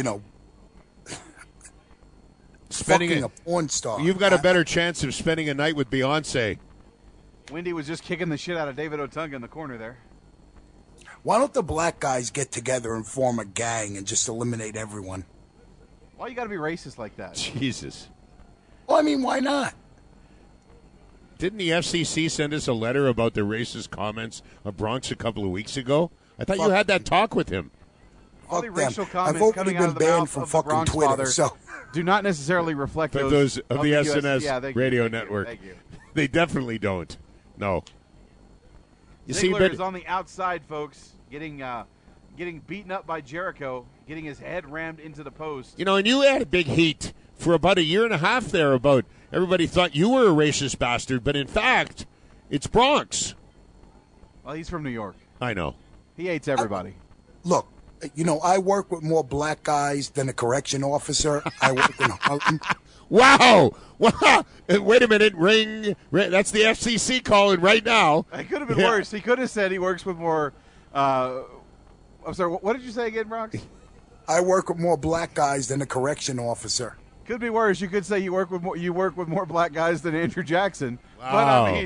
Speaker 7: Spending
Speaker 13: fucking a porn star.
Speaker 7: You've got a better chance of spending a night with Beyonce.
Speaker 12: Wendy was just kicking the shit out of David Otunga in the corner there.
Speaker 13: Why don't the black guys get together and form a gang and just eliminate everyone?
Speaker 12: Why you got to be racist like that?
Speaker 7: Jesus.
Speaker 13: Well, I mean, why not?
Speaker 7: Didn't the FCC send us a letter about the racist comments of Bronx a couple of weeks ago? I thought you had that talk with him.
Speaker 12: All the
Speaker 13: Fuck them.
Speaker 12: racial
Speaker 13: I've
Speaker 12: comments
Speaker 13: already
Speaker 12: coming
Speaker 13: been
Speaker 12: out of the
Speaker 13: banned
Speaker 12: mouth
Speaker 13: from
Speaker 12: of the
Speaker 13: fucking
Speaker 12: Bronx
Speaker 13: Twitter,
Speaker 12: father
Speaker 13: so-
Speaker 12: do not necessarily reflect
Speaker 7: But
Speaker 12: those
Speaker 7: those of the
Speaker 12: US
Speaker 7: SNS
Speaker 12: yeah, thank you,
Speaker 7: radio
Speaker 12: thank you,
Speaker 7: network.
Speaker 12: Thank you.
Speaker 7: They definitely don't. No. You
Speaker 12: Ziggler
Speaker 7: see, but
Speaker 12: is on the outside, folks, getting beaten up by Jericho, getting his head rammed into the post.
Speaker 7: and you had a big heat for about a year and a half there about everybody thought you were a racist bastard, but in fact, it's Bronx.
Speaker 12: Well, he's from New York.
Speaker 7: I know.
Speaker 12: He hates everybody.
Speaker 13: Look, I work with more black guys than a correction officer. I work in Harlem.
Speaker 7: Wow! Wow! Wait a minute, ring. That's the FCC calling right now.
Speaker 12: It could have been worse. He could have said he works with more. I'm sorry. What did you say again, Bronx?
Speaker 13: I work with more black guys than a correction officer.
Speaker 12: Could be worse. You could say you work with more black guys than Andrew Jackson.
Speaker 7: Wow.
Speaker 12: But I mean,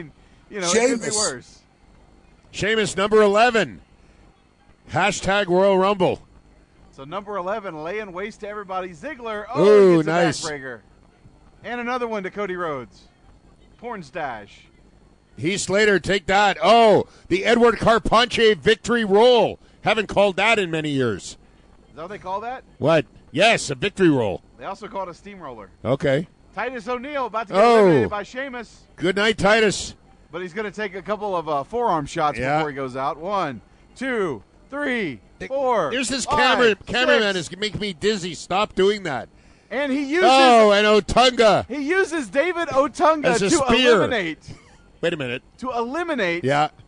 Speaker 12: You know, it could be worse.
Speaker 7: Sheamus, number 11. Hashtag Royal Rumble.
Speaker 12: So number 11, laying waste to everybody. Ziggler. Oh,
Speaker 7: Ooh,
Speaker 12: he gets
Speaker 7: nice.
Speaker 12: a backbreaker. And another one to Cody Rhodes. Porn stash.
Speaker 7: Heath Slater, take that. Oh, the Edward Carpentier victory roll. Haven't called that in many years.
Speaker 12: Is that what they call that?
Speaker 7: What? Yes, a victory roll.
Speaker 12: They also call it a steamroller.
Speaker 7: Okay.
Speaker 12: Titus O'Neil about to get eliminated by Sheamus.
Speaker 7: Good night, Titus.
Speaker 12: But he's going to take a couple of forearm shots before he goes out. 1, 2, 3, 4.
Speaker 7: There's this
Speaker 12: 5,
Speaker 7: cameraman
Speaker 12: 6.
Speaker 7: is making me dizzy. Stop doing that.
Speaker 12: And he uses
Speaker 7: and Otunga.
Speaker 12: He uses David Otunga
Speaker 7: As a
Speaker 12: to
Speaker 7: spear.
Speaker 12: eliminate.
Speaker 7: Wait a minute.
Speaker 12: To eliminate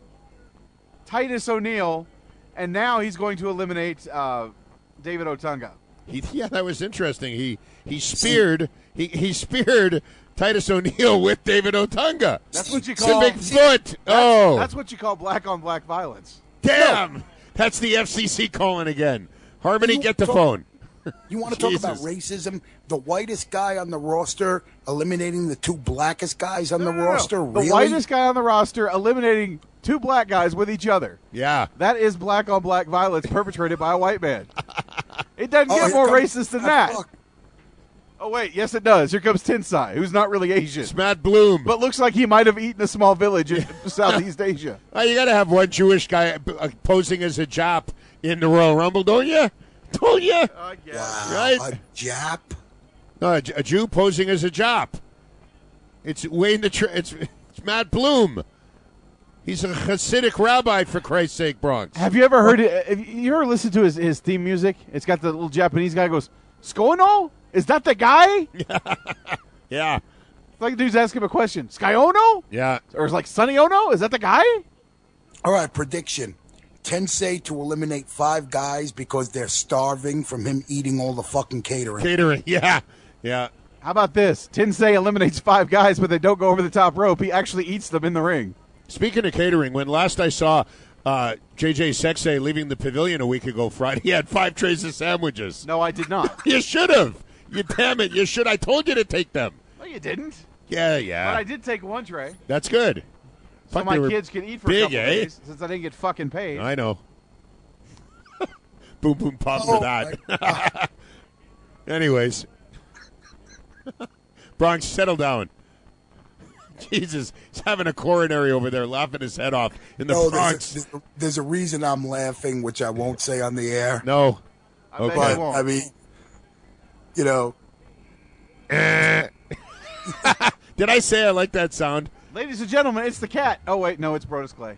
Speaker 12: Titus O'Neil, and now he's going to eliminate David Otunga.
Speaker 7: Yeah, that was interesting. He speared he speared Titus O'Neil with David Otunga.
Speaker 12: That's what you call
Speaker 7: It's a big foot.
Speaker 12: That's what you call black on black violence.
Speaker 7: Damn.
Speaker 12: No.
Speaker 7: That's the FCC calling again. Harmony, get the phone.
Speaker 13: You want to talk about racism? The whitest guy on the roster eliminating the two blackest guys on the roster?
Speaker 12: No.
Speaker 13: Really?
Speaker 12: The whitest guy on the roster eliminating two black guys with each other.
Speaker 7: Yeah.
Speaker 12: That is black on black violence perpetrated by a white man. It doesn't get more racist than that. Oh, wait. Yes, it does. Here comes Tensai, who's not really Asian.
Speaker 7: It's Matt Bloom.
Speaker 12: But looks like he might have eaten a small village in Southeast Asia.
Speaker 7: Oh, you got to have one Jewish guy posing as a Jap in the Royal Rumble, don't you? Don't you?
Speaker 12: I guess.
Speaker 13: Wow,
Speaker 7: Right?
Speaker 13: a Jap?
Speaker 7: No, a Jew posing as a Jap. It's Wayne it's Matt Bloom. He's a Hasidic rabbi, for Christ's sake, Bronx.
Speaker 12: Have you ever heard it? Have you ever listened to his theme music? It's got the little Japanese guy goes, Skono? Is that the guy?
Speaker 7: Yeah.
Speaker 12: It's like a dude's asking him a question. Skyono?
Speaker 7: Yeah.
Speaker 12: Or it's like Sonny Ono? Is that the guy?
Speaker 13: All right, prediction. Tensei to eliminate 5 guys because they're starving from him eating all the fucking catering.
Speaker 7: Catering, yeah. Yeah.
Speaker 12: How about this? Tensei eliminates 5 guys, but they don't go over the top rope. He actually eats them in the ring.
Speaker 7: Speaking of catering, when last I saw JJ Sexay leaving the pavilion a week ago Friday, he had 5 trays of sandwiches.
Speaker 12: No, I did not.
Speaker 7: You should have. You damn it. You should. I told you to take them.
Speaker 12: No, you didn't.
Speaker 7: Yeah.
Speaker 12: But I did take 1 tray.
Speaker 7: That's good.
Speaker 12: So
Speaker 7: Fuck,
Speaker 12: my
Speaker 7: they were
Speaker 12: kids can eat for
Speaker 7: big,
Speaker 12: a couple days,
Speaker 7: eh?
Speaker 12: since I didn't get fucking paid.
Speaker 7: I know. Boom, boom, pop for that. Anyways. Bronx, settle down. Jesus, he's having a coronary over there, laughing his head off in the Bronx.
Speaker 13: There's a reason I'm laughing, which I won't say on the air.
Speaker 7: No.
Speaker 12: Okay.
Speaker 13: But, I mean, you know.
Speaker 7: Did I say I like that sound?
Speaker 12: Ladies and gentlemen, it's the cat. Oh, wait, no, it's Brodus Clay.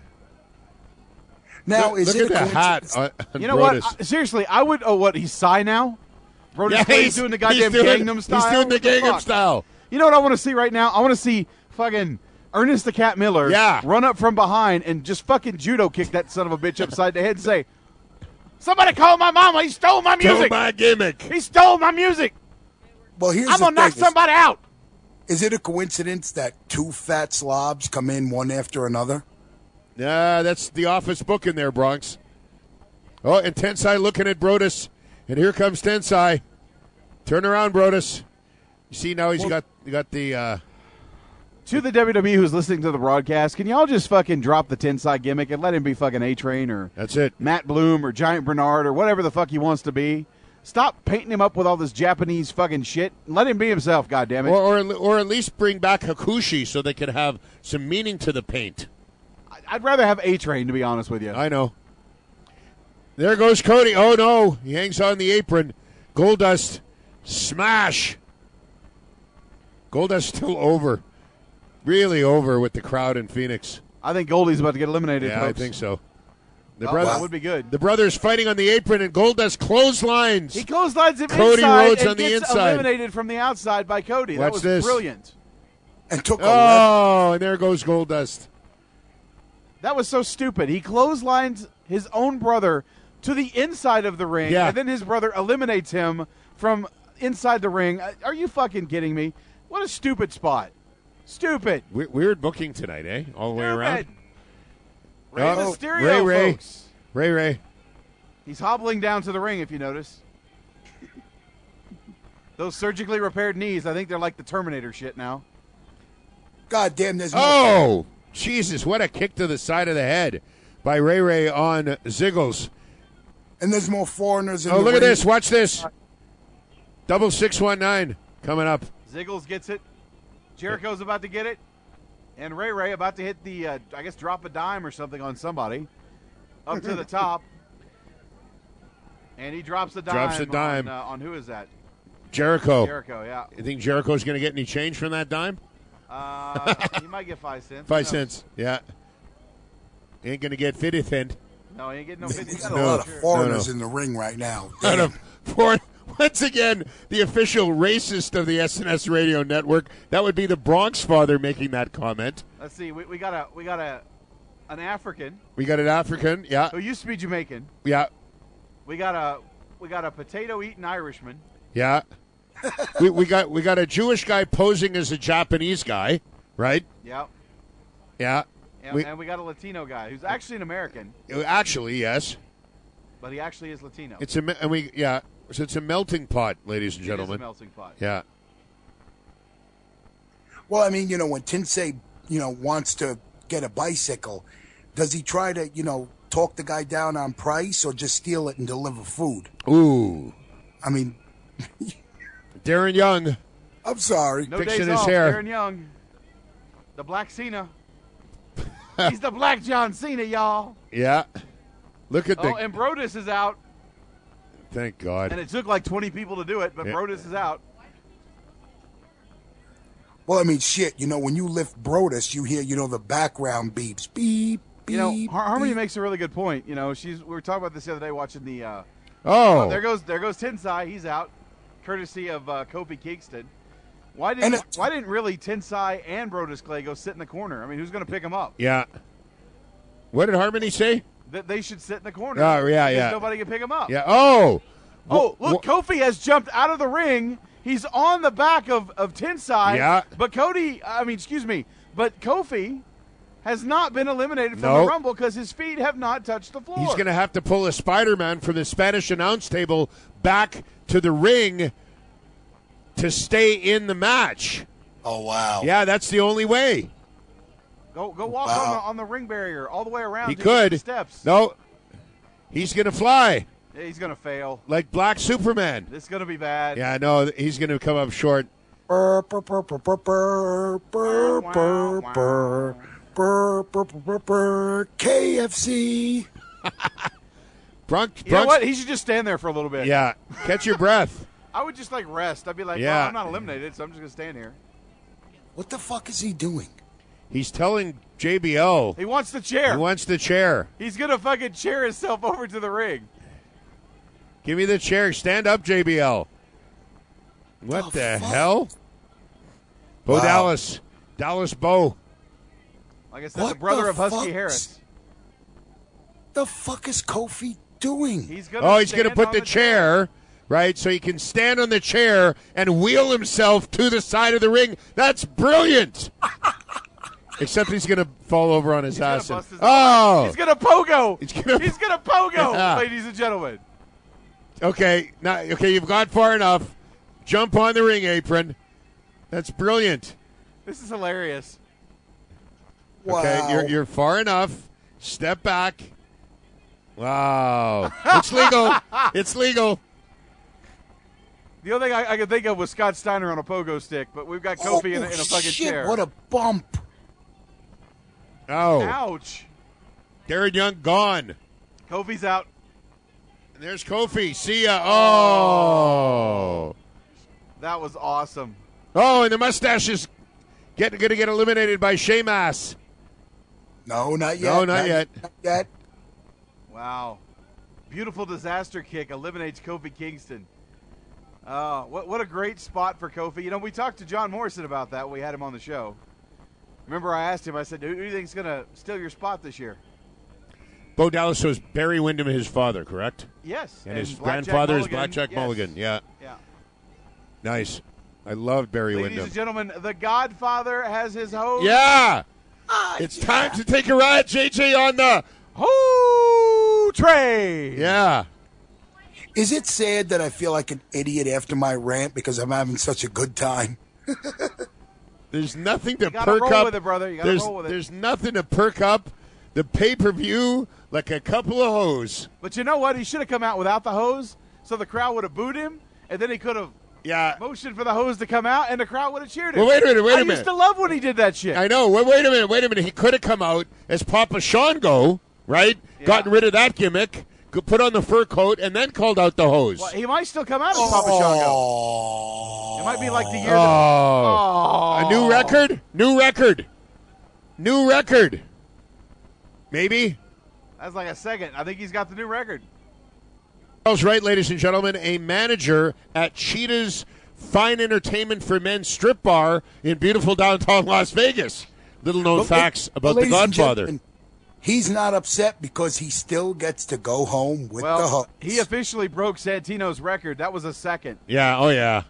Speaker 13: Now,
Speaker 7: Look at the hat. On
Speaker 12: You know
Speaker 7: Brodus.
Speaker 12: what? Seriously, I would. Oh, what? He's Psy now? Brodus
Speaker 7: Yeah,
Speaker 12: Clay's doing the goddamn Gangnam style.
Speaker 7: He's doing the
Speaker 12: What the
Speaker 7: Gangnam
Speaker 12: fuck?
Speaker 7: style.
Speaker 12: You know what I want to see right now? I want to see fucking Ernest the Cat Miller run up from behind and just fucking judo kick that son of a bitch upside the head and say, "Somebody call my mama. He stole my music.
Speaker 7: Stole my gimmick.
Speaker 12: He stole my music.
Speaker 13: Well, here's
Speaker 12: I'm
Speaker 13: the
Speaker 12: going to knock
Speaker 13: thing.
Speaker 12: somebody out."
Speaker 13: Is it a coincidence that 2 fat slobs come in one after another?
Speaker 7: Yeah, that's the office book in there, Bronx. Oh, and Tensai looking at Brodus. And here comes Tensai. Turn around, Brodus. You see now he's got the...
Speaker 12: To the WWE who's listening to the broadcast, can y'all just fucking drop the Tensai gimmick and let him be fucking A-Train or
Speaker 7: That's it.
Speaker 12: Matt Bloom or Giant Bernard or whatever the fuck he wants to be? Stop painting him up with all this Japanese fucking shit. Let him be himself, goddammit.
Speaker 7: Or at least bring back Hakushi so they can have some meaning to the paint.
Speaker 12: I'd rather have A-Train, to be honest with you.
Speaker 7: I know. There goes Cody. Oh, no. He hangs on the apron. Goldust. Smash. Goldust still over. Really over with the crowd in Phoenix.
Speaker 12: I think Goldie's about to get eliminated,
Speaker 7: Yeah,
Speaker 12: folks.
Speaker 7: I think so.
Speaker 12: That would be good.
Speaker 7: The brothers fighting on the apron, and Goldust clotheslines.
Speaker 12: He clotheslines him
Speaker 7: Cody
Speaker 12: inside
Speaker 7: Rhodes
Speaker 12: and
Speaker 7: on the
Speaker 12: gets
Speaker 7: inside.
Speaker 12: eliminated from the outside by Cody. That
Speaker 7: Watch
Speaker 12: was
Speaker 7: this.
Speaker 12: brilliant.
Speaker 13: And took a
Speaker 7: Oh, and there goes Goldust.
Speaker 12: That was so stupid. He clotheslines his own brother to the inside of the ring,
Speaker 7: Yeah.
Speaker 12: and then his brother eliminates him from inside the ring. Are you fucking kidding me? What a stupid spot. Stupid.
Speaker 7: Weird booking tonight, eh? All the way around.
Speaker 12: Rey
Speaker 7: Oh,
Speaker 12: Mysterio,
Speaker 7: Ray.
Speaker 12: folks.
Speaker 7: Ray.
Speaker 12: He's hobbling down to the ring, if you notice. Those surgically repaired knees, I think they're like the Terminator shit now.
Speaker 13: God damn, there's
Speaker 7: Oh! Jesus, what a kick to the side of the head by Ray Ray on Ziggles.
Speaker 13: And there's more foreigners in
Speaker 7: Oh,
Speaker 13: the
Speaker 7: look at
Speaker 13: ring.
Speaker 7: this. Watch this. Double 619 coming up.
Speaker 12: Ziggles gets it. Jericho's about to get it. And Ray Ray about to hit the, I guess, drop a dime or something on somebody. Up to the top. And he drops the dime.
Speaker 7: Drops the dime.
Speaker 12: On who is that?
Speaker 7: Jericho.
Speaker 12: Jericho, yeah.
Speaker 7: You think Jericho's going to get any change from that dime?
Speaker 12: He might get 5 cents.
Speaker 7: 5 cents, yeah. Ain't going to get 50 cent.
Speaker 12: No, he ain't getting no 50
Speaker 13: We got
Speaker 12: cents.
Speaker 13: a lot of foreigners
Speaker 7: No.
Speaker 13: in the ring right now.
Speaker 7: Out of once again, the official racist of the SNS Radio Network. That would be the Bronx father making that comment.
Speaker 12: Let's see. We got an African.
Speaker 7: We got an African, yeah.
Speaker 12: Who used to be Jamaican.
Speaker 7: Yeah,
Speaker 12: We got a potato-eating Irishman.
Speaker 7: yeah. we got a Jewish guy posing as a Japanese guy, right?
Speaker 12: Yep.
Speaker 7: Yeah.
Speaker 12: And we got a Latino guy who's actually an American,
Speaker 7: Actually, yes.
Speaker 12: but he actually is Latino.
Speaker 7: So it's a melting pot, ladies and
Speaker 12: It is a
Speaker 7: gentlemen.
Speaker 12: melting pot.
Speaker 7: Yeah.
Speaker 13: Well, I mean, when Tensei, wants to get a bicycle, does he try to, talk the guy down on price or just steal it and deliver food?
Speaker 7: Ooh.
Speaker 13: I mean,
Speaker 7: Darren Young.
Speaker 13: I'm sorry.
Speaker 12: No
Speaker 7: Fixing
Speaker 12: days
Speaker 7: his
Speaker 12: off.
Speaker 7: hair.
Speaker 12: Darren Young, the Black Cena. He's the Black John Cena, y'all.
Speaker 7: Yeah. Look at
Speaker 12: Oh, and Brodus is out.
Speaker 7: Thank God.
Speaker 12: And it took like 20 people to do it, but
Speaker 7: Yeah.
Speaker 12: Brodus is out.
Speaker 13: Well, I mean, shit, when you lift Brodus, you hear, the background beeps. Beep, beep.
Speaker 12: Harmony makes a really good point. We were talking about this the other day watching the.
Speaker 7: Oh.
Speaker 12: There goes Tensai. He's out, courtesy of Kofi Kingston. Why didn't really Tensai and Brodus Clay go sit in the corner? I mean, who's going to pick him up?
Speaker 7: Yeah. What did Harmony say?
Speaker 12: That they should sit in the corner.
Speaker 7: Oh, yeah,
Speaker 12: because
Speaker 7: yeah.
Speaker 12: Nobody can pick him up.
Speaker 7: Yeah. Oh.
Speaker 12: Oh, look, Kofi has jumped out of the ring. He's on the back of Tensai.
Speaker 7: Yeah.
Speaker 12: But Kofi has not been eliminated from
Speaker 7: No.
Speaker 12: the Rumble because his feet have not touched the floor.
Speaker 7: He's going to have to pull a Spider-Man from the Spanish announce table back to the ring to stay in the match.
Speaker 13: Oh, wow.
Speaker 7: Yeah, that's the only way.
Speaker 12: Go walk
Speaker 13: Wow.
Speaker 12: on the ring barrier all the way around.
Speaker 7: He
Speaker 12: to get the
Speaker 7: could.
Speaker 12: steps.
Speaker 7: No. He's going to fly
Speaker 12: Yeah, he's going to fail.
Speaker 7: like Black Superman.
Speaker 12: This is going to be bad.
Speaker 7: Yeah, no, he's going to come up short.
Speaker 13: Burr, burr, burr, burr, burr, burr, burr, burr, burr, burr, burr, burr, burr, KFC.
Speaker 7: Bronx,
Speaker 12: You know what? He should just stand there for a little bit.
Speaker 7: Yeah, catch your breath.
Speaker 12: I would just rest. I'd be like,
Speaker 7: Yeah.
Speaker 12: well, I'm not eliminated, so I'm just going to stand here.
Speaker 13: What the fuck is he doing?
Speaker 7: He's telling JBL
Speaker 12: He wants the chair.
Speaker 7: he wants the chair.
Speaker 12: He's going to fucking chair himself over to the ring.
Speaker 7: Give me the chair. Stand up, JBL. What the hell? Bo
Speaker 13: Wow.
Speaker 7: Dallas. Dallas Bo.
Speaker 12: Like I said, the
Speaker 13: What
Speaker 12: brother
Speaker 13: the
Speaker 12: of Husky
Speaker 13: fuck?
Speaker 12: Harris.
Speaker 13: The fuck is Kofi doing?
Speaker 12: He's going
Speaker 7: Oh, he's going to put the chair, right, so he can stand on the chair and wheel himself to the side of the ring. That's brilliant. Except he's going to fall over on his ass.
Speaker 12: Bust his
Speaker 7: Oh.
Speaker 12: He's going to pogo.
Speaker 7: He's gonna-
Speaker 12: pogo,
Speaker 7: Yeah.
Speaker 12: ladies and gentlemen.
Speaker 7: Okay, you've got far enough. Jump on the ring apron. That's brilliant.
Speaker 12: This is hilarious.
Speaker 7: Okay,
Speaker 13: Wow.
Speaker 7: you're far enough. Step back. Wow. It's legal. It's legal.
Speaker 12: The only thing I could think of was Scott Steiner on a pogo stick, but we've got Kofi in a fucking
Speaker 13: shit,
Speaker 12: chair.
Speaker 13: What a bump.
Speaker 7: Oh.
Speaker 12: Ouch.
Speaker 7: Darren Young gone.
Speaker 12: Kofi's out.
Speaker 7: And there's Kofi. See ya. Oh.
Speaker 12: That was awesome.
Speaker 7: Oh, and the mustache is going to get eliminated by Sheamus.
Speaker 13: No, not yet.
Speaker 7: No, not yet.
Speaker 13: Not yet.
Speaker 12: Wow. Beautiful disaster kick eliminates Kofi Kingston. What a great spot for Kofi. We talked to John Morrison about that when we had him on the show. Remember I asked him, I said, who do you think's going to steal your spot this year?
Speaker 7: Bo Dallas was Barry Windham, his father, correct?
Speaker 12: Yes.
Speaker 7: And his
Speaker 12: Blackjack
Speaker 7: grandfather is
Speaker 12: Mulligan,
Speaker 7: Blackjack
Speaker 12: yes.
Speaker 7: Mulligan. Yeah.
Speaker 12: Yeah.
Speaker 7: Nice. I loved Barry
Speaker 12: Ladies
Speaker 7: Windham.
Speaker 12: and gentlemen, the Godfather has his hose.
Speaker 7: Yeah. It's time to take a ride, JJ, on the
Speaker 12: Hoo Train.
Speaker 7: Yeah.
Speaker 13: Is it sad that I feel like an idiot after my rant because I'm having such a good time?
Speaker 7: There's nothing to
Speaker 12: gotta
Speaker 7: perk
Speaker 12: roll
Speaker 7: up.
Speaker 12: with it, brother. You gotta roll with it.
Speaker 7: There's nothing to perk up the pay-per-view like a couple of hoes.
Speaker 12: But you know what? He should have come out without the hose, so the crowd would have booed him, and then he could have motioned for the hose to come out, and the crowd would have cheered him.
Speaker 7: Well, wait a minute.
Speaker 12: I used to love when he did that shit.
Speaker 7: I know. Wait a minute. He could have come out as Papa Shango, right?
Speaker 12: Yeah.
Speaker 7: Gotten rid of that gimmick, put on the fur coat, and then called out the hose.
Speaker 12: Well, he might still come out as Papa Shango. It might be like the year.
Speaker 7: A new record? New record. Maybe?
Speaker 12: That's like a second. I think he's got the new record.
Speaker 7: Charles Wright, ladies and gentlemen, a manager at Cheetah's Fine Entertainment for Men strip bar in beautiful downtown Las Vegas. Little known facts about the Godfather.
Speaker 13: He's not upset because he still gets to go home with the hose.
Speaker 12: He officially broke Santino's record. That was a second.
Speaker 7: Yeah, oh yeah.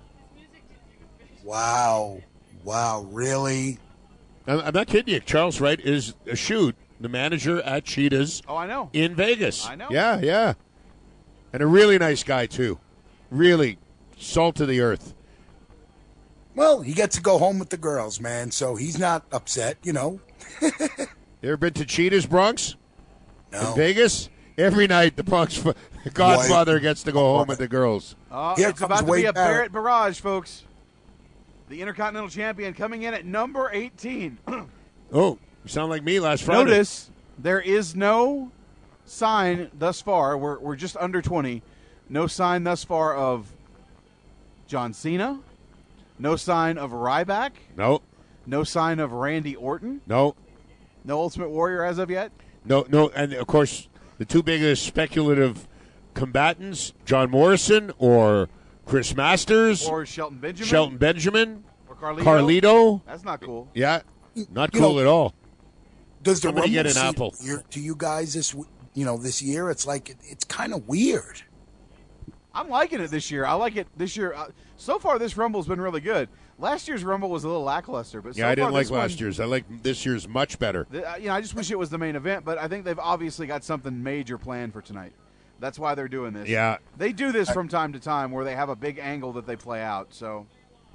Speaker 13: Wow, really?
Speaker 7: I'm not kidding you. Charles Wright is a shoot, the manager at Cheetah's.
Speaker 12: Oh, I know.
Speaker 7: In Vegas.
Speaker 12: I know.
Speaker 7: Yeah. And a really nice guy, too. Really salt of the earth.
Speaker 13: Well, he gets to go home with the girls, man, so he's not upset, you know.
Speaker 7: You ever been to Cheetah's, Bronx?
Speaker 13: No.
Speaker 7: In Vegas? Every night, the Bronx Godfather gets to go home with the girls.
Speaker 12: It's about to be a Barrett barrage, folks. The Intercontinental Champion coming in at number 18.
Speaker 7: Oh, you sound like me last Friday.
Speaker 12: Notice there is no sign thus far. We're just under 20. No sign thus far of John Cena. No sign of Ryback.
Speaker 7: No.
Speaker 12: No sign of Randy Orton.
Speaker 7: No.
Speaker 12: No Ultimate Warrior as of yet.
Speaker 7: No, and of course the two biggest speculative combatants, John Morrison or Chris Masters.
Speaker 12: Or Shelton Benjamin. Or
Speaker 7: Carlito.
Speaker 12: That's not cool.
Speaker 7: Yeah, not cool at all.
Speaker 13: Does the
Speaker 7: Somebody
Speaker 13: Rumble
Speaker 7: get an apple?
Speaker 13: To you guys this year, it's like it's kind of weird.
Speaker 12: I'm liking it this year. I like it this year. So far, this Rumble's been really good. Last year's Rumble was a little lackluster, but
Speaker 7: I didn't like last year's. I like this year's much better.
Speaker 12: I just wish it was the main event, but I think they've obviously got something major planned for tonight. That's why they're doing this.
Speaker 7: Yeah,
Speaker 12: they do this from time to time where they have a big angle that they play out. So,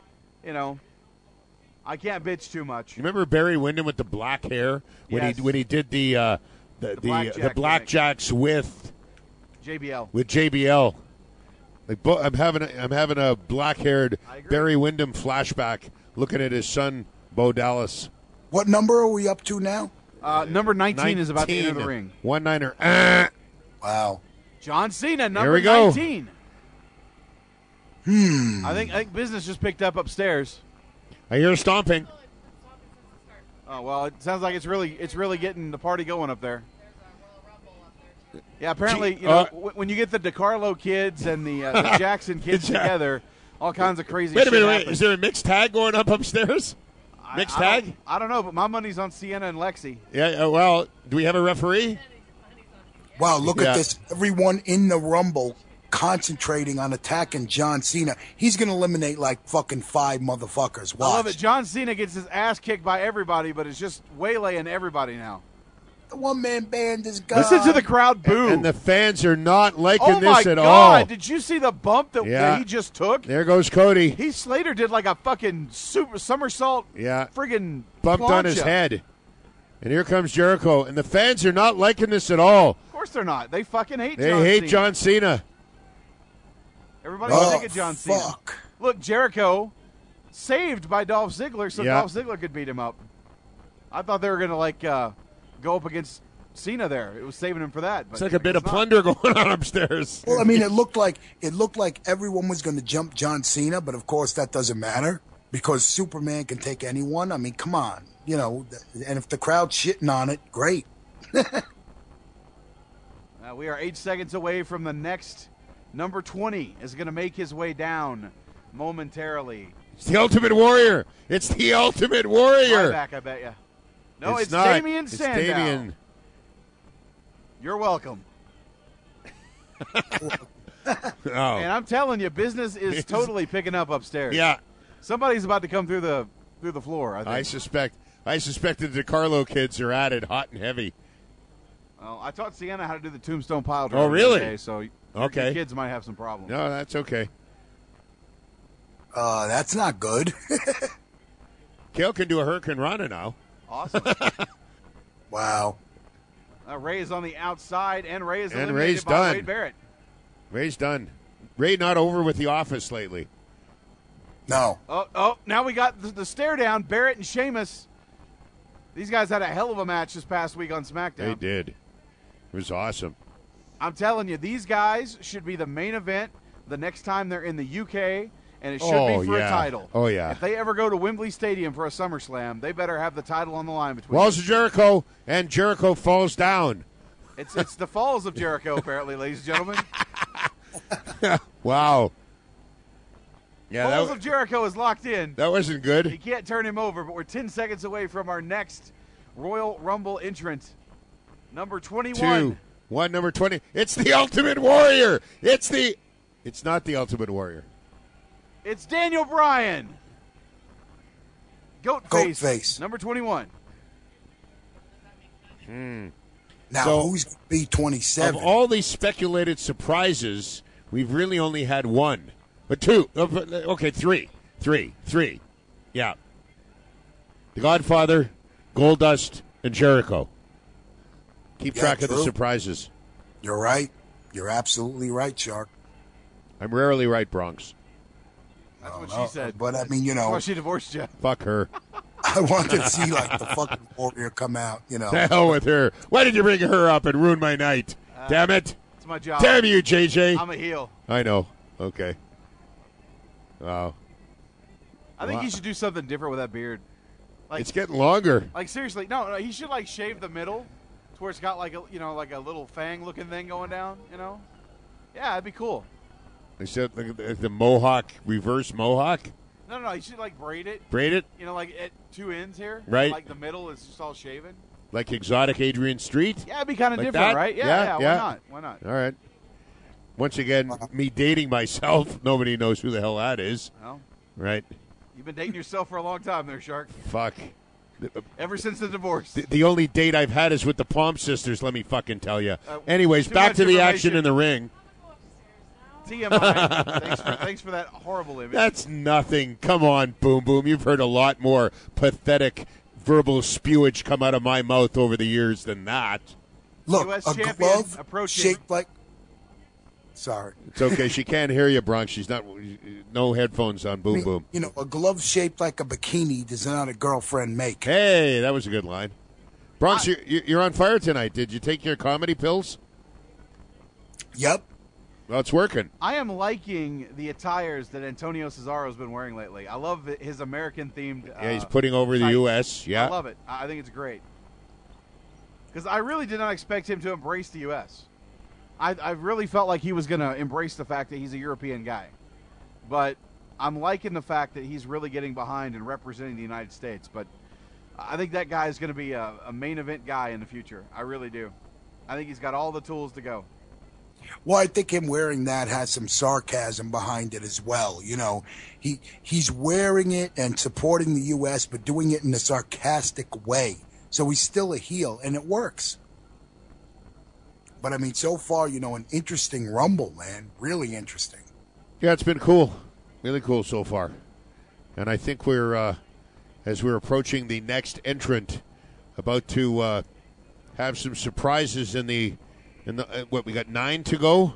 Speaker 12: I can't bitch too much.
Speaker 7: You remember Barry Windham with the black hair when he did the blackjacks with
Speaker 12: JBL.
Speaker 7: With JBL. Like I'm having a black-haired Barry Windham flashback looking at his son Bo Dallas.
Speaker 13: What number are we up to now?
Speaker 12: Number 19 is about to enter the ring.
Speaker 7: 1-9er.
Speaker 13: Wow.
Speaker 12: John Cena, number
Speaker 7: Here we go.
Speaker 12: 19. I think business just picked up upstairs.
Speaker 7: I hear stomping.
Speaker 12: Oh well, it sounds like it's really getting the party going up there. Yeah, apparently, when you get the DiCarlo kids and the Jackson kids together, all kinds of crazy shit happens.
Speaker 7: Is there a mixed tag going up upstairs? Mixed tag?
Speaker 12: I don't know, but my money's on Sienna and Lexi.
Speaker 7: Yeah, well, do we have a referee?
Speaker 13: Wow, look at this. Everyone in the Rumble concentrating on attacking John Cena. He's going to eliminate like fucking 5 motherfuckers. Watch.
Speaker 12: I love it. John Cena gets his ass kicked by everybody, but it's just waylaying everybody now.
Speaker 13: The one-man band is gone.
Speaker 12: Listen to the crowd boo.
Speaker 7: And the fans are not liking this at all.
Speaker 12: Oh, my God. Did you see the bump that he just took?
Speaker 7: There goes Cody.
Speaker 12: Heath Slater did like a fucking super somersault.
Speaker 7: Yeah.
Speaker 12: Friggin'
Speaker 7: bumped on his head. And here comes Jericho. And the fans are not liking this at all.
Speaker 12: Of course they're not. They fucking hate
Speaker 7: John
Speaker 12: Cena.
Speaker 7: They hate John Cena.
Speaker 12: Everybody's sick of John Cena. Look, Jericho saved by Dolph Ziggler so Dolph Ziggler could beat him up. I thought they were going to go up against Cena there. It was saving him for that. But
Speaker 7: it's like a bit of plunder going on upstairs.
Speaker 13: Well, I mean, it looked like everyone was going to jump John Cena, but of course that doesn't matter because Superman can take anyone. I mean, come on, and if the crowd's shitting on it, great.
Speaker 12: We are 8 seconds away from the next. Number 20 is going to make his way down momentarily.
Speaker 7: It's the Ultimate Warrior. It's the Ultimate Warrior.
Speaker 12: Ryback, I bet you. No, it's
Speaker 7: not.
Speaker 12: Damien Sandow.
Speaker 7: It's Damien.
Speaker 12: You're welcome. And I'm telling you, business is totally picking up upstairs.
Speaker 7: Yeah.
Speaker 12: Somebody's about to come through the floor, I think.
Speaker 7: I suspect the DiCarlo kids are at it hot and heavy.
Speaker 12: Well, I taught Sienna how to do the tombstone pile driver.
Speaker 7: Oh, really?
Speaker 12: Today, so your kids might have some problems.
Speaker 7: No, that's okay.
Speaker 13: That's not good.
Speaker 7: Kale can do a Hurricane Rana now.
Speaker 12: Awesome.
Speaker 13: Wow.
Speaker 12: Ray is on the outside, and Ray is
Speaker 7: And
Speaker 12: eliminated
Speaker 7: Ray's
Speaker 12: by
Speaker 7: done.
Speaker 12: Wade Barrett.
Speaker 7: Ray's done. Ray not over with The Office lately.
Speaker 13: No.
Speaker 12: Oh, now we got the stare down. Barrett and Sheamus. These guys had a hell of a match this past week on SmackDown.
Speaker 7: They did. It was awesome.
Speaker 12: I'm telling you, these guys should be the main event the next time they're in the UK, and it should be for a title.
Speaker 7: Oh, yeah.
Speaker 12: If they ever go to Wembley Stadium for a SummerSlam, they better have the title on the line between
Speaker 7: Walls
Speaker 12: them.
Speaker 7: of Jericho, and Jericho falls down.
Speaker 12: It's the Falls of Jericho, apparently, ladies and gentlemen.
Speaker 7: Wow. Yeah,
Speaker 12: Falls of Jericho is locked in.
Speaker 7: that wasn't good.
Speaker 12: You can't turn him over, but we're 10 seconds away from our next Royal Rumble entrant, number 21.
Speaker 7: 2-1, number 20. It's the Ultimate Warrior. It's not the Ultimate Warrior.
Speaker 12: It's Daniel Bryan.
Speaker 13: Goatface.
Speaker 12: Number 21.
Speaker 13: Now,
Speaker 7: So-
Speaker 13: who's going to be 27?
Speaker 7: Of all these speculated surprises, we've really only had one. But two. Okay, three. Three. Yeah. The Godfather, Goldust, and Jericho. Keep
Speaker 13: Yeah,
Speaker 7: track of the
Speaker 13: true.
Speaker 7: surprises.
Speaker 13: You're right. You're absolutely right, Shark.
Speaker 7: I'm rarely right, Bronx.
Speaker 12: That's what she said.
Speaker 13: But, I mean, you know,
Speaker 12: Well, she divorced you.
Speaker 7: Fuck her.
Speaker 13: I want to see, like, the fucking Warrior come out, you know.
Speaker 7: The hell with her. Why did you bring her up and ruin my night? Damn it.
Speaker 12: It's my job.
Speaker 7: Damn you, JJ.
Speaker 12: I'm a heel.
Speaker 7: I know. Okay. Wow.
Speaker 12: I think
Speaker 7: Wow.
Speaker 12: he should do something different with that beard. Like,
Speaker 7: It's getting longer.
Speaker 12: Like, seriously, no, he should, like, shave the middle to where it's got, like, like a little fang-looking thing going down, you know? Yeah, that'd be cool.
Speaker 7: They said the Mohawk, reverse Mohawk.
Speaker 12: No, he should, like, braid it.
Speaker 7: Braid it?
Speaker 12: You know, like, at two ends here.
Speaker 7: Right.
Speaker 12: Like, the middle is just all shaven.
Speaker 7: Like exotic Adrian Street?
Speaker 12: Yeah, it'd be kind of
Speaker 7: Like
Speaker 12: different,
Speaker 7: that?
Speaker 12: right? Yeah, why not?
Speaker 7: All right. Once again, me dating myself, nobody knows who the hell that is.
Speaker 12: Well,
Speaker 7: Right?
Speaker 12: you've been dating yourself for a long time there, Shark.
Speaker 7: Fuck.
Speaker 12: Ever since the divorce.
Speaker 7: The only date I've had is with the Palm Sisters, let me fucking tell you. Anyways,
Speaker 12: too
Speaker 7: back
Speaker 12: much
Speaker 7: to the action
Speaker 12: information.
Speaker 7: in the ring.
Speaker 12: TMI. Thanks for that horrible image.
Speaker 7: That's nothing. Come on, Boom Boom. You've heard a lot more pathetic verbal spewage come out of my mouth over the years than that.
Speaker 13: Look,
Speaker 12: US
Speaker 13: a
Speaker 12: champion
Speaker 13: glove
Speaker 12: approaching.
Speaker 13: shaped like... Sorry.
Speaker 7: It's okay. She can't hear you, Bronx. She's not. No headphones on. Boom Boom.
Speaker 13: You know, a glove shaped like a bikini does not a girlfriend make.
Speaker 7: Hey, that was a good line. Bronx, you're on fire tonight. Did you take your comedy pills?
Speaker 13: Yep.
Speaker 7: Well, it's working.
Speaker 12: I am liking the attires that Antonio Cesaro's been wearing lately. I love his American-themed
Speaker 7: Yeah, he's putting over the
Speaker 12: tights.
Speaker 7: U.S. Yeah.
Speaker 12: I love it. I think it's great. Because I really did not expect him to embrace the U.S. I really felt like he was going to embrace the fact that he's a European guy. But I'm liking the fact that he's really getting behind and representing the United States. But I think that guy is going to be a main event guy in the future. I really do. I think he's got all the tools to go.
Speaker 13: Well, I think him wearing that has some sarcasm behind it as well. You know, he's wearing it and supporting the U.S., but doing it in a sarcastic way. So he's still a heel, and it works. But, I mean, so far, you know, an interesting Rumble, man. Really interesting.
Speaker 7: Yeah, it's been cool. Really cool so far. And I think we're, as we're approaching the next entrant, about to have some surprises in the what, we got 9 to go?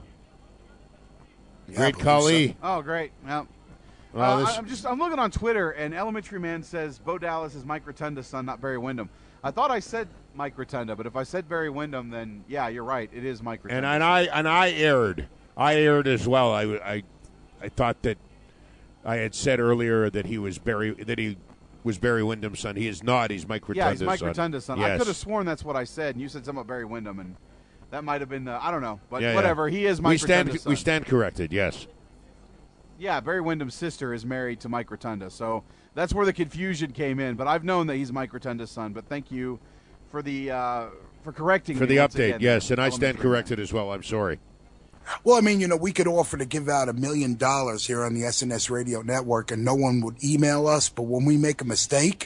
Speaker 7: Great Khali.
Speaker 12: Oh, great. Yeah.
Speaker 7: Well,
Speaker 12: I'm looking on Twitter, and Elementary Man says Bo Dallas is Mike Rotunda's son, not Barry Windham. I thought I said Mike Rotunda, but if I said Barry Windham, then yeah, you're right. It is Mike Rotunda.
Speaker 7: And I erred. I erred as well. I thought that I had said earlier that he was Barry Windham's son. He is not. He's Mike Rotunda's son.
Speaker 12: Yeah, he's Mike Rotunda's son.
Speaker 7: Yes.
Speaker 12: I could have sworn that's what I said, and you said something about Barry Windham, and that might have been I don't know, but
Speaker 7: Yeah,
Speaker 12: whatever.
Speaker 7: yeah.
Speaker 12: He is Mike Rotunda's son.
Speaker 7: We stand corrected. Yes.
Speaker 12: Yeah, Barry Windham's sister is married to Mike Rotunda, so that's where the confusion came in. But I've known that he's Mike Rotunda's son. But thank you for the for correcting
Speaker 7: For
Speaker 12: me
Speaker 7: the
Speaker 12: once
Speaker 7: update,
Speaker 12: again.
Speaker 7: yes, and I stand
Speaker 12: Elementary Man.
Speaker 7: corrected as well. I'm sorry.
Speaker 13: Well, I mean, you know, we could offer to give out $1 million here on the SNS Radio Network, and no one would email us. But when we make a mistake,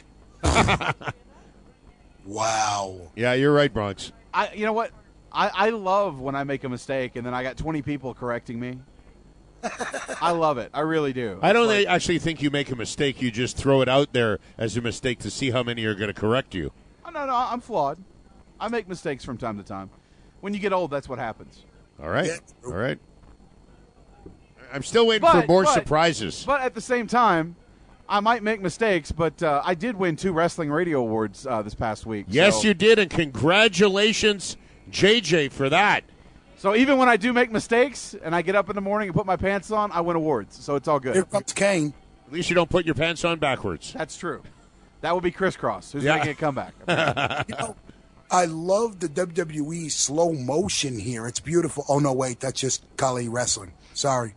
Speaker 13: wow.
Speaker 7: Yeah, you're right, Bronx.
Speaker 12: You know what? I love when I make a mistake and then I got 20 people correcting me. I love it. I really do.
Speaker 7: I don't actually think you make a mistake. You just throw it out there as a mistake to see how many are going to correct you.
Speaker 12: Oh, no, I'm flawed. I make mistakes from time to time. When you get old, that's what happens.
Speaker 7: All right. All right. I'm still waiting for more surprises.
Speaker 12: But at the same time, I might make mistakes, but I did win 2 Wrestling Radio Awards this past week.
Speaker 7: Yes, you did, and congratulations, JJ, for that.
Speaker 12: So even when I do make mistakes and I get up in the morning and put my pants on, I win awards. So it's all good.
Speaker 13: Here comes Kane.
Speaker 7: At least you don't put your pants on backwards.
Speaker 12: That's true. That would be crisscross. Who's making a comeback?
Speaker 13: I love the WWE slow motion here. It's beautiful. Oh, no, wait. That's just Kali wrestling. Sorry.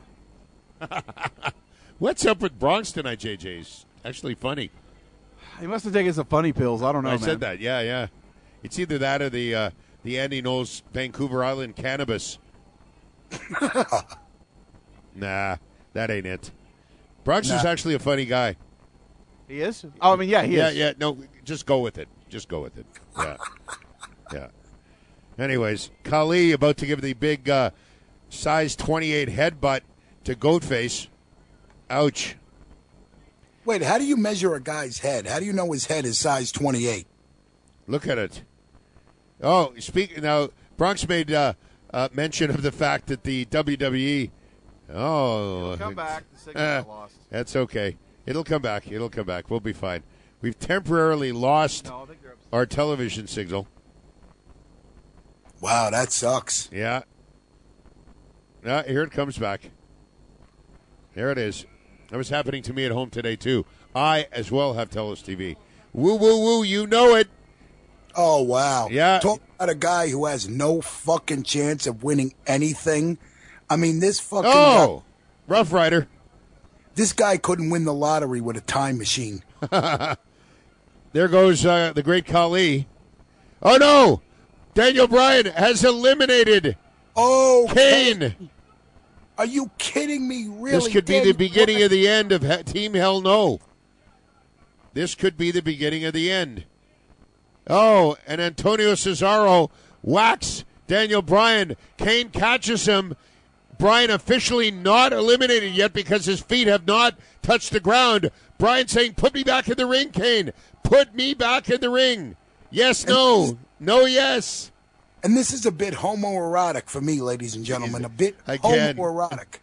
Speaker 7: What's up with Bronx tonight, JJ? It's actually funny.
Speaker 12: He must have taken some funny pills. I don't know,
Speaker 7: I
Speaker 12: man.
Speaker 7: said that. Yeah. It's either that or the Andy Knowles Vancouver Island cannabis. Nah, that ain't it. Bronx is actually a funny guy.
Speaker 12: He is? Oh, I mean, yeah, he is.
Speaker 7: Yeah, no, just go with it. Yeah. Yeah. Anyways, Kali about to give the big size 28 headbutt to Goatface. Ouch.
Speaker 13: Wait, how do you measure a guy's head? How do you know his head is size 28?
Speaker 7: Look at it. Oh, now, Bronx made mention of the fact that the WWE.
Speaker 12: It'll come back. The signal got lost.
Speaker 7: That's okay. It'll come back. We'll be fine. We've temporarily lost our television signal.
Speaker 13: Wow, that sucks.
Speaker 7: Yeah. Here it comes back. There it is. That was happening to me at home today, too. I, as well, have Telus TV. Woo, woo, woo, you know it.
Speaker 13: Oh, wow.
Speaker 7: Yeah.
Speaker 13: Talk about a guy who has no fucking chance of winning anything. I mean, this fucking guy,
Speaker 7: Rough Rider.
Speaker 13: This guy couldn't win the lottery with a time machine.
Speaker 7: There goes the great Kali. Oh, no. Daniel Bryan has eliminated Kane.
Speaker 13: Are you kidding me? Really?
Speaker 7: This could be the beginning of the end of Team Hell No. This could be the beginning of the end. Oh, and Antonio Cesaro whacks Daniel Bryan. Kane catches him. Bryan officially not eliminated yet because his feet have not touched the ground. Bryan saying, put me back in the ring, Kane. Put me back in the ring. Yes, no. No, yes.
Speaker 13: And this is a bit homoerotic for me, ladies and gentlemen. A bit homoerotic.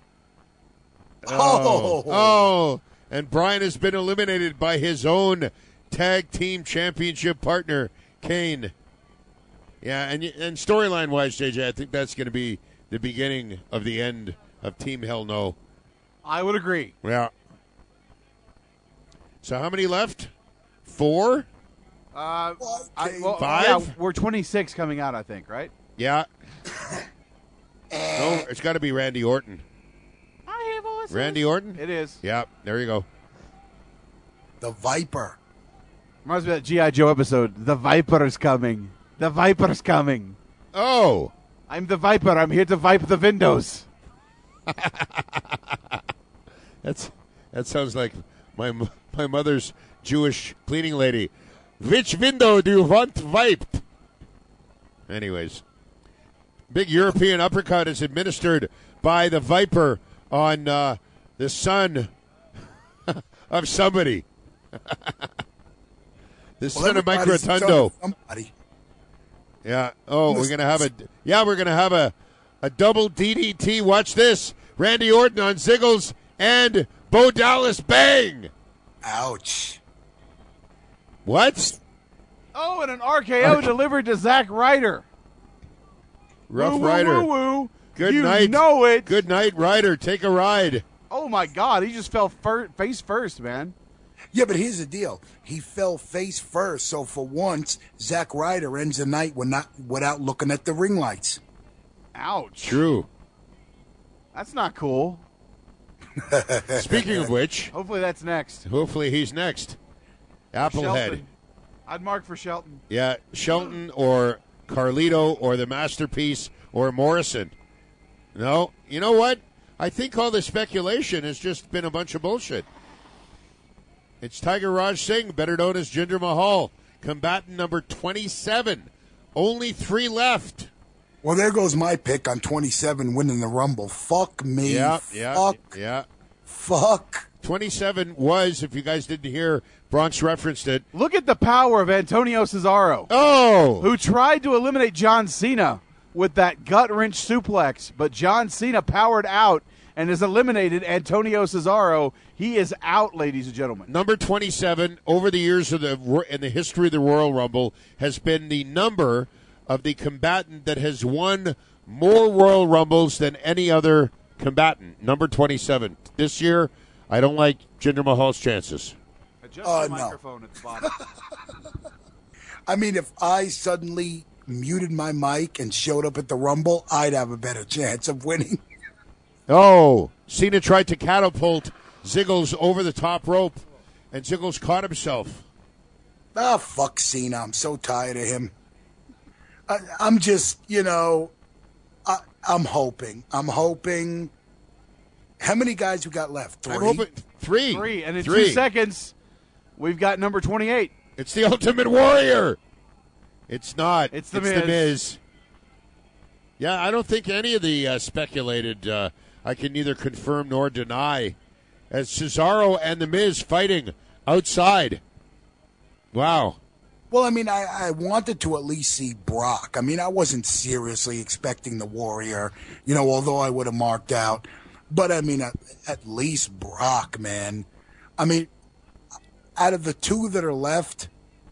Speaker 7: Oh. And Bryan has been eliminated by his own tag team championship partner, Kane. Yeah, and storyline-wise, JJ, I think that's going to be the beginning of the end of Team Hell No.
Speaker 12: I would agree.
Speaker 7: Yeah. So how many left? 4?
Speaker 12: 5?
Speaker 7: Yeah,
Speaker 12: we're 26 coming out, I think, right?
Speaker 7: Yeah. No, it's got to be Randy Orton.
Speaker 12: I hear voices.
Speaker 7: Randy Orton?
Speaker 12: It is.
Speaker 7: Yeah, there you go.
Speaker 13: The Viper.
Speaker 12: Reminds me of that G.I. Joe episode. The Viper's coming. The Viper's coming.
Speaker 7: Oh.
Speaker 12: I'm the Viper. I'm here to vipe the windows.
Speaker 7: That sounds like my mother's Jewish cleaning lady. Which window do you want wiped? Anyways, big European uppercut is administered by the Viper on the son of somebody. The son of Mike Rotundo. Yeah. Oh, we're gonna have a double DDT. Watch this. Randy Orton on Ziggles and Bo Dallas. Bang!
Speaker 13: Ouch.
Speaker 7: What?
Speaker 12: Oh, and an RKO delivered to Zack Ryder.
Speaker 7: Rough Rider.
Speaker 12: Woo.
Speaker 7: Good
Speaker 12: you
Speaker 7: night.
Speaker 12: Know it.
Speaker 7: Good night, Ryder. Take a ride.
Speaker 12: Oh my God, he just fell face first, man.
Speaker 13: Yeah, but here's the deal. He fell face first, so for once, Zack Ryder ends the night without looking at the ring lights.
Speaker 12: Ouch.
Speaker 7: True.
Speaker 12: That's not cool.
Speaker 7: Speaking of which.
Speaker 12: Hopefully that's next.
Speaker 7: Hopefully he's next. Applehead.
Speaker 12: Shelton. I'd mark for Shelton.
Speaker 7: Yeah, Shelton or Carlito or the Masterpiece or Morrison. No, you know what? I think all the speculation has just been a bunch of bullshit. It's Tiger Raj Singh, better known as Jinder Mahal, combatant number 27. Only 3 left.
Speaker 13: Well, there goes my pick on 27 winning the Rumble. Fuck me. Fuck.
Speaker 7: 27 was, if you guys didn't hear, Bronx referenced it.
Speaker 12: Look at the power of Antonio Cesaro.
Speaker 7: Oh!
Speaker 12: Who tried to eliminate John Cena with that gut-wrench suplex, but John Cena powered out and has eliminated Antonio Cesaro. He is out, ladies and gentlemen.
Speaker 7: Number 27, over the years in the history of the Royal Rumble, has been the number of the combatant that has won more Royal Rumbles than any other combatant. Number 27. This year, I don't like Jinder Mahal's chances.
Speaker 12: Adjust the microphone at the bottom.
Speaker 13: I mean, if I suddenly muted my mic and showed up at the Rumble, I'd have a better chance of winning.
Speaker 7: Oh, Cena tried to catapult Ziggles over the top rope, and Ziggles caught himself.
Speaker 13: Ah, fuck Cena. I'm so tired of him. I'm just, I'm hoping. How many guys we got left? 3?
Speaker 7: I'm hoping 3.
Speaker 12: 3, and in 2 seconds, we've got number 28.
Speaker 7: It's the Ultimate Warrior. It's not.
Speaker 12: It's the
Speaker 7: Miz. Yeah, I don't think any of the speculated I can neither confirm nor deny. As Cesaro and the Miz fighting outside. Wow.
Speaker 13: Well, I mean, I wanted to at least see Brock. I mean, I wasn't seriously expecting the Warrior, although I would have marked out. But, I mean, at least Brock, man. I mean, out of the 2 that are left,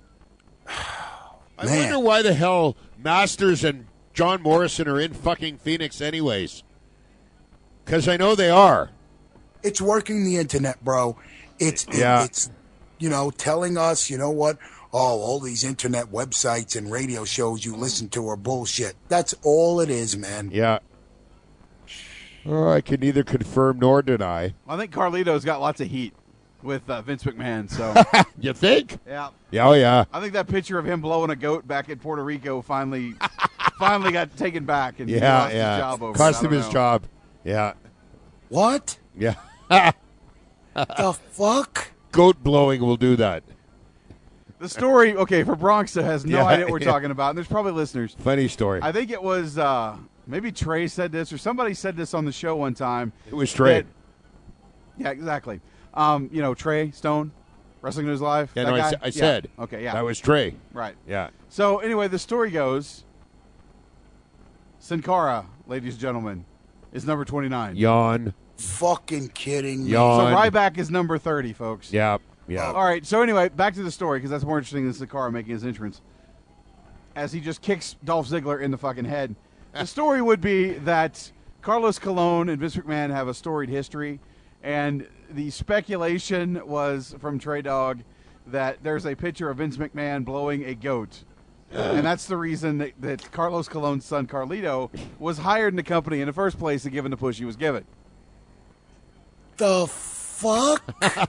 Speaker 7: I wonder why the hell Masters and John Morrison are in fucking Phoenix anyways. Because I know they are.
Speaker 13: It's working the internet, bro. It's telling us, what? Oh, all these internet websites and radio shows you listen to are bullshit. That's all it is, man.
Speaker 7: Yeah. Oh, I can neither confirm nor deny.
Speaker 12: I think Carlito's got lots of heat with Vince McMahon. So
Speaker 7: you think?
Speaker 12: Yeah.
Speaker 7: Yeah. Oh, yeah.
Speaker 12: I think that picture of him blowing a goat back in Puerto Rico finally got taken back, and he lost his job over.
Speaker 7: Cost him his job. Yeah.
Speaker 13: What?
Speaker 7: Yeah.
Speaker 13: The fuck?
Speaker 7: Goat blowing will do that.
Speaker 12: The story, okay, for Bronx that has no idea what we're talking about, and there's probably listeners.
Speaker 7: Funny story.
Speaker 12: I think it was maybe Trey said this, or somebody said this on the show one time.
Speaker 7: It was Trey.
Speaker 12: Yeah, exactly. Trey Stone, Wrestling News Live.
Speaker 7: Yeah,
Speaker 12: that
Speaker 7: no,
Speaker 12: guy?
Speaker 7: I said.
Speaker 12: Okay, yeah.
Speaker 7: That was Trey.
Speaker 12: Right.
Speaker 7: Yeah.
Speaker 12: So, anyway, the story goes, Sin Cara, ladies and gentlemen, is number 29.
Speaker 7: Yawn.
Speaker 13: Fucking kidding me.
Speaker 7: Yawn.
Speaker 12: So Ryback is number 30, folks.
Speaker 7: Yeah. Yeah.
Speaker 12: All right, so anyway, back to the story, because that's more interesting than Sin Cara making his entrance. As he just kicks Dolph Ziggler in the fucking head. The story would be that Carlos Colon and Vince McMahon have a storied history, and the speculation was from Trey Dog that there's a picture of Vince McMahon blowing a goat. And that's the reason that Carlos Colon's son, Carlito, was hired in the company in the first place and given the push he was given.
Speaker 13: The fuck?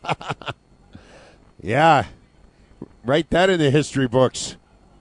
Speaker 7: Yeah. Write that in the history books.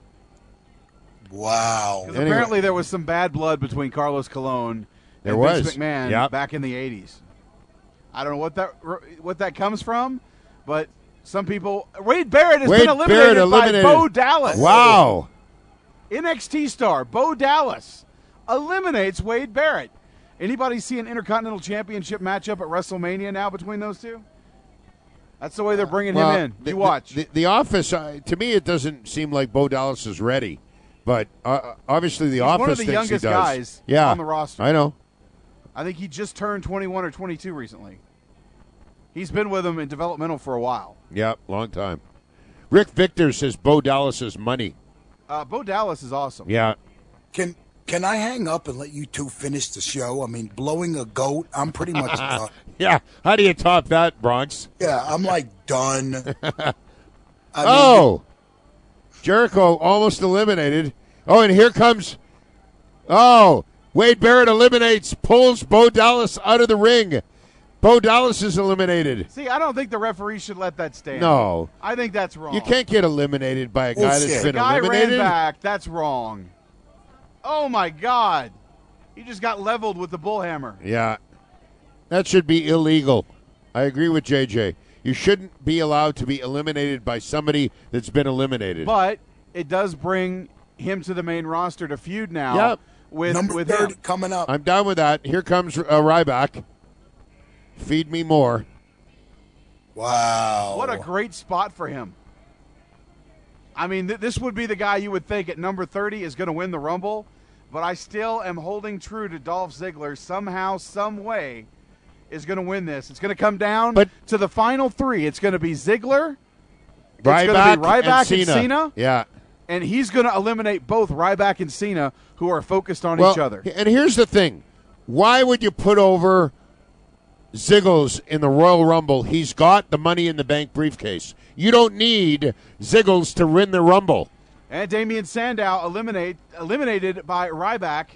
Speaker 13: Wow.
Speaker 12: Because apparently there was some bad blood between Carlos Colon and Vince McMahon back in the 80s. I don't know what that comes from, but some people... Wade Barrett has been eliminated by Bo Dallas.
Speaker 7: Wow.
Speaker 12: NXT star Bo Dallas eliminates Wade Barrett. Anybody see an Intercontinental Championship matchup at WrestleMania now between those two? That's the way they're bringing him in. You watch.
Speaker 7: The Office, to me, it doesn't seem like Bo Dallas is ready. But obviously the Office
Speaker 12: one of the
Speaker 7: thinks
Speaker 12: youngest
Speaker 7: he does.
Speaker 12: guys on the roster.
Speaker 7: I know.
Speaker 12: I think he just turned 21 or 22 recently. He's been with them in developmental for a while.
Speaker 7: Yeah, long time. Rick Victor says Bo Dallas is money.
Speaker 12: Bo Dallas is awesome.
Speaker 7: Yeah.
Speaker 13: Can I hang up and let you two finish the show? I mean, blowing a goat, I'm pretty much done.
Speaker 7: Yeah. How do you top that, Bronx?
Speaker 13: Yeah, I'm like done.
Speaker 7: Jericho almost eliminated. Oh, and here comes... Oh, Wade Barrett pulls Bo Dallas out of the ring. Bo Dallas is eliminated.
Speaker 12: See, I don't think the referee should let that stand.
Speaker 7: No.
Speaker 12: I think that's wrong.
Speaker 7: You can't get eliminated by a guy that's been
Speaker 12: guy
Speaker 7: eliminated.
Speaker 12: Ran back. That's wrong. Oh, my God. He just got leveled with the bullhammer.
Speaker 7: Yeah. That should be illegal. I agree with JJ. You shouldn't be allowed to be eliminated by somebody that's been eliminated.
Speaker 12: But it does bring him to the main roster to feud now with
Speaker 13: Number 30
Speaker 12: him.
Speaker 13: coming up.
Speaker 7: I'm down with that. Here comes Ryback. Feed me more.
Speaker 13: Wow.
Speaker 12: What a great spot for him. I mean, this would be the guy you would think at number 30 is going to win the Rumble, but I still am holding true to Dolph Ziggler somehow, some way is going to win this. It's going to come down to the final three. It's going to be Ziggler, Ryback and Cena.
Speaker 7: Yeah.
Speaker 12: And he's going to eliminate both Ryback and Cena, who are focused on each other.
Speaker 7: And here's the thing. Why would you put over Ziggles in the Royal Rumble? He's got the Money in the Bank briefcase. You don't need Ziggles to win the Rumble.
Speaker 12: And Damian Sandow eliminated by Ryback.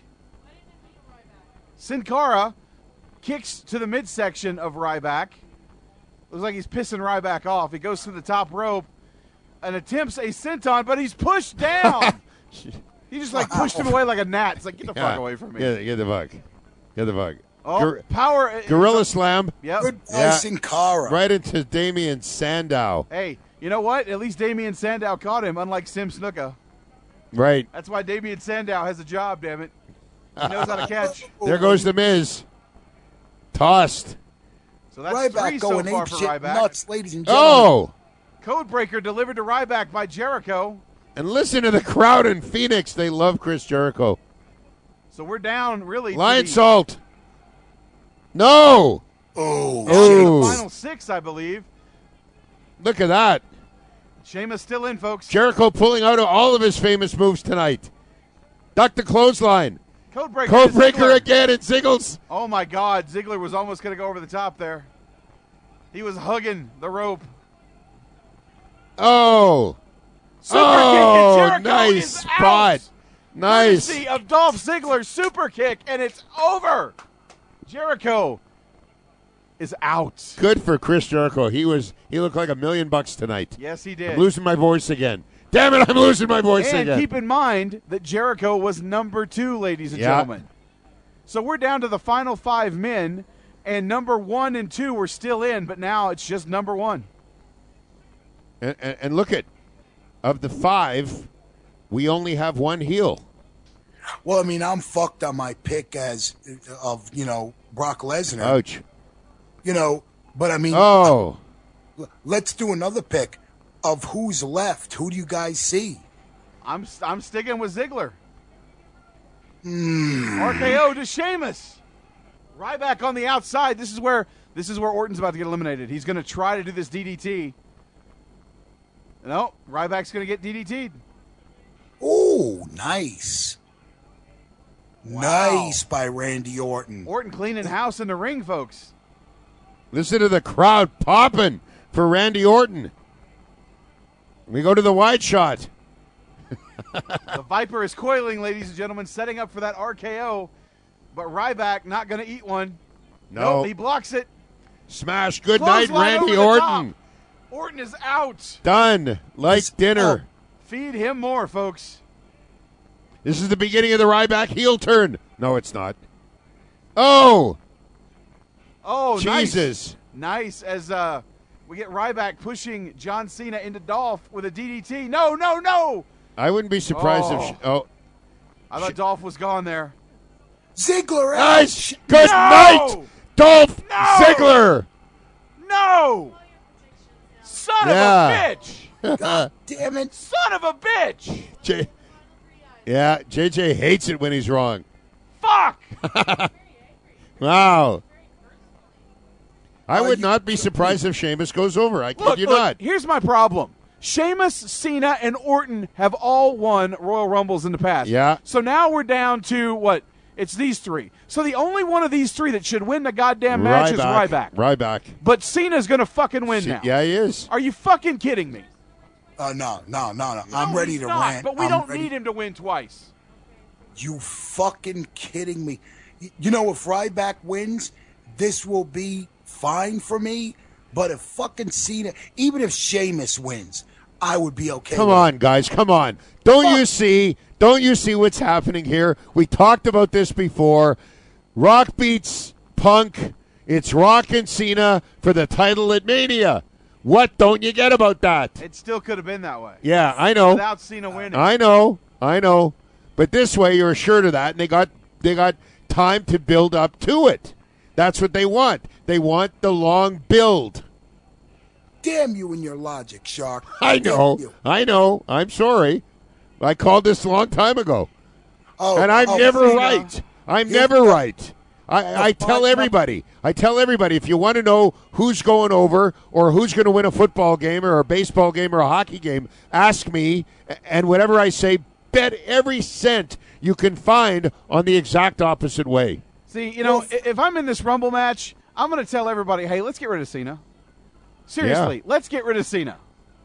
Speaker 12: Sin Cara kicks to the midsection of Ryback. Looks like he's pissing Ryback off. He goes to the top rope and attempts a senton, but he's pushed down. He just pushed him away like a gnat. It's like, get the fuck away from me.
Speaker 7: Get the fuck. Get the fuck.
Speaker 12: Oh, power.
Speaker 7: Gorilla Slam.
Speaker 12: Yep.
Speaker 13: Goodbye, Sin Cara.
Speaker 7: Right into Damian Sandow.
Speaker 12: Hey, you know what? At least Damian Sandow caught him, unlike Sim Snuka.
Speaker 7: Right.
Speaker 12: That's why Damian Sandow has a job, damn it. He knows how to catch.
Speaker 7: There goes the Miz. Tossed.
Speaker 12: So that's
Speaker 13: Ryback
Speaker 12: three so
Speaker 13: going
Speaker 12: far
Speaker 13: ape
Speaker 12: for
Speaker 13: shit
Speaker 12: Ryback.
Speaker 13: nuts, ladies and gentlemen.
Speaker 7: Oh!
Speaker 12: Codebreaker delivered to Ryback by Jericho.
Speaker 7: And listen to the crowd in Phoenix. They love Chris Jericho.
Speaker 12: So we're down, really.
Speaker 7: Lion Salt. No!
Speaker 12: The final six, I believe.
Speaker 7: Look at that.
Speaker 12: Sheamus still in, folks.
Speaker 7: Jericho pulling out of all of his famous moves tonight. Duck the clothesline.
Speaker 12: Codebreaker
Speaker 7: again and Ziggles.
Speaker 12: Oh, my God. Ziggler was almost going to go over the top there. He was hugging the rope.
Speaker 7: Oh.
Speaker 12: Super kick and Jericho
Speaker 7: nice
Speaker 12: is
Speaker 7: spot.
Speaker 12: Out.
Speaker 7: Nice.
Speaker 12: Courtesy of Dolph Ziggler, super kick, and it's over. Jericho is out.
Speaker 7: Good for Chris Jericho. He looked like $1 million tonight.
Speaker 12: Yes, he did.
Speaker 7: I'm losing my voice again. Damn it, I'm losing my voice
Speaker 12: and
Speaker 7: again.
Speaker 12: Keep in mind that Jericho was number 2, ladies and gentlemen. So we're down to the final 5 men, and number 1 and 2 were still in, but now it's just number 1.
Speaker 7: And look at, of the 5, we only have 1 heel.
Speaker 13: Well, I mean, I'm fucked on my pick of Brock Lesnar.
Speaker 7: Ouch.
Speaker 13: But I mean,
Speaker 7: oh,
Speaker 13: let's do another pick of who's left. Who do you guys see?
Speaker 12: I'm sticking with Ziggler. RKO to Sheamus. Ryback on the outside. This is where Orton's about to get eliminated. He's going to try to do this DDT. No, Ryback's going to get DDT'd.
Speaker 13: Oh, nice. Wow. Nice by Randy Orton.
Speaker 12: Orton cleaning house in the ring, folks.
Speaker 7: Listen to the crowd popping for Randy Orton. We go to the wide shot.
Speaker 12: The Viper is coiling, ladies and gentlemen, setting up for that RKO. But Ryback not going to eat one.
Speaker 7: No.
Speaker 12: Nope, he blocks it.
Speaker 7: Smash. Good night,
Speaker 12: Clothesline
Speaker 7: Randy
Speaker 12: over the
Speaker 7: Orton.
Speaker 12: top. Orton is out.
Speaker 7: Done. Like dinner.
Speaker 12: Feed him more, folks.
Speaker 7: This is the beginning of the Ryback heel turn. No, it's not. Oh.
Speaker 12: Oh,
Speaker 7: Jesus.
Speaker 12: Nice as we get Ryback pushing John Cena into Dolph with a DDT. No.
Speaker 7: I wouldn't be surprised if...
Speaker 12: I thought Dolph was gone there.
Speaker 13: Ziggler out.
Speaker 7: Nice. Good night, Dolph Ziggler.
Speaker 12: No. Son of a bitch.
Speaker 13: God damn it.
Speaker 12: Son of a bitch.
Speaker 7: JJ hates it when he's wrong.
Speaker 12: Fuck.
Speaker 7: Wow. I would not be surprised if Sheamus goes over. I kid you not.
Speaker 12: Here's my problem. Sheamus, Cena, and Orton have all won Royal Rumbles in the past.
Speaker 7: Yeah.
Speaker 12: So now we're down to what? It's these 3. So the only one of these 3 that should win the goddamn match is Ryback.
Speaker 7: Ryback.
Speaker 12: But Cena's going to fucking win now.
Speaker 7: Yeah, he is.
Speaker 12: Are you fucking kidding me?
Speaker 13: No. I'm ready to rant.
Speaker 12: But we don't need him to win twice.
Speaker 13: You fucking kidding me? If Ryback wins, this will be fine for me. But if fucking Cena, even if Sheamus wins, I would be okay.
Speaker 7: Come on, guys. Come on. Don't you see what's happening here? We talked about this before. Rock beats Punk. It's Rock and Cena for the title at Mania. What don't you get about that?
Speaker 12: It still could have been that way.
Speaker 7: Yeah, I know.
Speaker 12: Without Cena winning.
Speaker 7: I know. But this way, you're assured of that, and they got time to build up to it. That's what they want. They want the long build.
Speaker 13: Damn you and your logic, Shark.
Speaker 7: I know. I know. I'm sorry. I called this a long time ago. And I'm never right. I'm never right. I tell everybody. If you want to know who's going over or who's going to win a football game or a baseball game or a hockey game, ask me. And whatever I say, bet every cent you can find on the exact opposite way.
Speaker 12: See, if I'm in this Rumble match, I'm going to tell everybody, hey, let's get rid of Cena. Seriously, let's get rid of Cena.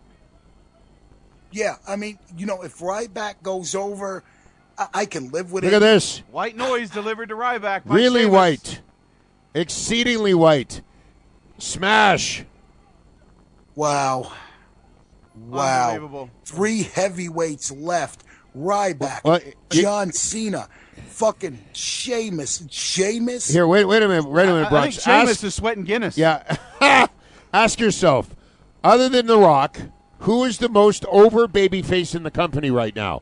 Speaker 13: Yeah, I mean, if Ryback goes over, I can live with it.
Speaker 7: Look at this.
Speaker 12: White noise delivered to Ryback.
Speaker 7: Really
Speaker 12: Sheamus.
Speaker 7: white. Exceedingly white. Smash.
Speaker 13: Wow.
Speaker 12: Unbelievable.
Speaker 13: 3 heavyweights left. Ryback, John Cena, fucking Sheamus.
Speaker 7: Here, wait a minute, Bronx.
Speaker 12: I think Sheamus is sweating Guinness.
Speaker 7: Yeah. Ask yourself, other than The Rock, who is the most over babyface in the company right now?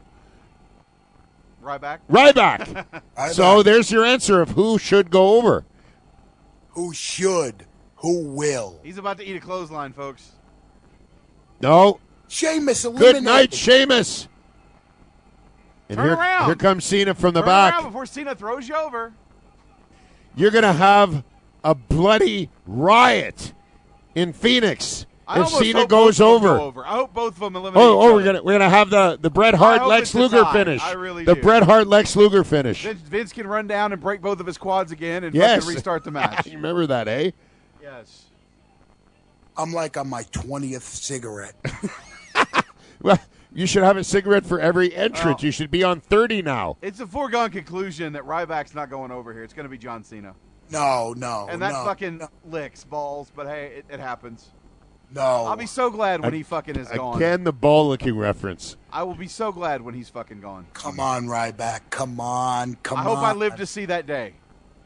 Speaker 12: Ryback.
Speaker 7: So there's your answer of who should go over.
Speaker 13: Who should? Who will?
Speaker 12: He's about to eat a clothesline, folks.
Speaker 7: No.
Speaker 13: Sheamus eliminated.
Speaker 7: Good night, Sheamus. And
Speaker 12: Turn around.
Speaker 7: Here comes Cena from the
Speaker 12: Turn
Speaker 7: back.
Speaker 12: around before Cena throws you over.
Speaker 7: You're going to have a bloody riot in Phoenix if Cena goes over.
Speaker 12: I hope both of them eliminate each other.
Speaker 7: We're gonna have the Bret Hart Lex Luger finish.
Speaker 12: I really
Speaker 7: the
Speaker 12: do.
Speaker 7: Bret Hart Lex Luger finish.
Speaker 12: Vince can run down and break both of his quads again and
Speaker 7: Yes.
Speaker 12: fucking restart the match.
Speaker 7: You remember that, eh?
Speaker 12: Yes.
Speaker 13: I'm like on my 20th cigarette.
Speaker 7: Well, you should have a cigarette for every entrance. You should be on 30 now.
Speaker 12: It's a foregone conclusion that Ryback's not going over here. It's going to be John Cena.
Speaker 13: No.
Speaker 12: And that fucking licks balls, but hey, it happens.
Speaker 13: No.
Speaker 12: I'll be so glad when he fucking is gone.
Speaker 7: Again, the ball-licking reference.
Speaker 12: I will be so glad when he's fucking gone.
Speaker 13: Come on, Ryback. Come on.
Speaker 12: I hope I live to see that day.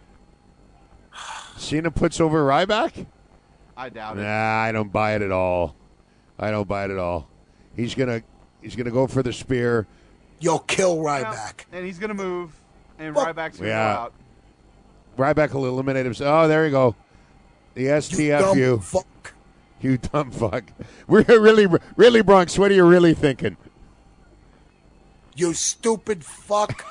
Speaker 7: Cena puts over Ryback?
Speaker 12: I doubt it.
Speaker 7: Nah, I don't buy it at all. He's gonna go for the spear.
Speaker 13: You'll kill Ryback.
Speaker 12: And he's going to move, and Ryback's going to go out.
Speaker 7: Ryback will eliminate himself. Oh, there you go. The STF
Speaker 13: You dumb fuck.
Speaker 7: You dumb fuck. We're really, Bronx, what are you really thinking?
Speaker 13: You stupid fuck.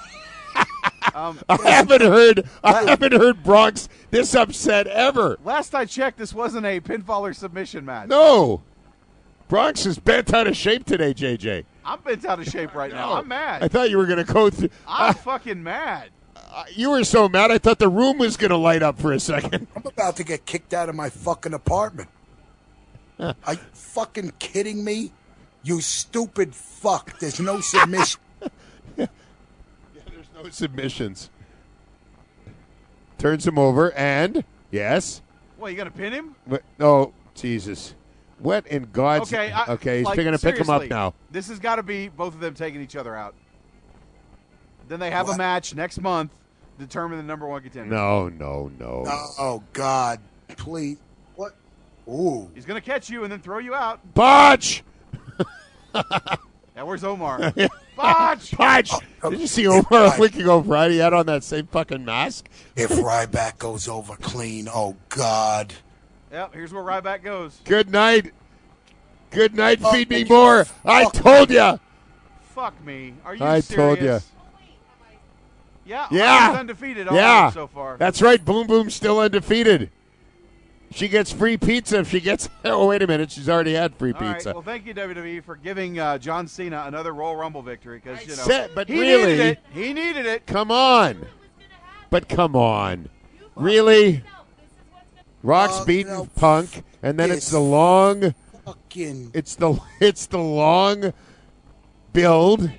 Speaker 7: I haven't heard Bronx this upset ever.
Speaker 12: Last I checked, this wasn't a pinfall or submission match.
Speaker 7: No. Bronx is bent out of shape today, JJ.
Speaker 12: I'm bent out of shape right now. I'm mad.
Speaker 7: I thought you were going to go through.
Speaker 12: I'm fucking mad.
Speaker 7: You were so mad, I thought the room was going to light up for a second.
Speaker 13: I'm about to get kicked out of my fucking apartment. Are you fucking kidding me? You stupid fuck. There's no submission.
Speaker 7: There's no submissions. Turns him over and, yes.
Speaker 12: What, you going to pin him?
Speaker 7: Oh, Jesus. What in God's... Okay, he's going to pick him up now.
Speaker 12: This has got to be both of them taking each other out. Then they have a match next month to determine the number one contender.
Speaker 7: No.
Speaker 13: Oh, God. Please. What? Ooh.
Speaker 12: He's going to catch you and then throw you out.
Speaker 7: Botch!
Speaker 12: Yeah, where's Omar? Botch!
Speaker 7: Botch! Did you see Omar a week ago Friday? He had on that same fucking mask?
Speaker 13: If Ryback goes over clean, oh, God.
Speaker 12: Yep, here's where Ryback goes.
Speaker 7: Good night. Good night, feed me more. I told ya.
Speaker 12: Fuck me. Are you
Speaker 7: I
Speaker 12: serious?
Speaker 7: told ya.
Speaker 12: Yeah.
Speaker 7: Yeah.
Speaker 12: He's undefeated all so far.
Speaker 7: That's right. Boom Boom's still undefeated. She gets free pizza if she gets... Oh, wait a minute. She's already had free
Speaker 12: All right.
Speaker 7: pizza.
Speaker 12: Well, thank you, WWE, for giving John Cena another Royal Rumble victory. Because
Speaker 7: But
Speaker 12: he
Speaker 7: really...
Speaker 12: needed it. He needed it.
Speaker 7: Come on. But come on. Really? Rock's beating Punk, and then it's the long...
Speaker 13: Fucking...
Speaker 7: It's the long build.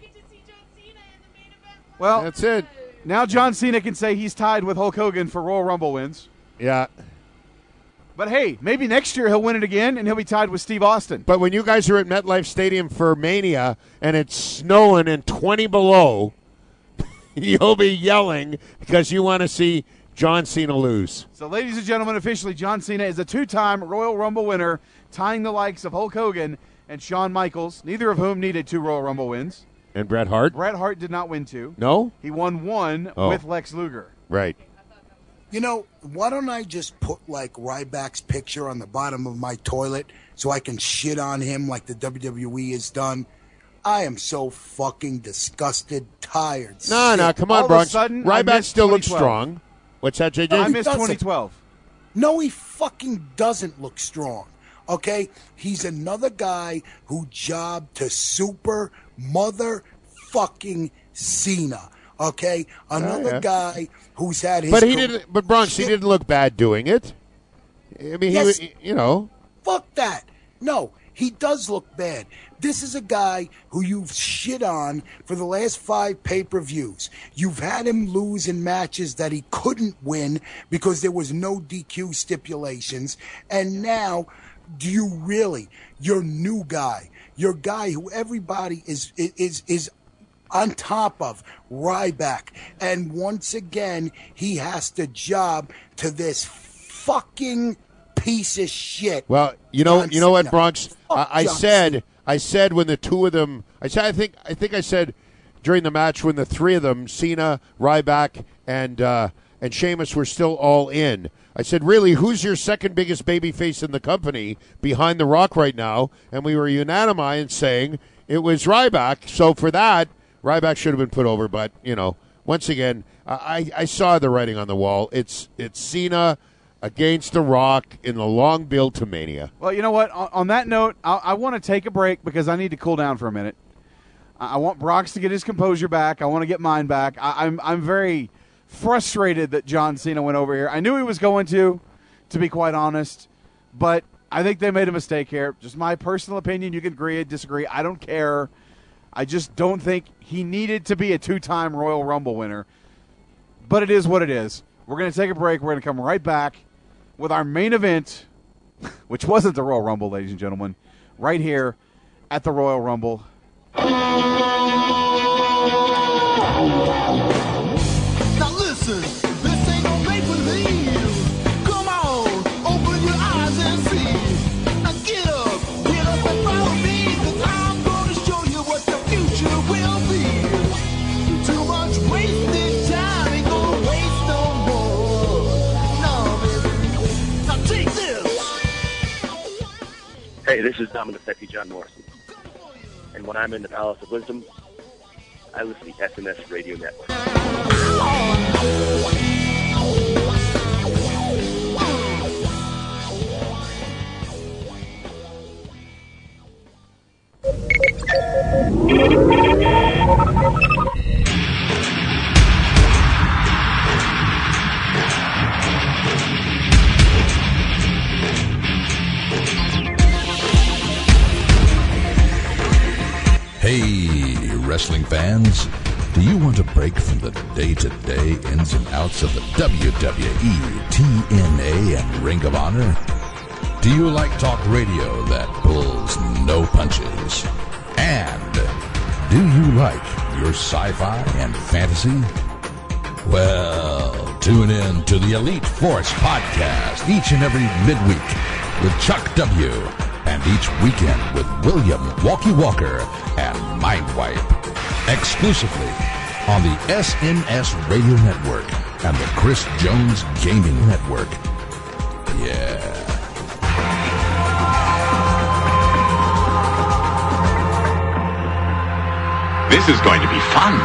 Speaker 12: Well,
Speaker 7: that's it.
Speaker 12: Now John Cena can say he's tied with Hulk Hogan for Royal Rumble wins.
Speaker 7: Yeah.
Speaker 12: But hey, maybe next year he'll win it again, and he'll be tied with Steve Austin.
Speaker 7: But when you guys are at MetLife Stadium for Mania, and it's snowing and 20 below, you'll be yelling because you want to see John Cena lose.
Speaker 12: So, ladies and gentlemen, officially, John Cena is a two-time Royal Rumble winner, tying the likes of Hulk Hogan and Shawn Michaels, neither of whom needed 2 Royal Rumble wins.
Speaker 7: And Bret Hart?
Speaker 12: Bret Hart did not win 2.
Speaker 7: No?
Speaker 12: He won 1 with Lex Luger.
Speaker 7: Right.
Speaker 13: You know, why don't I just put, like, Ryback's picture on the bottom of my toilet so I can shit on him like the WWE has done? I am so fucking disgusted, tired.
Speaker 7: No, come on, Bronx. Ryback still looks strong. What's that, JJ?
Speaker 12: I missed 2012.
Speaker 13: No, he fucking doesn't look strong. Okay? He's another guy who jobbed to super motherfucking Cena. Okay? Another guy who's had his...
Speaker 7: But Bronx, he didn't look bad doing it. I mean,
Speaker 13: Yes.
Speaker 7: he, you know...
Speaker 13: Fuck that. No, he does look bad. This is a guy who you've shit on for the last 5 pay-per-views. You've had him lose in matches that he couldn't win because there was no DQ stipulations. And now, do you really, your new guy, your guy who everybody is on top of, Ryback, and once again, he has to job to this fucking piece of shit.
Speaker 7: Well, you know what, Bronx? I said when the two of them, I think I said during the match when the 3 of them, Cena, Ryback, and Sheamus were still all in. I said, really, who's your second biggest babyface in the company behind The Rock right now? And we were unanimous in saying it was Ryback. So for that, Ryback should have been put over. But once again, I saw the writing on the wall. It's Cena against The Rock in the long build to Mania.
Speaker 12: Well, you know what? On that note, I want to take a break because I need to cool down for a minute. I want Brox to get his composure back. I want to get mine back. I'm very frustrated that John Cena went over here. I knew he was going to be quite honest, but I think they made a mistake here. Just my personal opinion. You can agree or disagree. I don't care. I just don't think he needed to be a 2-time Royal Rumble winner. But it is what it is. We're going to take a break. We're going to come right back with our main event, which wasn't the Royal Rumble, ladies and gentlemen, right here at the Royal Rumble.
Speaker 16: Now listen, this ain't no make-believe. Come on, open your eyes and see. Now get up and follow me, 'cause I'm gonna show you what the future will be. Too much wasted time, ain't gonna waste no more. No, baby. Now take this.
Speaker 2: Hey, this is Dominic Becky John Morrison. And when I'm in the Palace of Wisdom, I listen to the SNS Radio Network.
Speaker 19: Hey, wrestling fans. Do you want a break from the day-to-day ins and outs of the WWE, TNA, and Ring of Honor? Do you like talk radio that pulls no punches? And do you like your sci-fi and fantasy? Well, tune in to the Elite Force podcast each and every midweek with Chuck W. and each weekend with William Walkie Walker and Mindwipe. Exclusively on the SNS Radio Network and the Chris Jones Gaming Network. Yeah.
Speaker 20: This is going to be fun.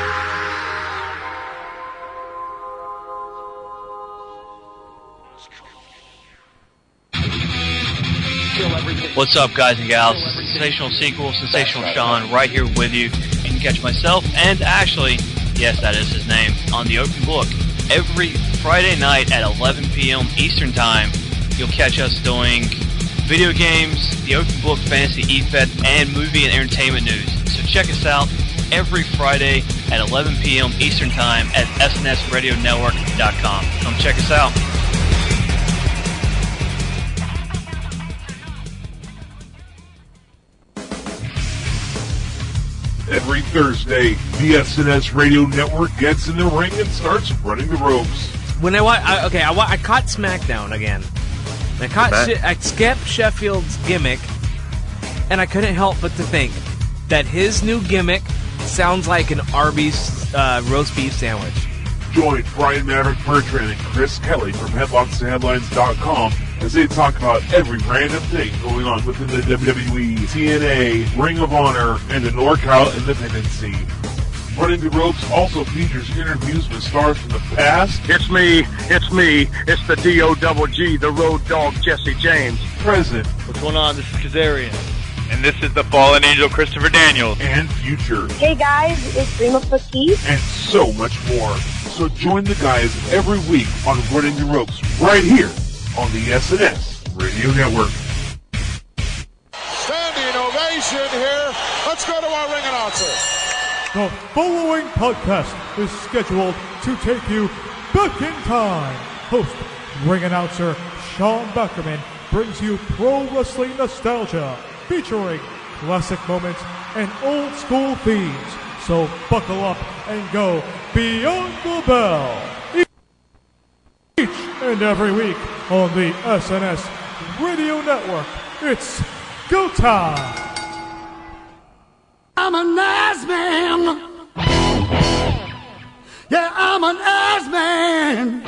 Speaker 21: What's up, guys and gals? Sensational Sequel, Sensational Sean, right here with you. You can catch myself and Ashley, yes, that is his name, on the Open Book every Friday night at 11 p.m. Eastern Time. You'll catch us doing video games, the Open Book, Fantasy eFed, and movie and entertainment news. So check us out every Friday at 11 p.m. Eastern Time at SNSRadioNetwork.com. Come check us out.
Speaker 5: Every Thursday, the SNS Radio Network gets in the ring and starts running the ropes.
Speaker 22: When I caught SmackDown again. I skipped Sheffield's gimmick, and I couldn't help but to think that his new gimmick sounds like an Arby's roast beef sandwich.
Speaker 5: Join Brian Maverick Bertrand and Chris Kelly from HeadlocksandHeadlines.com as they talk about every random thing going on within the WWE, TNA, Ring of Honor, and the NorCal independent scene. Running the Ropes also features interviews with stars from the past.
Speaker 2: It's me, it's the D-O-double-G, the Road Dogg, Jesse James.
Speaker 5: Present.
Speaker 1: What's going on? This is Kazarian. And this is the Fallen Angel, Christopher Daniels.
Speaker 5: And future.
Speaker 3: Hey guys, it's Dream of Fatih.
Speaker 5: And so much more. So join the guys every week on Running the Ropes right here on the SNS Radio Network.
Speaker 10: Standing ovation here. Let's go to our ring announcer.
Speaker 23: The following podcast is scheduled to take you back in time. Host, ring announcer Sean Beckerman brings you pro wrestling nostalgia featuring classic moments and old school themes. So buckle up and go beyond the bell. Each and every week on the SNS Radio Network, it's go time.
Speaker 16: I'm an ass man. Yeah, I'm an ass man.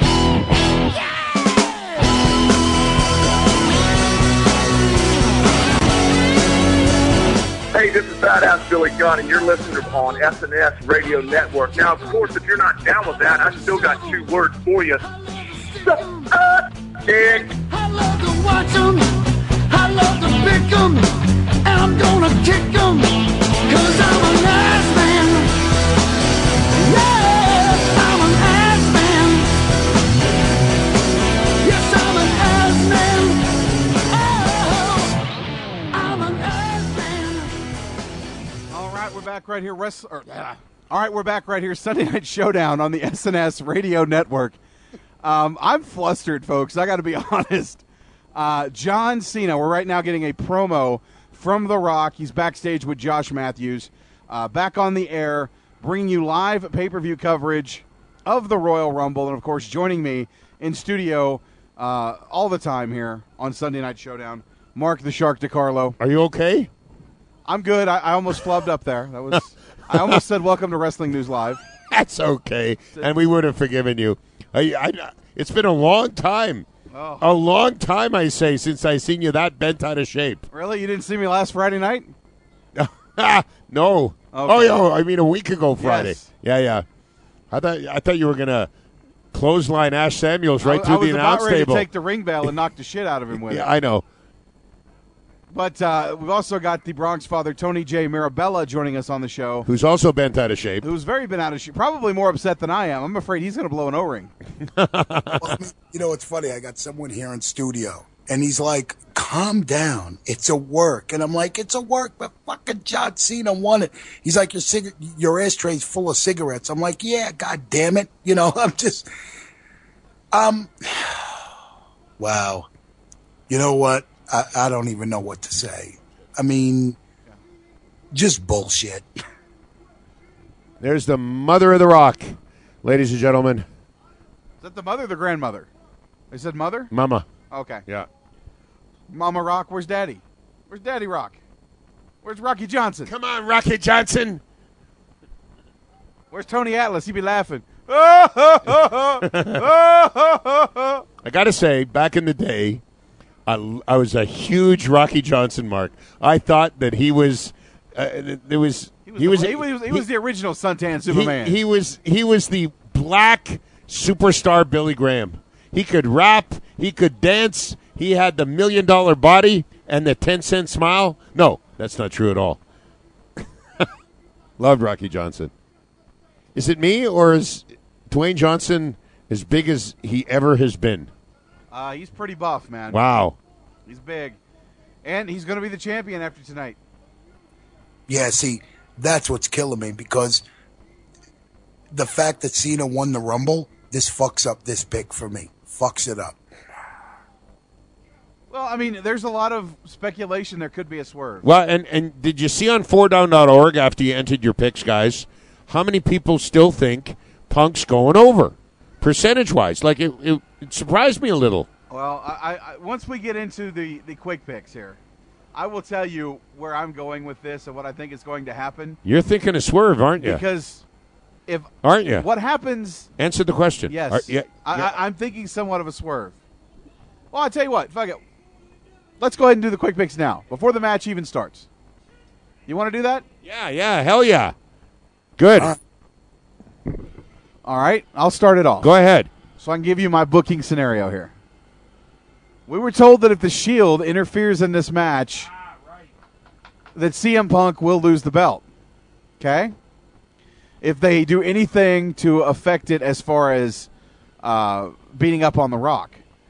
Speaker 2: Hey, this is Badass Billy Gunn, and you're listening on SNS Radio Network. Now, of course, if you're not down with that, I still got 2 words for you. Suck dick.
Speaker 16: I love to watch them. I love to pick them. And I'm gonna kick them. Cause I'm an ass man. Yeah, I'm an ass man. Yes, I'm an ass man. Oh, I'm an ass man.
Speaker 12: All right, we're back right here. All right, we're back right here. Sunday Night Showdown on the SNS Radio Network. I'm flustered, folks. I got to be honest. John Cena, we're right now getting a promo from The Rock. He's backstage with Josh Matthews. Back on the air, bringing you live pay-per-view coverage of the Royal Rumble. And, of course, joining me in studio all the time here on Sunday Night Showdown, Mark the Shark DiCarlo.
Speaker 7: Are you okay?
Speaker 12: I'm good. I almost flubbed up there. I almost said welcome to Wrestling News Live.
Speaker 7: That's okay. And we would have forgiven you. It's been a long time.
Speaker 12: Oh.
Speaker 7: A long time, I say, since I seen you that bent out of shape.
Speaker 12: Really? You didn't see me last Friday night?
Speaker 7: No.
Speaker 12: Okay.
Speaker 7: Oh, yeah. I mean, a week ago Friday.
Speaker 12: Yes.
Speaker 7: Yeah. I thought you were going to clothesline Ash Samuels right through the announce
Speaker 12: I was about ready
Speaker 7: table.
Speaker 12: to take the ring bell and knock the shit out of him with it.
Speaker 7: Yeah, I know.
Speaker 12: But we've also got the Bronx father, Tony J. Mirabella, joining us on the show.
Speaker 7: Who's also bent out of shape.
Speaker 12: Who's very been out of shape. Probably more upset than I am. I'm afraid he's going to blow an O-ring.
Speaker 13: Well, you know, it's funny. I got someone here in studio, and he's like, calm down. It's a work. And I'm like, it's a work, but fucking John Cena won it. He's like, your ashtray's full of cigarettes. I'm like, yeah, God damn it. You know, I'm just, wow. You know what? I don't even know what to say. I mean, just bullshit.
Speaker 7: There's the mother of The Rock, ladies and gentlemen.
Speaker 12: Is that the mother or the grandmother? I said mother?
Speaker 7: Mama.
Speaker 12: Okay.
Speaker 7: Yeah.
Speaker 12: Mama Rock, where's Daddy? Where's Daddy Rock? Where's Rocky Johnson?
Speaker 7: Come on, Rocky Johnson.
Speaker 12: Where's Tony Atlas? He be laughing.
Speaker 7: I got to say, back in the day, I was a huge Rocky Johnson mark. I thought that he was he was
Speaker 12: the original suntan Superman.
Speaker 7: He was the black superstar Billy Graham. He could rap, he could dance, he had the $1 million body and the 10-cent smile. No, that's not true at all. Loved Rocky Johnson. Is it me, or is Dwayne Johnson as big as he ever has been?
Speaker 12: He's pretty buff, man.
Speaker 7: Wow.
Speaker 12: He's big. And he's going to be the champion after tonight.
Speaker 13: Yeah, see, that's what's killing me, because the fact that Cena won the Rumble, this fucks up this pick for me. Fucks it up.
Speaker 12: Well, I mean, there's a lot of speculation there could be a swerve.
Speaker 7: Well, and did you see on 4down.org after you entered your picks, guys, how many people still think Punk's going over, percentage-wise? Like, it surprised me a little.
Speaker 12: Well, I once we get into the quick picks here, I will tell you where I'm going with this and what I think is going to happen.
Speaker 7: You're thinking of Swerve, aren't you?
Speaker 12: Because
Speaker 7: aren't you?
Speaker 12: What happens?
Speaker 7: Answer the question.
Speaker 12: Yes. I'm thinking somewhat of a Swerve. Well, I'll tell you what. Fuck it. Let's go ahead and do the quick picks now, before the match even starts. You want to do that?
Speaker 7: Yeah, hell yeah. Good.
Speaker 12: All right, I'll start it off.
Speaker 7: Go ahead.
Speaker 12: So I can give you my booking scenario here. We were told that if the Shield interferes in this match, that CM Punk will lose the belt. Okay? If they do anything to affect it as far as beating up on The Rock.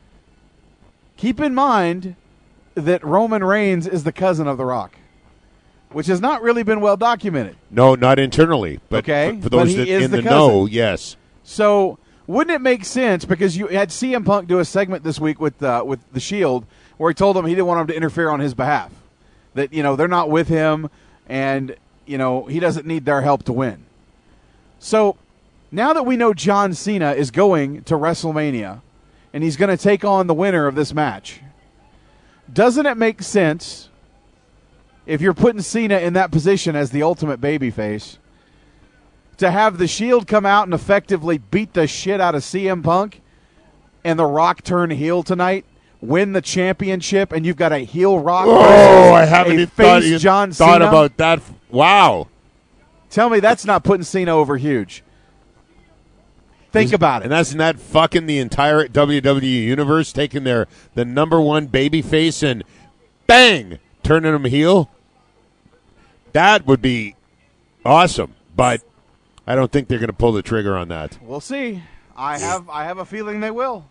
Speaker 12: Keep in mind that Roman Reigns is the cousin of The Rock, which has not really been well documented.
Speaker 7: No, not internally. But
Speaker 12: okay?
Speaker 7: for those
Speaker 12: but
Speaker 7: that in the
Speaker 12: cousin.
Speaker 7: know, yes.
Speaker 12: So wouldn't it make sense, because you had CM Punk do a segment this week with the Shield where he told them he didn't want them to interfere on his behalf, that they're not with him and he doesn't need their help to win. So now that we know John Cena is going to WrestleMania and he's going to take on the winner of this match, doesn't it make sense, if you're putting Cena in that position as the ultimate babyface, to have the Shield come out and effectively beat the shit out of CM Punk and The Rock turn heel tonight, win the championship, and you've got a heel Rock
Speaker 7: I haven't even
Speaker 12: John
Speaker 7: thought
Speaker 12: Cena?
Speaker 7: about that. Wow.
Speaker 12: Tell me that's not putting Cena over huge. Think about it.
Speaker 7: And that's not fucking the entire WWE universe, taking the number one babyface and bang, turning him heel. That would be awesome, but I don't think they're going to pull the trigger on that.
Speaker 12: We'll see. I have a feeling they will.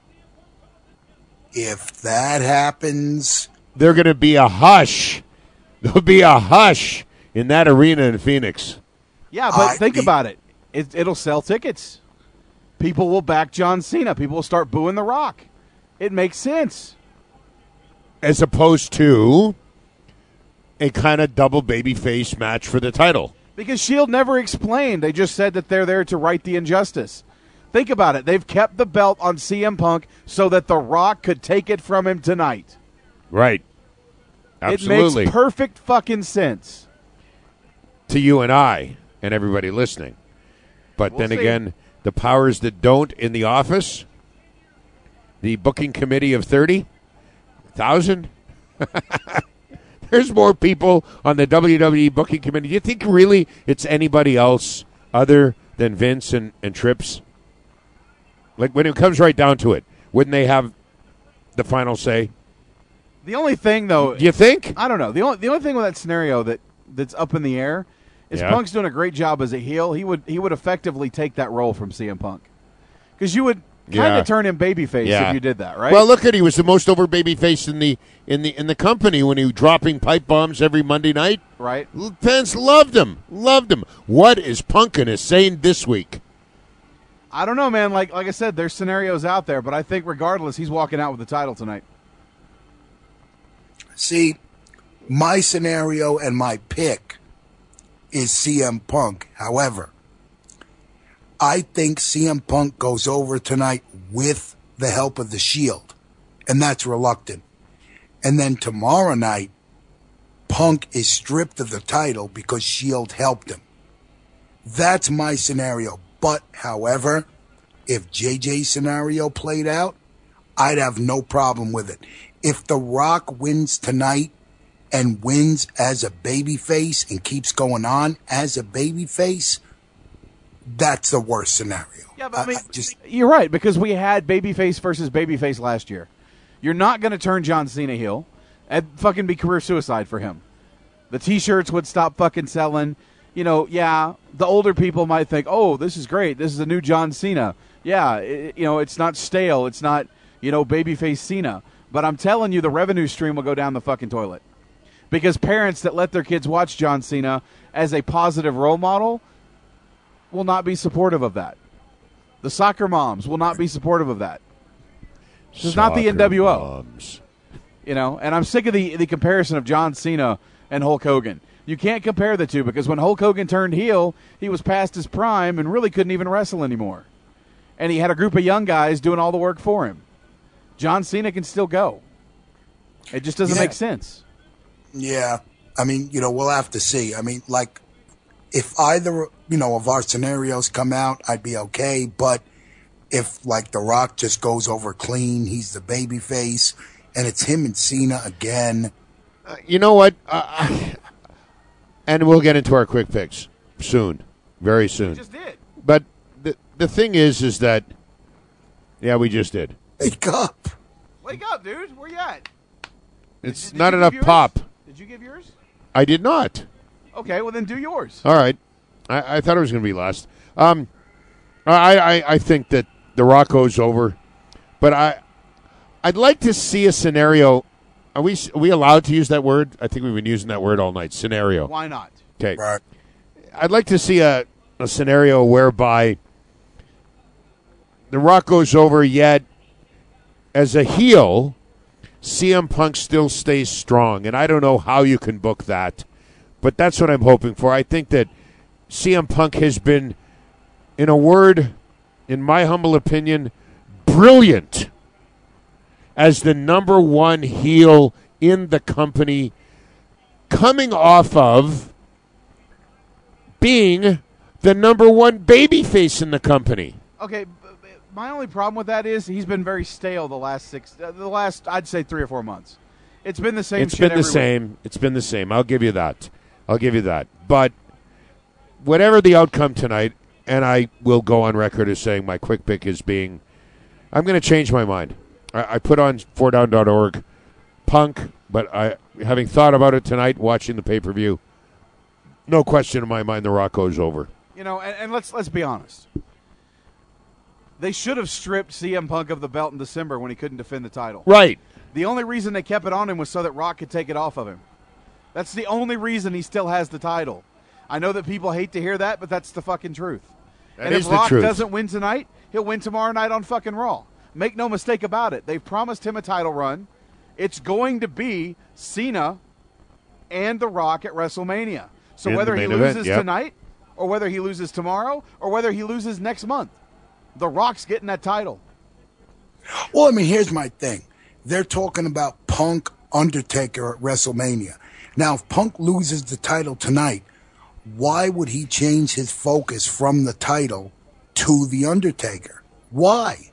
Speaker 13: If that happens,
Speaker 7: there's going to be a hush. There'll be a hush in that arena in Phoenix.
Speaker 12: Yeah, but think about it. It'll sell tickets. People will back John Cena. People will start booing The Rock. It makes sense.
Speaker 7: As opposed to a kind of double babyface match for the title.
Speaker 12: Because Shield never explained. They just said that they're there to right the injustice. Think about it. They've kept the belt on CM Punk so that The Rock could take it from him tonight.
Speaker 7: Right. Absolutely.
Speaker 12: It makes perfect fucking sense.
Speaker 7: To you and I and everybody listening. But
Speaker 12: We'll
Speaker 7: then
Speaker 12: see.
Speaker 7: again, the powers that don't in the office, the booking committee of 30,000. There's more people on the WWE booking committee. Do you think really it's anybody else other than Vince and Trips? Like, when it comes right down to it, wouldn't they have the final say?
Speaker 12: The only thing, though,
Speaker 7: Do you think?
Speaker 12: I don't know. The only thing with that scenario that's up in the air is Punk's doing a great job as a heel. He would effectively take that role from CM Punk, because you would kind of turn him babyface if you did that, right?
Speaker 7: Well, look at he was the most over babyface in the company when he was dropping pipe bombs every Monday night.
Speaker 12: Right.
Speaker 7: Fans loved him. What is Punk gonna say this week?
Speaker 12: I don't know, man. Like I said, there's scenarios out there, but I think regardless, he's walking out with the title tonight.
Speaker 13: see, my scenario and my pick is CM Punk. However, I think CM Punk goes over tonight with the help of the Shield, and that's reluctant. And then tomorrow night, Punk is stripped of the title because Shield helped him. That's my scenario. But, however, if JJ's scenario played out, I'd have no problem with it. If The Rock wins tonight and wins as a babyface and keeps going on as a babyface, that's the worst scenario.
Speaker 12: Yeah, but I mean, you're right, because we had babyface versus babyface last year. You're not going to turn John Cena heel. That'd fucking be career suicide for him. The T-shirts would stop fucking selling. You know, yeah, the older people might think, oh, this is great. This is a new John Cena. Yeah, it's not stale. It's not, babyface Cena. But I'm telling you, the revenue stream will go down the fucking toilet. Because parents that let their kids watch John Cena as a positive role model will not be supportive of that. The soccer moms will not be supportive of that. This is not the NWO.
Speaker 7: Moms.
Speaker 12: And I'm sick of the comparison of John Cena and Hulk Hogan. You can't compare the two, because when Hulk Hogan turned heel, he was past his prime and really couldn't even wrestle anymore. And he had a group of young guys doing all the work for him. John Cena can still go. It just doesn't make sense.
Speaker 13: Yeah. I mean, we'll have to see. I mean, like, if either, of our scenarios come out, I'd be okay. But if, like, The Rock just goes over clean, he's the baby face, and it's him and Cena again.
Speaker 7: You know what? And we'll get into our quick picks soon. Very soon.
Speaker 12: We just did.
Speaker 7: But the thing is that, yeah, we just did.
Speaker 13: Wake up.
Speaker 12: Wake up, dude. Where you at?
Speaker 7: It's
Speaker 12: Did
Speaker 7: not
Speaker 12: you
Speaker 7: enough
Speaker 12: give yours?
Speaker 7: pop.
Speaker 12: Did you give yours?
Speaker 7: I did not.
Speaker 12: Okay, well then do yours.
Speaker 7: All right. I thought it was going to be last. I think that The Rock goes over, but I'd like to see a scenario. Are we allowed to use that word? I think we've been using that word all night. Scenario.
Speaker 12: Why not?
Speaker 7: Okay.
Speaker 13: Right.
Speaker 7: I'd like to see a scenario whereby The Rock goes over, yet as a heel, CM Punk still stays strong. And I don't know how you can book that, but that's what I'm hoping for. I think that CM Punk has been, in a word, in my humble opinion, brilliant as the number one heel in the company, coming off of being the number one babyface in the company.
Speaker 12: Okay, my only problem with that is he's been very stale the last I'd say 3 or 4 months. It's been the same.
Speaker 7: It's been the same. It's been the same. I'll give you that. But whatever the outcome tonight, and I will go on record as saying my quick pick is being, I'm going to change my mind. I put on 4down.org Punk, but having thought about it tonight, watching the pay-per-view, no question in my mind The Rock goes over.
Speaker 12: And let's be honest. They should have stripped CM Punk of the belt in December when he couldn't defend the title.
Speaker 7: Right.
Speaker 12: The only reason they kept it on him was so that Rock could take it off of him. That's the only reason he still has the title. I know that people hate to hear that, but that's the fucking truth.
Speaker 7: That
Speaker 12: and
Speaker 7: is
Speaker 12: if
Speaker 7: the
Speaker 12: Rock
Speaker 7: truth.
Speaker 12: doesn't win tonight, he'll win tomorrow night on fucking Raw. Make no mistake about it. They've promised him a title run. It's going to be Cena and The Rock at WrestleMania. So
Speaker 7: In
Speaker 12: whether
Speaker 7: the
Speaker 12: he
Speaker 7: main
Speaker 12: loses
Speaker 7: event, yep.
Speaker 12: tonight or whether he loses tomorrow or whether he loses next month, The Rock's getting that title.
Speaker 13: Well, I mean, here's my thing. They're talking about Punk Undertaker at WrestleMania. Now, if Punk loses the title tonight, why would he change his focus from the title to the Undertaker? Why?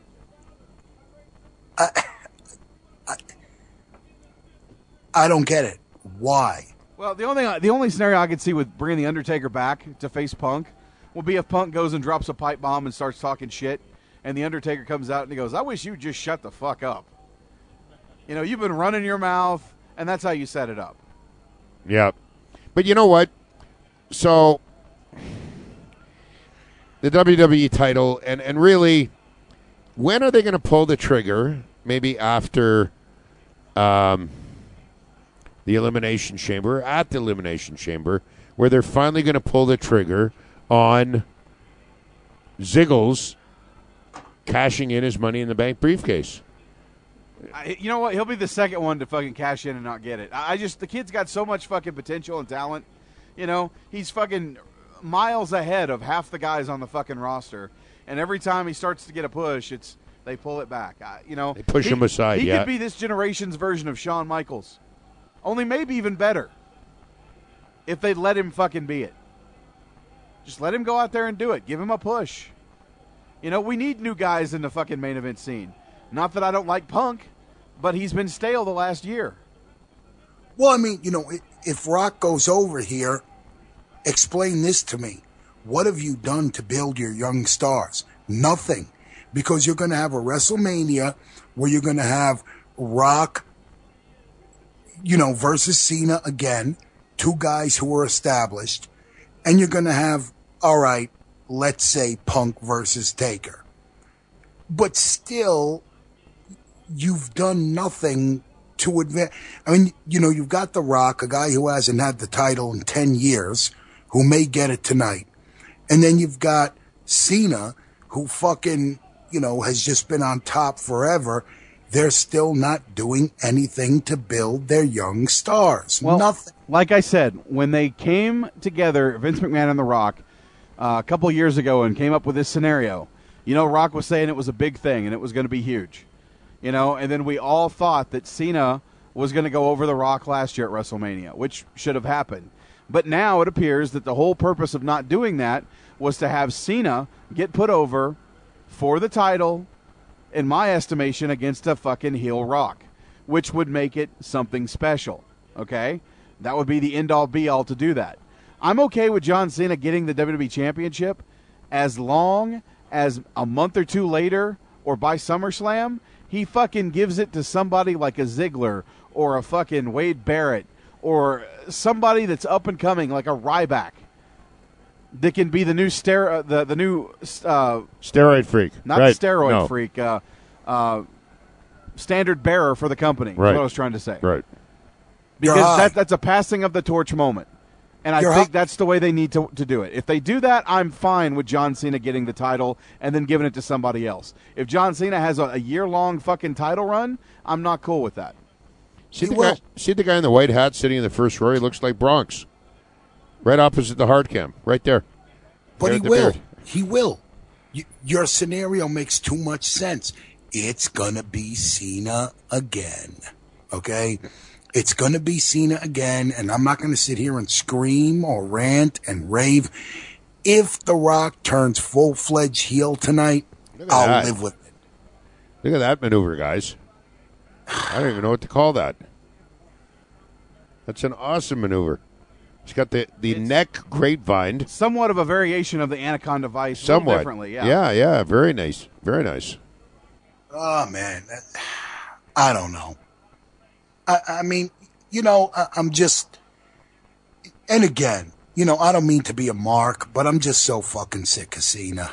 Speaker 13: I don't get it. Why?
Speaker 12: Well, the only scenario I could see with bringing the Undertaker back to face Punk will be if Punk goes and drops a pipe bomb and starts talking shit, and the Undertaker comes out and he goes, "I wish you'd just shut the fuck up. You've been running your mouth," and that's how you set it up.
Speaker 7: Yeah. But you know what? So, the WWE title, and really, when are they going to pull the trigger? Maybe after the Elimination Chamber, at the Elimination Chamber, where they're finally going to pull the trigger on Ziggles cashing in his Money in the Bank briefcase.
Speaker 12: You know what? He'll be the second one to fucking cash in and not get it. The kid's got so much fucking potential and talent. He's fucking miles ahead of half the guys on the fucking roster. And every time he starts to get a push, they pull it back.
Speaker 7: They push him aside,
Speaker 12: He
Speaker 7: yeah.
Speaker 12: could be this generation's version of Shawn Michaels. Only maybe even better. If they'd let him fucking be it. Just let him go out there and do it. Give him a push. We need new guys in the fucking main event scene. Not that I don't like Punk, but he's been stale the last year.
Speaker 13: Well, I mean, if Rock goes over here, explain this to me. What have you done to build your young stars? Nothing. Because you're going to have a WrestleMania where you're going to have Rock, versus Cena again, two guys who are established, and you're going to have, all right, let's say Punk versus Taker. But still, you've done nothing to advance. I mean, you've got The Rock, a guy who hasn't had the title in 10 years, who may get it tonight. And then you've got Cena, who fucking, has just been on top forever. They're still not doing anything to build their young stars.
Speaker 12: Well,
Speaker 13: nothing.
Speaker 12: Like I said, when they came together, Vince McMahon and The Rock, a couple of years ago and came up with this scenario, Rock was saying it was a big thing and it was going to be huge. And then we all thought that Cena was going to go over The Rock last year at WrestleMania, which should have happened. But now it appears that the whole purpose of not doing that was to have Cena get put over for the title, in my estimation, against a fucking heel Rock, which would make it something special, okay? That would be the end-all, be-all to do that. I'm okay with John Cena getting the WWE Championship as long as a month or two later or by SummerSlam, he fucking gives it to somebody like a Ziggler or a fucking Wade Barrett or somebody that's up and coming like a Ryback that can be the new
Speaker 7: steroid freak.
Speaker 12: Not
Speaker 7: right.
Speaker 12: steroid freak. Standard bearer for the company.
Speaker 7: Right.
Speaker 12: Is what I was trying to say.
Speaker 7: Right.
Speaker 12: Because that's a passing of the torch moment. And I think that's the way they need to do it. If they do that, I'm fine with John Cena getting the title and then giving it to somebody else. If John Cena has a year-long fucking title run, I'm not cool with that.
Speaker 7: See the guy in the white hat sitting in the first row? He looks like Bronx. Right opposite the hard cam. Right there.
Speaker 13: But he will. He will. Your scenario makes too much sense. It's going to be Cena again. Okay? It's going to be Cena again, and I'm not going to sit here and scream or rant and rave. If The Rock turns full-fledged heel tonight, I'll live with it.
Speaker 7: Look at that maneuver, guys. I don't even know what to call that. That's an awesome maneuver. He's got the neck grapevine.
Speaker 12: Somewhat of a variation of the Anaconda Vice.
Speaker 7: Somewhat.
Speaker 12: Differently, yeah.
Speaker 7: Yeah. Very nice. Very nice.
Speaker 13: Oh, man. I don't know. I mean, I'm just, and again, I don't mean to be a mark, but I'm just so fucking sick of Cena.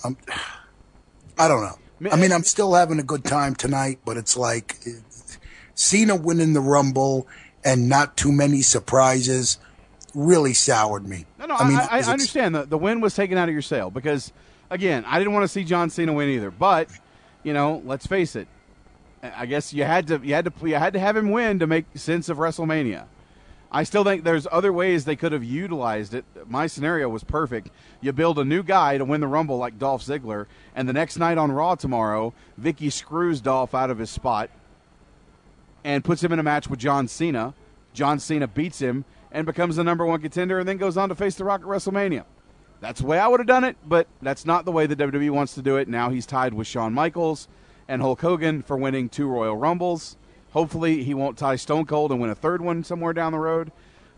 Speaker 13: I don't know. I mean, I'm still having a good time tonight, but it's like Cena winning the Rumble and not too many surprises really soured me.
Speaker 12: No, I understand. The win was taken out of your sale because, again, I didn't want to see John Cena win either. But, let's face it. I guess you had to have him win to make sense of WrestleMania. I still think there's other ways they could have utilized it. My scenario was perfect. You build a new guy to win the Rumble like Dolph Ziggler, and the next night on Raw tomorrow, Vicky screws Dolph out of his spot and puts him in a match with John Cena. John Cena beats him and becomes the number one contender and then goes on to face The Rock at WrestleMania. That's the way I would have done it, but that's not the way the WWE wants to do it. Now he's tied with Shawn Michaels and Hulk Hogan for winning 2 Royal Rumbles. Hopefully he won't tie Stone Cold and win a third one somewhere down the road.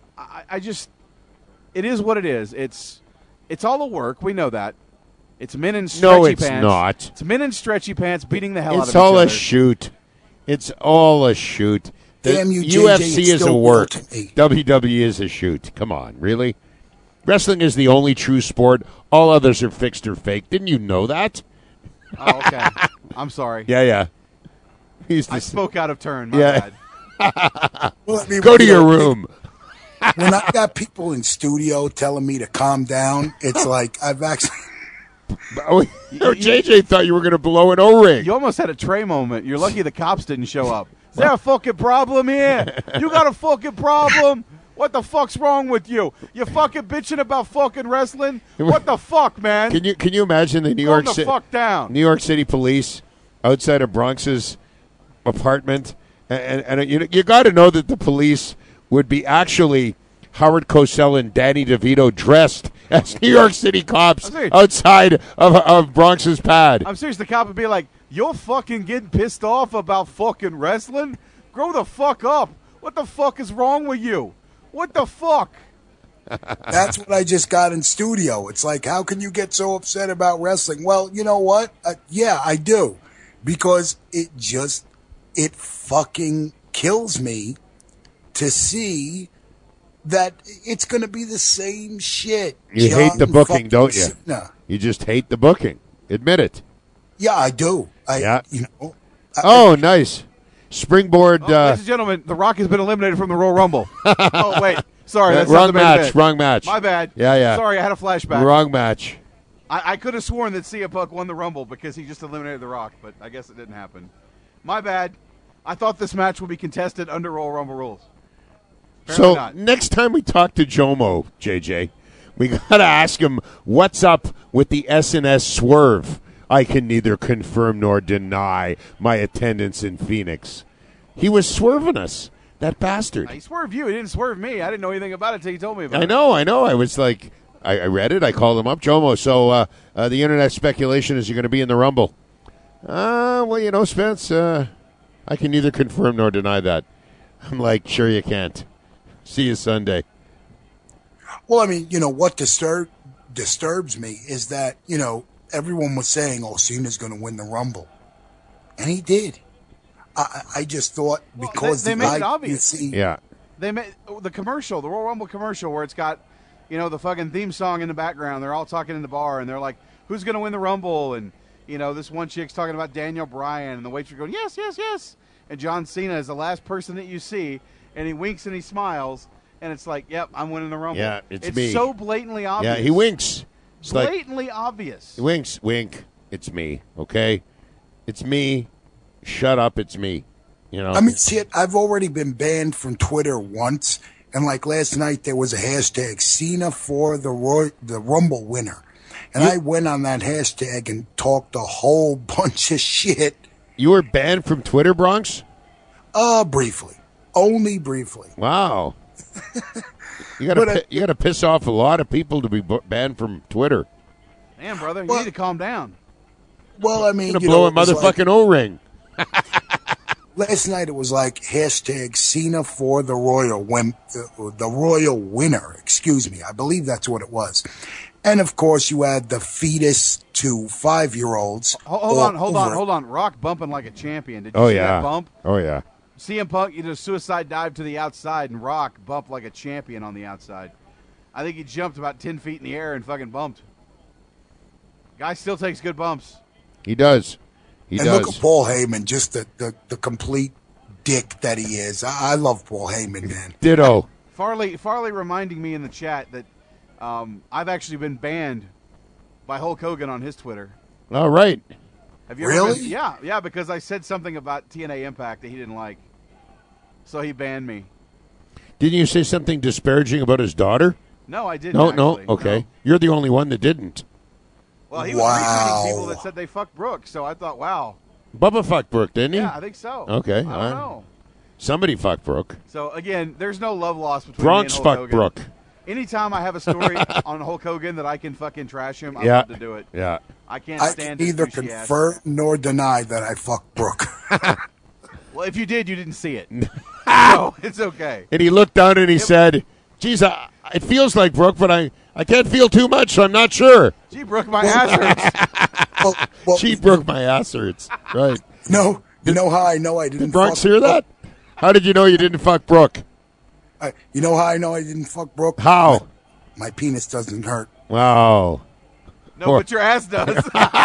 Speaker 12: It is what it is. It's all a work. We know that. It's men in stretchy pants.
Speaker 7: No, it's not.
Speaker 12: It's men in stretchy pants beating the hell out of each
Speaker 7: other. It's all a shoot. It's all a shoot. The
Speaker 13: Damn you,
Speaker 7: UFC
Speaker 13: JJ,
Speaker 7: is a work. WWE is a shoot. Come on, really? Wrestling is the only true sport. All others are fixed or fake. Didn't you know that?
Speaker 12: Oh, okay. I'm sorry.
Speaker 7: Yeah.
Speaker 12: I spoke out of turn. My bad.
Speaker 13: Well, I mean,
Speaker 7: go to your room.
Speaker 13: When I got people in studio telling me to calm down, it's like I've actually...
Speaker 7: JJ thought you were going to blow an O-ring.
Speaker 12: You almost had a Trey moment. You're lucky the cops didn't show up. Is there a fucking problem here? You got a fucking problem? What the fuck's wrong with you? You fucking bitching about fucking wrestling? What the fuck, man?
Speaker 7: Can you imagine the New
Speaker 12: York
Speaker 7: City police outside of Bronx's apartment? And you got to know that the police would be actually Howard Cosell and Danny DeVito dressed as New York City cops outside of Bronx's pad.
Speaker 12: I'm serious. The cop would be like, "You're fucking getting pissed off about fucking wrestling? Grow the fuck up. What the fuck is wrong with you? What the fuck?"
Speaker 13: That's what I just got in studio. It's like, how can you get so upset about wrestling? Well, you know what? Yeah, I do. Because it fucking kills me to see that it's going to be the same shit.
Speaker 7: You hate the booking, don't you?
Speaker 13: No.
Speaker 7: You just hate the booking. Admit it.
Speaker 13: Yeah, I do.
Speaker 7: Nice. Springboard.
Speaker 12: Ladies and gentlemen, The Rock has been eliminated from the Royal Rumble. Oh, wait. Sorry. That's
Speaker 7: wrong
Speaker 12: not the main
Speaker 7: match.
Speaker 12: event.
Speaker 7: Wrong match.
Speaker 12: My bad.
Speaker 7: Yeah.
Speaker 12: Sorry, I had a flashback.
Speaker 7: Wrong match.
Speaker 12: I could have sworn that CM Punk won the Rumble because he just eliminated The Rock, but I guess it didn't happen. My bad. I thought this match would be contested under Royal Rumble rules. Apparently not.
Speaker 7: Next time we talk to Jomo, JJ, we got to ask him what's up with the SNS swerve. I can neither confirm nor deny my attendance in Phoenix. He was swerving us. That bastard.
Speaker 12: He swerved you. He didn't swerve me. I didn't know anything about it until you told me about it.
Speaker 7: I know. I was like, I read it. I called him up, Jomo. So the internet speculation is you're going to be in the Rumble. Well, Spence, I can neither confirm nor deny that. I'm like, sure you can't. See you Sunday.
Speaker 13: Well, I mean, what disturbs me is that, everyone was saying, Cena's going to win the Rumble. And he did. I just thought because
Speaker 12: they made it obvious.
Speaker 7: Yeah.
Speaker 12: They made the commercial, the Royal Rumble commercial, where it's got, the fucking theme song in the background. They're all talking in the bar, and they're like, who's going to win the Rumble? And, this one chick's talking about Daniel Bryan, and the waitress going, yes, yes, yes. And John Cena is the last person that you see, and he winks and he smiles, and it's like, yep, I'm winning the Rumble.
Speaker 7: Yeah, it's me.
Speaker 12: It's so blatantly obvious.
Speaker 7: Yeah, he winks. It's
Speaker 12: blatantly obvious.
Speaker 7: He winks, wink. It's me, okay? It's me. Shut up, it's me.
Speaker 13: I mean, shit, I've already been banned from Twitter once, and like last night there was a hashtag, Cena for the Rumble winner. And I went on that hashtag and talked a whole bunch of shit.
Speaker 7: You were banned from Twitter, Bronx?
Speaker 13: Briefly. Only briefly.
Speaker 7: Wow. You gotta piss off a lot of people to be banned from Twitter.
Speaker 12: Damn, brother, you need to calm down.
Speaker 13: Well, I mean,
Speaker 7: you're gonna blow a motherfucking O-ring.
Speaker 13: Last night it was like hashtag Cena for the Royal winner. Excuse me, I believe that's what it was. And of course, you had the fetus to 5-year-olds.
Speaker 12: Hold on. Rock bumping like a champion. Did you see that bump?
Speaker 7: Oh yeah.
Speaker 12: CM Punk, he did a suicide dive to the outside, and Rock bumped like a champion on the outside. I think he jumped about 10 feet in the air and fucking bumped. Guy still takes good bumps.
Speaker 7: He does.
Speaker 13: Look at Paul Heyman, just the complete dick that he is. I love Paul Heyman, man.
Speaker 7: Ditto.
Speaker 12: Farley reminding me in the chat that I've actually been banned by Hulk Hogan on his Twitter.
Speaker 7: All right.
Speaker 12: Have you really? Yeah, because I said something about TNA Impact that he didn't like. So he banned me.
Speaker 7: Didn't you say something disparaging about his daughter?
Speaker 12: No, I didn't.
Speaker 7: No. Okay. No. You're the only one that didn't.
Speaker 12: Well, he was retweeting people that said they fucked Brooke, so I thought, wow.
Speaker 7: Bubba fucked Brooke, didn't he?
Speaker 12: Yeah, I think so.
Speaker 7: Okay.
Speaker 12: I don't know.
Speaker 7: Somebody fucked Brooke.
Speaker 12: So, again, there's no love lost between
Speaker 7: Bronx
Speaker 12: me and Hulk
Speaker 7: fucked
Speaker 12: Hogan.
Speaker 7: Brooke.
Speaker 12: Anytime I have a story on Hulk Hogan that I can fucking trash him, I love to do it.
Speaker 7: Yeah.
Speaker 12: I can't stand
Speaker 13: I can neither confirm nor deny that I fucked Brooke.
Speaker 12: Well, if you did, you didn't see it. So, it's okay.
Speaker 7: And he looked down and he said, geez, it feels like Brooke, but I can't feel too much, so I'm not sure.
Speaker 12: Gee, Brooke, my ass hurts.
Speaker 7: Gee, Brooke, my ass hurts. Right.
Speaker 13: No, you know how I know I didn't
Speaker 7: Did Bronx
Speaker 13: fuck
Speaker 7: hear that? How did you know you didn't fuck Brooke?
Speaker 13: You know how I know I didn't fuck Brooke?
Speaker 7: How?
Speaker 13: My penis doesn't hurt.
Speaker 7: Wow.
Speaker 12: No, but your ass does.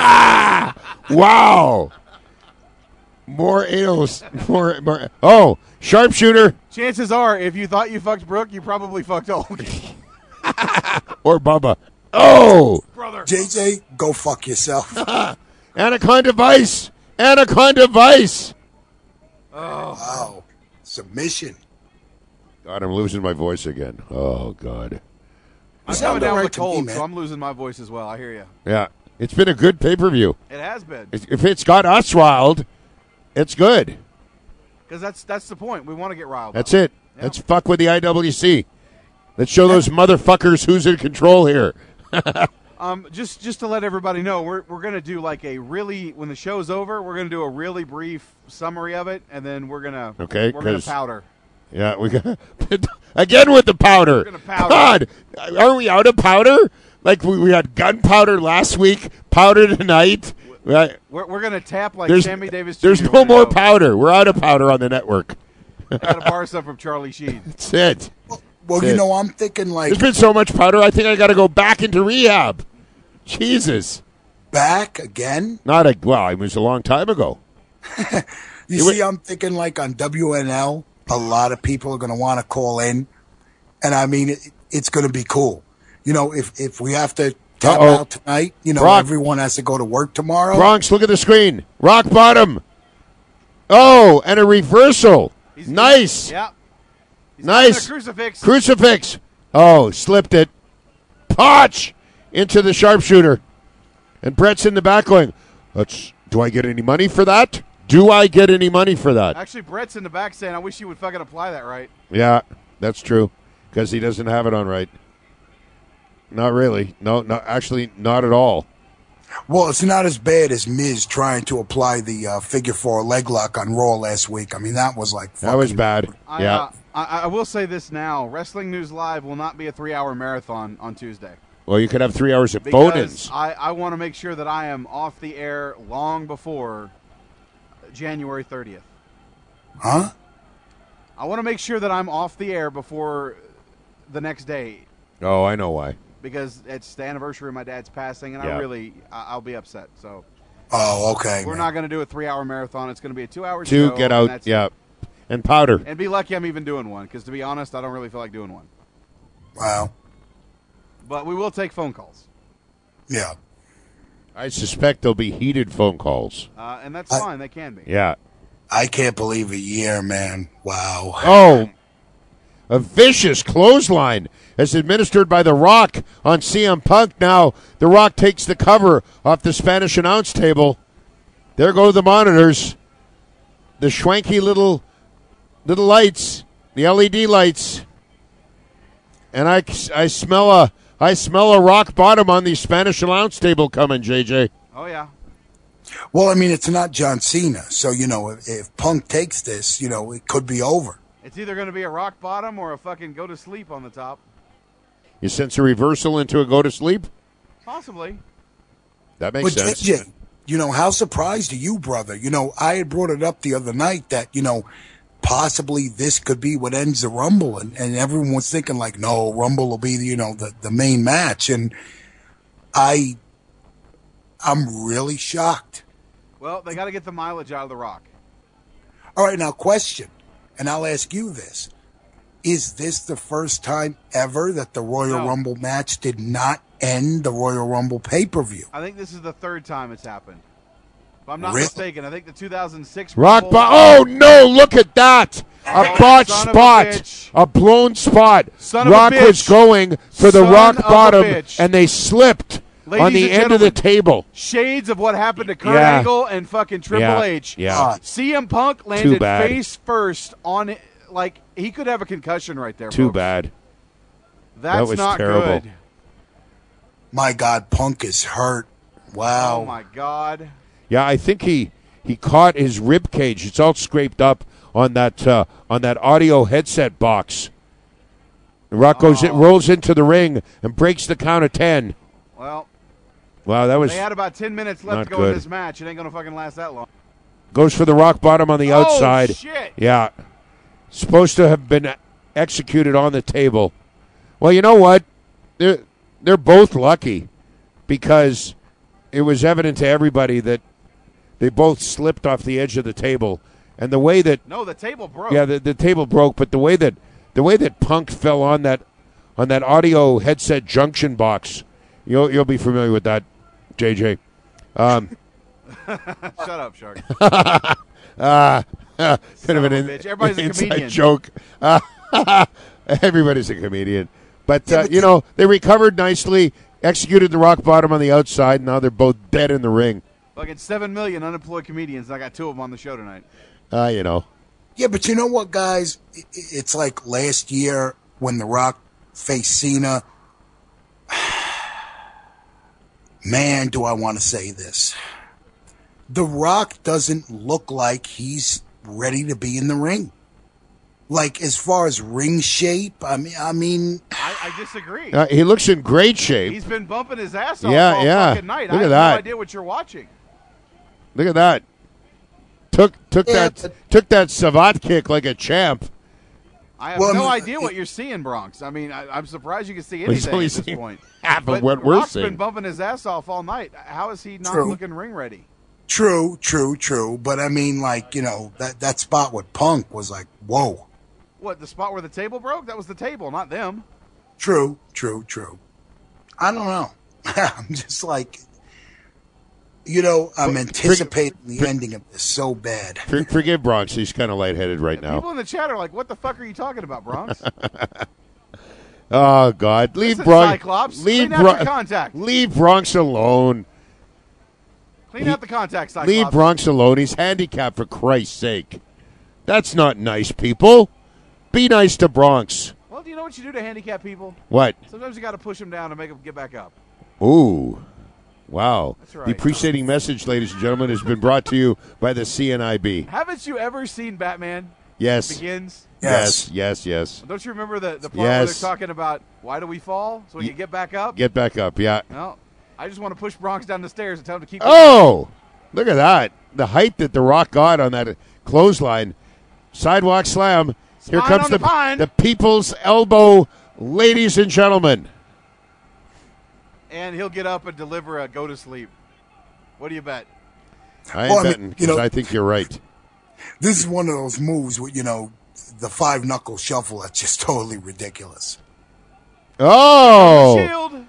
Speaker 7: Wow. More anals. More. Oh, sharpshooter.
Speaker 12: Chances are, if you thought you fucked Brooke, you probably fucked Hulk.
Speaker 7: Or Bubba. Oh.
Speaker 12: Brother.
Speaker 13: JJ, go fuck yourself.
Speaker 7: Anaconda Vice. Anaconda Vice.
Speaker 12: Oh.
Speaker 13: Wow. Submission.
Speaker 7: God, I'm losing my voice again. Oh, God.
Speaker 12: I'm coming down with a cold, so I'm losing my voice as well. I hear you.
Speaker 7: Yeah. It's been a good pay-per-view.
Speaker 12: It has been.
Speaker 7: If it's got us riled, it's good.
Speaker 12: Because that's the point. We want to get riled.
Speaker 7: That's it. Yeah. Let's fuck with the IWC. Let's show those motherfuckers who's in control here.
Speaker 12: Just to let everybody know, we're going to do like when the show's over, we're going to do a really brief summary of it, and then we're going to powder.
Speaker 7: Yeah, we got again with the powder.
Speaker 12: We're gonna powder.
Speaker 7: God, are we out of powder? Like we had gunpowder last week, powder tonight.
Speaker 12: We're going to tap like Sammy Davis Jr.
Speaker 7: There's no more powder. We're out of powder on the network.
Speaker 12: I got to borrow some from Charlie Sheen.
Speaker 7: That's it.
Speaker 13: Well, I'm thinking like...
Speaker 7: There's been so much powder, I think I got to go back into rehab. Jesus.
Speaker 13: Back again?
Speaker 7: It was a long time ago.
Speaker 13: I'm thinking like on WNL, a lot of people are going to want to call in. And I mean, it's going to be cool. If we have to tap out tonight, Rock. Everyone has to go to work tomorrow.
Speaker 7: Bronx, look at the screen. Rock bottom. Oh, and a reversal. Nice.
Speaker 12: Yeah.
Speaker 7: Nice.
Speaker 12: Crucifix.
Speaker 7: Oh, slipped it. Potch into the sharpshooter. And Brett's in the back going, do I get any money for that? Do I get any money for that?
Speaker 12: Actually, Brett's in the back saying, I wish you would fucking apply that right.
Speaker 7: Yeah, that's true. Because he doesn't have it on right. Not really. No, actually, not at all.
Speaker 13: Well, it's not as bad as Miz trying to apply the figure 4 leg lock on Raw last week. I mean, that was like
Speaker 7: that was bad. Yeah.
Speaker 12: I will say this now. Wrestling News Live will not be a 3-hour marathon on Tuesday.
Speaker 7: Well, you could have 3 hours of
Speaker 12: because
Speaker 7: phone-ins.
Speaker 12: I want to make sure that I am off the air long before January 30th.
Speaker 13: Huh?
Speaker 12: I want to make sure that I'm off the air before the next day.
Speaker 7: Oh, I know why.
Speaker 12: Because it's the anniversary of my dad's passing, and I'll be upset. So,
Speaker 13: okay.
Speaker 12: We're not going to do a 3-hour marathon. It's going to be a 2-hour
Speaker 7: show.
Speaker 12: To
Speaker 7: get out, and powder.
Speaker 12: And be lucky I'm even doing one, because to be honest, I don't really feel like doing one.
Speaker 13: Wow.
Speaker 12: But we will take phone calls.
Speaker 13: Yeah.
Speaker 7: I suspect there'll be heated phone calls.
Speaker 12: And that's fine. They can be.
Speaker 7: Yeah.
Speaker 13: I can't believe a year, man. Wow.
Speaker 7: Oh, a vicious clothesline as administered by The Rock on CM Punk. Now, The Rock takes the cover off the Spanish announce table. There go the monitors. The schwanky little lights, the LED lights. And I smell a rock bottom on the Spanish announce table coming, JJ.
Speaker 12: Oh, yeah.
Speaker 13: Well, I mean, it's not John Cena. So, if Punk takes this, it could be over.
Speaker 12: It's either going to be a rock bottom or a fucking go to sleep on the top.
Speaker 7: You sense a reversal into a go to sleep?
Speaker 12: Possibly.
Speaker 7: That makes sense.
Speaker 13: JJ, how surprised are you, brother? I had brought it up the other night that, possibly this could be what ends the Rumble. And everyone was thinking like, no, Rumble will be, the main match. And I'm really shocked.
Speaker 12: Well, they got to get the mileage out of The Rock.
Speaker 13: All right, now question, and I'll ask you this. Is this the first time ever that the Royal Rumble match did not end the Royal Rumble pay-per-view?
Speaker 12: I think this is the third time it's happened. If I'm not mistaken, I think the 2006
Speaker 7: Rock
Speaker 12: Rumble...
Speaker 7: Oh, no, look at that! A botched spot. A blown spot. Rock was going for the rock bottom, and they slipped.
Speaker 12: Ladies
Speaker 7: on the end of the table.
Speaker 12: Shades of what happened to Kurt Angle and fucking Triple H.
Speaker 7: Yeah.
Speaker 12: CM Punk landed face first on it. Like, he could have a concussion right there,
Speaker 7: Too
Speaker 12: folks.
Speaker 7: bad.
Speaker 12: That's
Speaker 7: was
Speaker 12: not
Speaker 7: terrible.
Speaker 12: good.
Speaker 13: My God, Punk is hurt. Wow.
Speaker 12: Oh, my God.
Speaker 7: Yeah, I think he caught his rib cage. It's all scraped up on that audio headset box. The Rock rolls into the ring and breaks the count of 10.
Speaker 12: Well,
Speaker 7: wow, that was
Speaker 12: they had about 10 minutes left to go in this match. It ain't going to fucking last that long.
Speaker 7: Goes for the rock bottom on the outside.
Speaker 12: Shit.
Speaker 7: Yeah. Supposed to have been executed on the table. Well, you know what? They're both lucky because it was evident to everybody that they both slipped off the edge of the table. And the way that
Speaker 12: No, the table broke.
Speaker 7: Yeah, the table broke, but the way that Punk fell on that audio headset junction box, you'll be familiar with that, JJ.
Speaker 12: Shut up, Shark.
Speaker 7: Kind of an
Speaker 12: Everybody's a
Speaker 7: inside
Speaker 12: comedian.
Speaker 7: joke. Everybody's a comedian. But, they recovered nicely, executed the rock bottom on the outside, and now they're both dead in the ring.
Speaker 12: Fucking 7 million unemployed comedians. I got 2 of them on the show tonight.
Speaker 13: Yeah, but you know what, guys? It's like last year when The Rock faced Cena. Man, do I want to say this. The Rock doesn't look like he's ready to be in the ring. Like, as far as ring shape, I mean...
Speaker 12: I disagree.
Speaker 7: He looks in great shape.
Speaker 12: He's been bumping his ass off
Speaker 7: Yeah,
Speaker 12: all
Speaker 7: yeah.
Speaker 12: fucking night.
Speaker 7: Look
Speaker 12: I
Speaker 7: at
Speaker 12: have
Speaker 7: that.
Speaker 12: no idea what you're watching.
Speaker 7: Look at that. Took that Savat kick like a champ.
Speaker 12: I have no idea what you're seeing, Bronx. I mean, I'm surprised you can see anything
Speaker 7: only
Speaker 12: at this
Speaker 7: seen
Speaker 12: point.
Speaker 7: half of
Speaker 12: But
Speaker 7: what we're
Speaker 12: Rock's
Speaker 7: seeing.
Speaker 12: been bumping his ass off all night. How is he not
Speaker 13: True.
Speaker 12: looking ring ready?
Speaker 13: True. But I mean, like, that spot with Punk was like, whoa.
Speaker 12: What, the spot where the table broke? That was the table, not them.
Speaker 13: True. I don't know. I'm just like, I'm anticipating the ending of this so bad.
Speaker 7: Forgive Bronx. He's kind of lightheaded right now.
Speaker 12: People in the chat are like, what the fuck are you talking about, Bronx?
Speaker 7: Oh, God. Leave
Speaker 12: Listen,
Speaker 7: Bronx.
Speaker 12: Cyclops. Clean after contact.
Speaker 7: Leave Bronx alone.
Speaker 12: Clean out the contact, Cyclops.
Speaker 7: Leave Bronx alone. He's handicapped, for Christ's sake. That's not nice, people. Be nice to Bronx.
Speaker 12: Well, do you know what you do to handicap people?
Speaker 7: What?
Speaker 12: Sometimes you got to push them down to make them get back up.
Speaker 7: Ooh. Wow.
Speaker 12: That's right.
Speaker 7: The preceding message, ladies and gentlemen, has been brought to you by the CNIB.
Speaker 12: Haven't you ever seen Batman?
Speaker 7: Yes.
Speaker 12: Begins?
Speaker 7: Yes. Don't
Speaker 12: you remember the part where they're talking about why do we fall? So we can get back up?
Speaker 7: Get back up, yeah.
Speaker 12: No. I just want to push Bronx down the stairs and tell him to keep
Speaker 7: Oh! Look at that. The height that The Rock got on that clothesline. Sidewalk slam. Here
Speaker 12: Spine
Speaker 7: comes
Speaker 12: on the pine.
Speaker 7: the people's elbow, ladies and gentlemen.
Speaker 12: And he'll get up and deliver a go to sleep. What do you bet?
Speaker 7: I ain't betting, because I think you're right.
Speaker 13: This is one of those moves with, the 5-knuckle shuffle that's just totally ridiculous.
Speaker 7: Oh!
Speaker 12: Shield.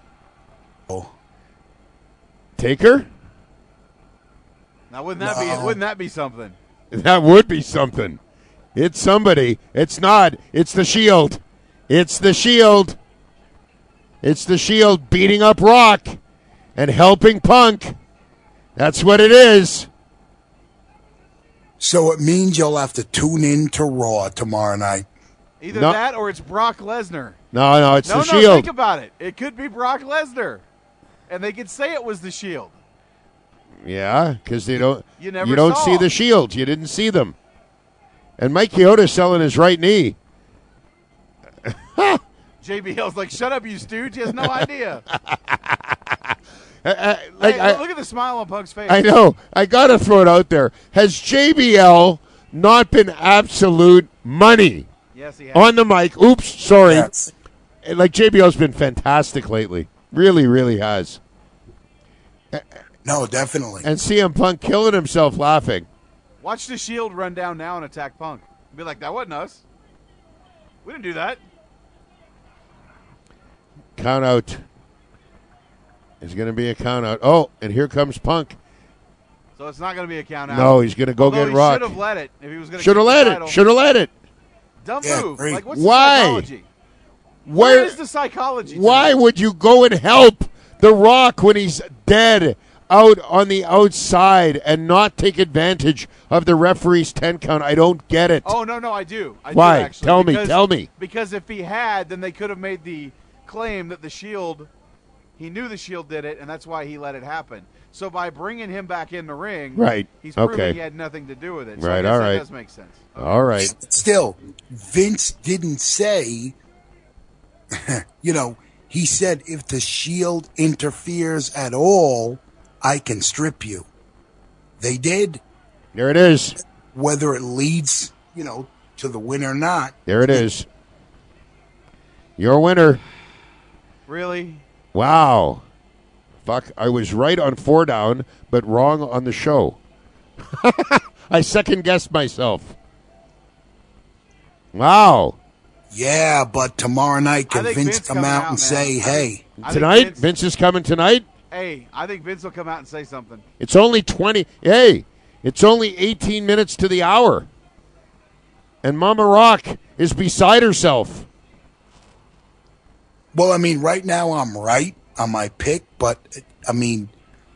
Speaker 7: Taker?
Speaker 12: Now wouldn't that be something?
Speaker 7: That would be something. It's somebody. It's not. It's the Shield. It's the Shield. It's the Shield beating up Rock and helping Punk. That's what it is.
Speaker 13: So it means you'll have to tune in to Raw tomorrow night.
Speaker 12: Either that or it's Brock Lesnar.
Speaker 7: No, it's the Shield.
Speaker 12: No, think about it. It could be Brock Lesnar. And they could say it was the Shield.
Speaker 7: Yeah, because you don't
Speaker 12: saw
Speaker 7: see the Shields. You didn't see them. And Mike Chioda's selling his right knee.
Speaker 12: JBL's like, shut up, you stooge. He has no idea.
Speaker 7: Look
Speaker 12: at the smile on Punk's face.
Speaker 7: I know. I got to throw it out there. Has JBL not been absolute money?
Speaker 12: Yes, he has.
Speaker 7: On the mic. Oops, sorry. Yes. Like, JBL's been fantastic lately. Really, really has.
Speaker 13: No, definitely.
Speaker 7: And CM Punk killing himself laughing.
Speaker 12: Watch the Shield run down now and attack Punk. Be like, that wasn't us. We didn't do that.
Speaker 7: Count out. It's going to be a count out. Oh, and here comes Punk.
Speaker 12: So it's not going to be a count out.
Speaker 7: No, he's going to go get Rock.
Speaker 12: Should have let it if he was going to.
Speaker 7: Should have let it. Should have let it.
Speaker 12: Dumb move.
Speaker 13: Great.
Speaker 12: Like, what's
Speaker 7: Why?
Speaker 12: the psychology?
Speaker 7: Where
Speaker 12: is the psychology?
Speaker 7: Why would you go and help The Rock when he's dead out on the outside and not take advantage of the referee's 10 count? I don't get it.
Speaker 12: Oh, no, I do.
Speaker 7: Why?
Speaker 12: Do, actually.
Speaker 7: Tell me.
Speaker 12: Because if he had, then they could have made the claim that the Shield, he knew the Shield did it, and that's why he let it happen. So by bringing him back in the ring,
Speaker 7: right.
Speaker 12: he's proving he had nothing to do with it. So
Speaker 7: right,
Speaker 12: I guess
Speaker 7: all right.
Speaker 12: That does make sense. Okay.
Speaker 7: All right.
Speaker 13: Still, Vince didn't say, he said if the Shield interferes at all, I can strip you. They did.
Speaker 7: There it is.
Speaker 13: Whether it leads, to the win or not.
Speaker 7: There it is. Your winner.
Speaker 12: Really?
Speaker 7: Wow. Fuck, I was right on 4 down, but wrong on the show. I second-guessed myself. Wow.
Speaker 13: Yeah, but tomorrow night can Vince come out and say, hey.
Speaker 7: Tonight? Vince is coming tonight?
Speaker 12: Hey, I think Vince will come out and say something.
Speaker 7: It's only 20. Hey, it's only 18 minutes to the hour. And Mama Rock is beside herself.
Speaker 13: Well, I mean, right now I'm right on my pick, but, I mean,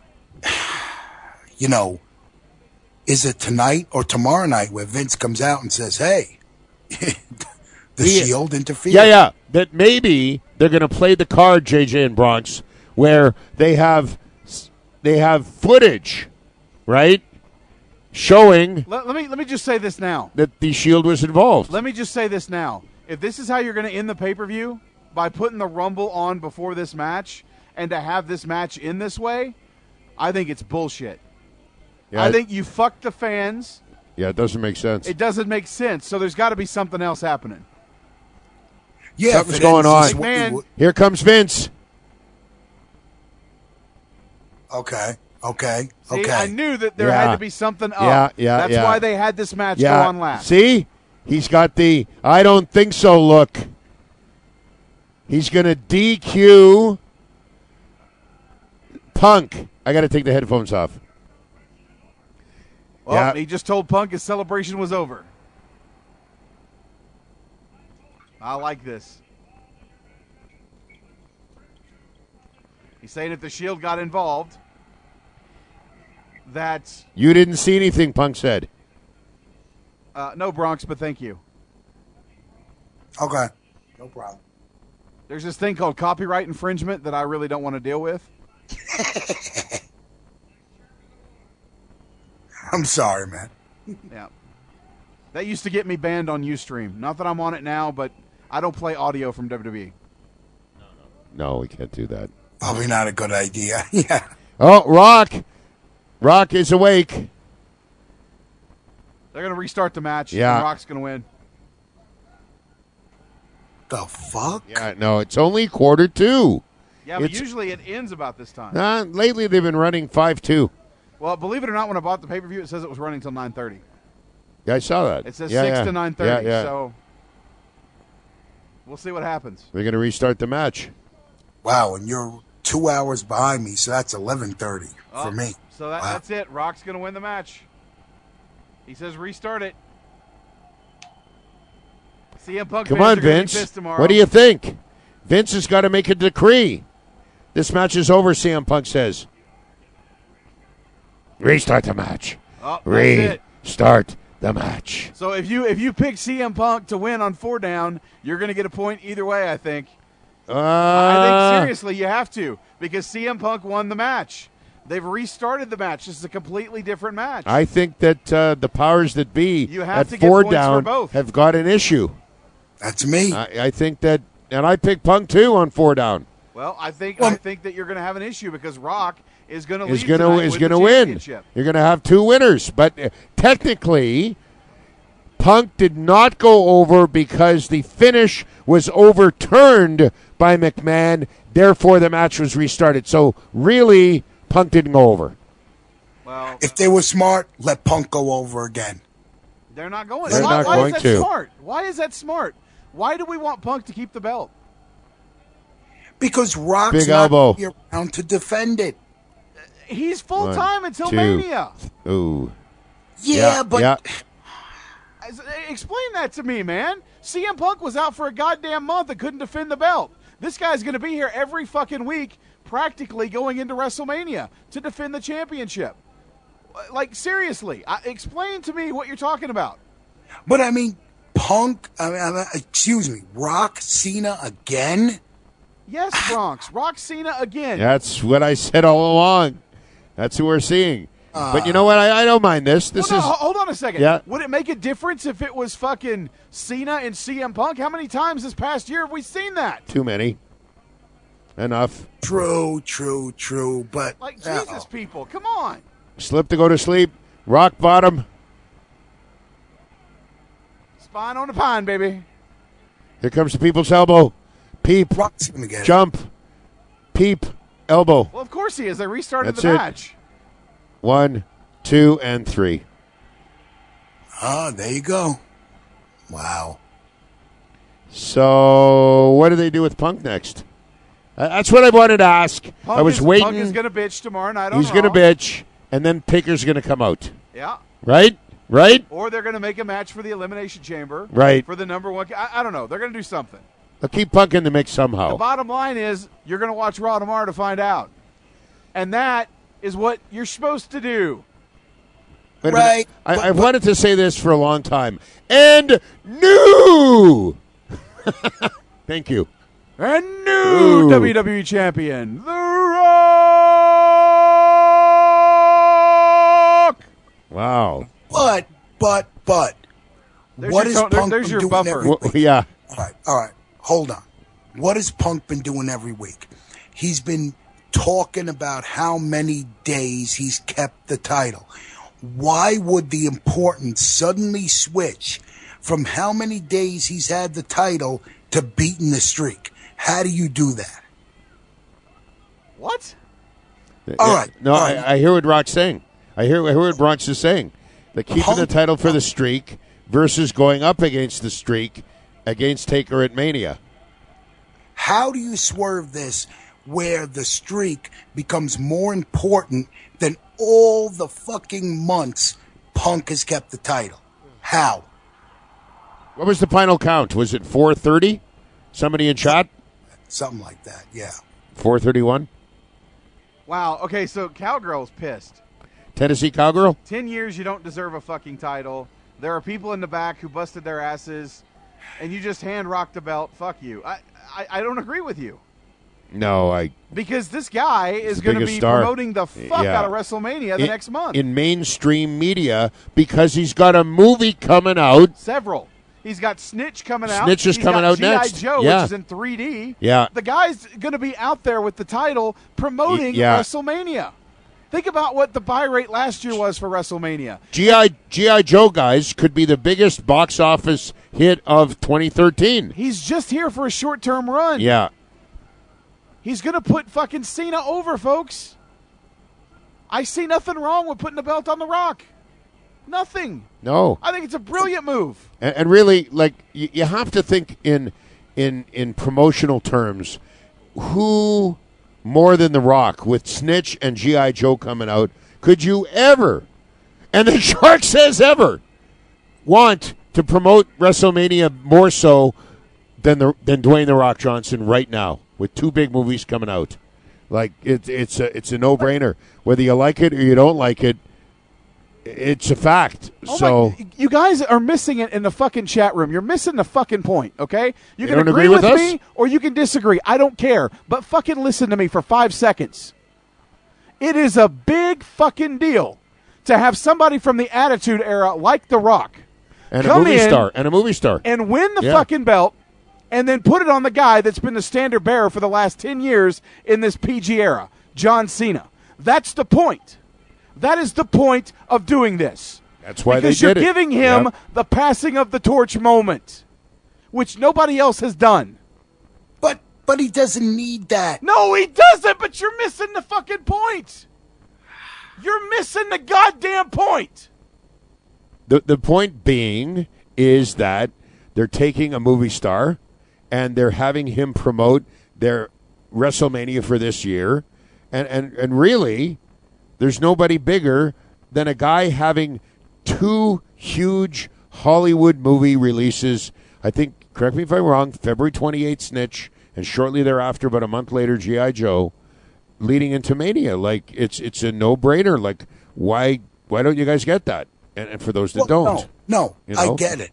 Speaker 13: is it tonight or tomorrow night where Vince comes out and says, hey, the Shield interfered?
Speaker 7: Yeah. That maybe they're going to play the card, JJ and Bronx, where they have footage, right, showing.
Speaker 12: Let me just say this now.
Speaker 7: That the Shield was involved.
Speaker 12: Let me just say this now. If this is how you're going to end the pay-per-view, by putting the Rumble on before this match and to have this match in this way, I think it's bullshit. Yeah, I think you fucked the fans.
Speaker 7: Yeah, it doesn't make sense.
Speaker 12: It doesn't make sense. So there's got to be something else happening.
Speaker 13: Yeah,
Speaker 7: something's going on. Here comes Vince.
Speaker 13: Okay.
Speaker 12: See, I knew that there had to be something up. That's why they had this match go on last.
Speaker 7: See? He's got the I don't think so look. He's going to DQ Punk. I got to take the headphones off.
Speaker 12: Well, he just told Punk his celebration was over. I like this. He's saying if the Shield got involved, that...
Speaker 7: You didn't see anything, Punk said.
Speaker 12: No, Bronx, but thank you.
Speaker 13: Okay. No problem.
Speaker 12: There's this thing called copyright infringement that I really don't want to deal with.
Speaker 13: I'm sorry, man.
Speaker 12: Yeah. That used to get me banned on Ustream. Not that I'm on it now, but I don't play audio from WWE.
Speaker 7: No, we can't do that.
Speaker 13: Probably not a good idea. Yeah.
Speaker 7: Oh, Rock. Rock is awake.
Speaker 12: They're going to restart the match.
Speaker 7: Yeah.
Speaker 12: And Rock's going to win.
Speaker 13: The fuck?
Speaker 7: Yeah, no, it's only 1:45.
Speaker 12: Yeah, but usually it ends about this time.
Speaker 7: Lately, they've been running 5-2.
Speaker 12: Well, believe it or not, when I bought the pay-per-view, it says it was running until 9:30.
Speaker 7: Yeah, I saw that.
Speaker 12: It says
Speaker 7: yeah,
Speaker 12: 6 to 9:30,
Speaker 7: yeah.
Speaker 12: so we'll see what happens.
Speaker 7: They're going to restart the match.
Speaker 13: Wow, and you're 2 hours behind me, so that's 11:30 for me.
Speaker 12: So that's it. Rock's going to win the match. He says restart it. CM Punk
Speaker 7: Come
Speaker 12: fans
Speaker 7: on,
Speaker 12: are gonna be
Speaker 7: Vince.
Speaker 12: pissed tomorrow.
Speaker 7: What do you think? Vince has got to make a decree. This match is over, CM Punk says. Restart the match.
Speaker 12: Oh, that's it.
Speaker 7: Restart the match.
Speaker 12: So if you pick CM Punk to win on 4 down, you're going to get a point either way, I think. I think seriously you have to, because CM Punk won the match. They've restarted the match. This is a completely different match.
Speaker 7: I think that the powers that be
Speaker 12: You have
Speaker 7: at
Speaker 12: to get
Speaker 7: 4
Speaker 12: points for
Speaker 7: down
Speaker 12: both.
Speaker 7: have got an issue.
Speaker 13: That's me.
Speaker 7: I think that, and I picked Punk too on 4 down.
Speaker 12: Well, I think that you're going to have an issue because Rock is going to leave
Speaker 7: Is going to win.
Speaker 12: championship.
Speaker 7: You're going to have 2 winners, but technically, Punk did not go over because the finish was overturned by McMahon. Therefore, the match was restarted. So really, Punk didn't go over.
Speaker 12: Well,
Speaker 13: if they were smart, let Punk go over again.
Speaker 12: They're not going.
Speaker 7: They're not
Speaker 12: why
Speaker 7: going
Speaker 12: is that
Speaker 7: to.
Speaker 12: smart? Why is that smart? Why do we want Punk to keep the belt?
Speaker 13: Because Rock's
Speaker 7: Big
Speaker 13: not
Speaker 7: elbow.
Speaker 13: going to be around to defend it.
Speaker 12: He's full time
Speaker 7: 1,
Speaker 12: until
Speaker 7: 2.
Speaker 12: Mania.
Speaker 7: Ooh.
Speaker 13: Yeah, but
Speaker 7: yeah.
Speaker 12: Explain that to me, man. CM Punk was out for a goddamn month and couldn't defend the belt. This guy's going to be here every fucking week, practically going into WrestleMania to defend the championship. Like, seriously, explain to me what you're talking about.
Speaker 13: But I mean, Punk, excuse me, Rock Cena again?
Speaker 12: Yes, Bronx. Rock Cena again.
Speaker 7: That's what I said all along. That's who we're seeing. But you know what? I don't mind this.
Speaker 12: Hold on a second.
Speaker 7: Yeah.
Speaker 12: Would it make a difference if it was fucking Cena and CM Punk? How many times this past year have we seen that?
Speaker 7: Too many. Enough.
Speaker 13: True. But
Speaker 12: Like, Jesus, people, come on.
Speaker 7: Slip to go to sleep. Rock bottom.
Speaker 12: Spine on the pine, baby.
Speaker 7: Here comes the people's elbow. Peep.
Speaker 13: Rock's gonna get it.
Speaker 7: Jump. Peep. Elbow.
Speaker 12: Well, of course he is. They restarted
Speaker 7: That's
Speaker 12: the
Speaker 7: it.
Speaker 12: match.
Speaker 7: 1, 2, and 3.
Speaker 13: There you go. Wow.
Speaker 7: So, what do they do with Punk next? That's what I wanted to ask. I was waiting.
Speaker 12: Punk is going to bitch tomorrow night on
Speaker 7: He's going to
Speaker 12: Raw.
Speaker 7: bitch, and then Taker's going to come out.
Speaker 12: Yeah.
Speaker 7: Right?
Speaker 12: Or they're going to make a match for the Elimination Chamber.
Speaker 7: Right.
Speaker 12: For the number 1. I don't know. They're going to do something.
Speaker 7: They'll keep Punk in the mix somehow.
Speaker 12: The bottom line is you're going to watch Raw tomorrow to find out. And that is what you're supposed to do.
Speaker 7: Wait a minute. I've wanted to say this for a long time. And new! Thank you.
Speaker 12: And new WWE Champion, The Rock!
Speaker 7: Wow.
Speaker 13: But.
Speaker 12: There's
Speaker 13: What
Speaker 12: your
Speaker 13: is
Speaker 12: tone-
Speaker 13: Punk
Speaker 12: there's
Speaker 13: been
Speaker 12: your
Speaker 13: doing
Speaker 12: buffer.
Speaker 13: every week?
Speaker 7: Yeah.
Speaker 13: All right. Hold on. What has Punk been doing every week? He's been talking about how many days he's kept the title. Why would the importance suddenly switch from how many days he's had the title to beating the streak? How do you do that?
Speaker 12: What?
Speaker 13: All right.
Speaker 7: No, I hear what Rock's saying. I hear what Bronx is saying. They're keeping the title for the streak versus going up against the streak against Taker at Mania.
Speaker 13: How do you swerve this where the streak becomes more important than all the fucking months Punk has kept the title? How?
Speaker 7: What was the final count? Was it 4:30? Somebody in chat?
Speaker 13: Something like that, yeah.
Speaker 7: 4:31?
Speaker 12: Wow. Okay, so Cowgirl's pissed.
Speaker 7: Tennessee Cowgirl?
Speaker 12: 10 years you don't deserve a fucking title. There are people in the back who busted their asses, and you just hand Rock the belt. Fuck you. I don't agree with you.
Speaker 7: No,
Speaker 12: because this guy is going to be
Speaker 7: star.
Speaker 12: Promoting the fuck out of WrestleMania the next month.
Speaker 7: In mainstream media, because he's got a movie coming out.
Speaker 12: Several. He's got Snitch coming out.
Speaker 7: Snitch is coming out next.
Speaker 12: G.I. Joe, which is in 3D.
Speaker 7: Yeah.
Speaker 12: The guy's going to be out there with the title promoting WrestleMania. Think about what the buy rate last year was for WrestleMania.
Speaker 7: G.I. Joe, guys, could be the biggest box office hit of 2013.
Speaker 12: He's just here for a short-term run.
Speaker 7: Yeah.
Speaker 12: He's going to put fucking Cena over, folks. I see nothing wrong with putting the belt on The Rock. Nothing.
Speaker 7: No.
Speaker 12: I think it's a brilliant move.
Speaker 7: And really, like, you have to think in promotional terms. Who, more than The Rock, with Snitch and G.I. Joe coming out, could you ever, and the Shark says ever, want to promote WrestleMania more so than Dwayne The Rock Johnson right now, with two big movies coming out? Like, it's a no-brainer. Whether you like it or you don't like it, it's a fact.
Speaker 12: You guys are missing it in the fucking chat room. You're missing the fucking point, okay? You can
Speaker 7: don't
Speaker 12: agree
Speaker 7: with us?
Speaker 12: me or you can disagree. I don't care. But fucking listen to me for 5 seconds. It is a big fucking deal to have somebody from the Attitude Era like The Rock
Speaker 7: and a movie star
Speaker 12: and win the fucking belt and then put it on the guy that's been the standard bearer for the last 10 years in this PG era, John Cena. That's the point. That is the point of doing this.
Speaker 7: That's why
Speaker 12: because
Speaker 7: they did it.
Speaker 12: Because you're giving him the passing of the torch moment, which nobody else has done.
Speaker 13: But he doesn't need that.
Speaker 12: No, he doesn't, but you're missing the fucking point. You're missing the goddamn point.
Speaker 7: The point being is that they're taking a movie star and they're having him promote their WrestleMania for this year. And really, there's nobody bigger than a guy having two huge Hollywood movie releases. I think, correct me if I'm wrong, February 28th, Snitch, and shortly thereafter, about a month later, G.I. Joe, leading into Mania. Like, it's a no-brainer. Like, why don't you guys get that? And for those that don't.
Speaker 13: No,
Speaker 7: you know?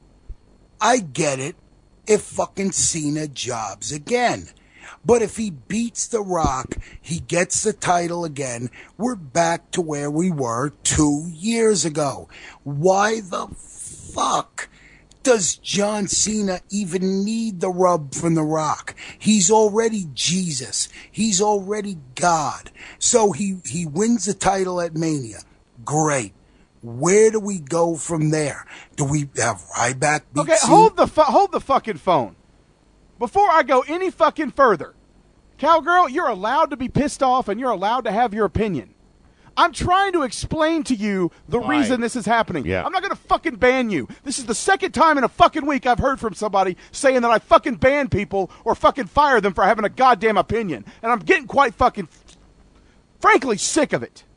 Speaker 13: I get it if fucking Cena jobs again. But if he beats The Rock, he gets the title again, we're back to where we were 2 years ago. Why the fuck does John Cena even need the rub from The Rock? He's already Jesus. He's already God. So he wins the title at Mania. Great. Where do we go from there? Do we have Ryback beat
Speaker 12: Okay,
Speaker 13: Cena?
Speaker 12: hold the fucking phone. Before I go any fucking further, Cowgirl, you're allowed to be pissed off and you're allowed to have your opinion. I'm trying to explain to you the reason this is happening.
Speaker 7: Yeah.
Speaker 12: I'm not going to fucking ban you. This is the second time in a fucking week I've heard from somebody saying that I fucking ban people or fucking fire them for having a goddamn opinion. And I'm getting quite fucking, frankly, sick of it.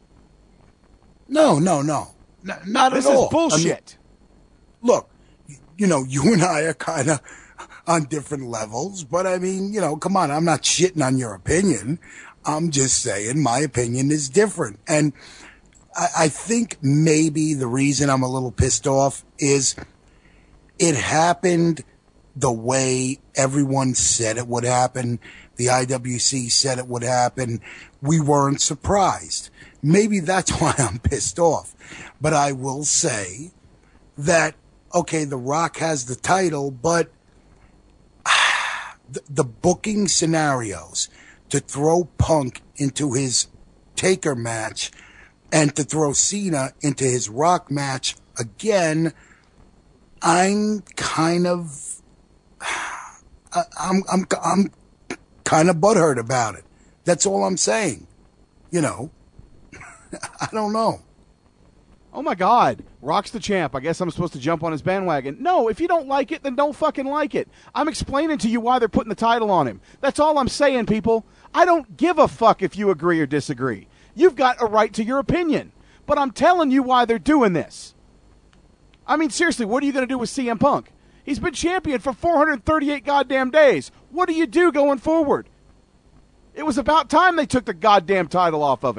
Speaker 13: No. Not at all.
Speaker 12: This is bullshit.
Speaker 13: I mean, look, you and I are kind of on different levels, but I mean, come on, I'm not shitting on your opinion. I'm just saying my opinion is different. And I think maybe the reason I'm a little pissed off is it happened the way everyone said it would happen. The IWC said it would happen. We weren't surprised. Maybe that's why I'm pissed off. But I will say that, okay, The Rock has the title, but the booking scenarios to throw Punk into his Taker match and to throw Cena into his Rock match again, I'm kind of I'm kind of butthurt about it. That's all I'm saying. I don't know.
Speaker 12: Oh my God, Rock's the champ. I guess I'm supposed to jump on his bandwagon. No, if you don't like it, then don't fucking like it. I'm explaining to you why they're putting the title on him. That's all I'm saying, people. I don't give a fuck if you agree or disagree. You've got a right to your opinion. But I'm telling you why they're doing this. I mean, seriously, what are you going to do with CM Punk? He's been champion for 438 goddamn days. What do you do going forward? It was about time they took the goddamn title off of him.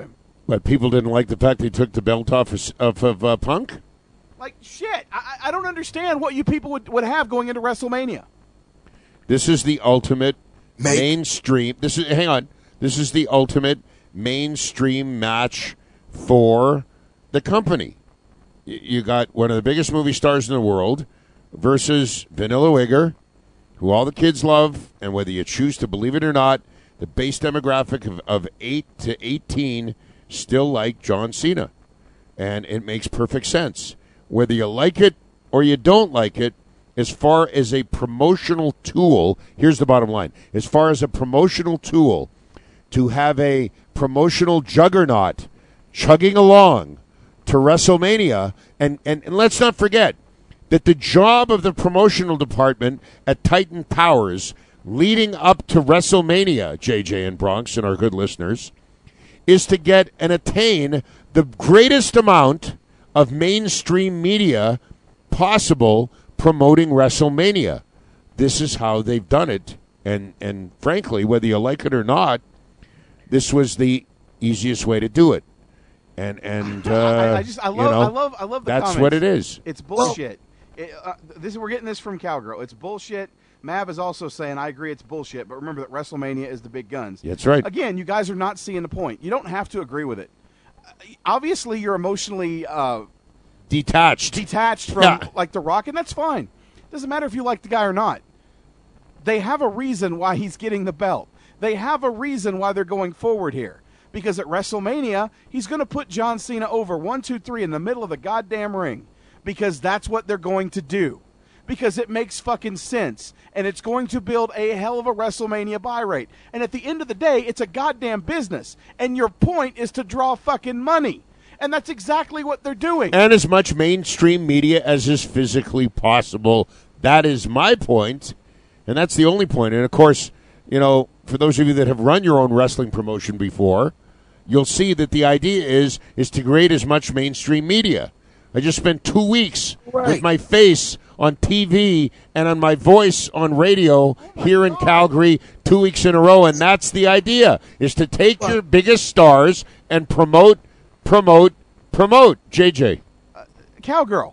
Speaker 7: But people didn't like the fact they took the belt off of Punk?
Speaker 12: Like, shit. I don't understand what you people would have going into WrestleMania.
Speaker 7: This is the ultimate mainstream. Hang on. This is the ultimate mainstream match for the company. You got one of the biggest movie stars in the world versus Vanilla Wigger, who all the kids love, and whether you choose to believe it or not, the base demographic of 8 to 18 still like John Cena. And it makes perfect sense. Whether you like it or you don't like it, as far as a promotional tool, here's the bottom line. As far as a promotional tool, to have a promotional juggernaut chugging along to WrestleMania, and let's not forget that the job of the promotional department at Titan Powers leading up to WrestleMania, JJ and Bronx and our good listeners, is to get and attain the greatest amount of mainstream media possible promoting WrestleMania. This is how they've done it, and frankly, whether you like it or not, this was the easiest way to do it. And
Speaker 12: I love the
Speaker 7: that's
Speaker 12: comments.
Speaker 7: what it is.
Speaker 12: It's bullshit. We're getting this from Cowgirl. It's bullshit. Mav is also saying, I agree it's bullshit, but remember that WrestleMania is the big guns.
Speaker 7: That's right.
Speaker 12: Again, you guys are not seeing the point. You don't have to agree with it. Obviously, you're emotionally detached from like The Rock, and that's fine. Doesn't matter if you like the guy or not. They have a reason why he's getting the belt. They have a reason why they're going forward here. Because at WrestleMania, he's going to put John Cena over 1, 2, 3 in the middle of the goddamn ring. Because that's what they're going to do. Because it makes fucking sense. And it's going to build a hell of a WrestleMania buy rate. And at the end of the day, it's a goddamn business. And your point is to draw fucking money. And that's exactly what they're doing.
Speaker 7: And as much mainstream media as is physically possible. That is my point. And that's the only point. And, of course, for those of you that have run your own wrestling promotion before, you'll see that the idea is to create as much mainstream media. I just spent 2 weeks with my face on TV and on my voice on radio here in Calgary 2 weeks in a row, and that's the idea, is to take your biggest stars and promote. JJ.
Speaker 12: Cowgirl,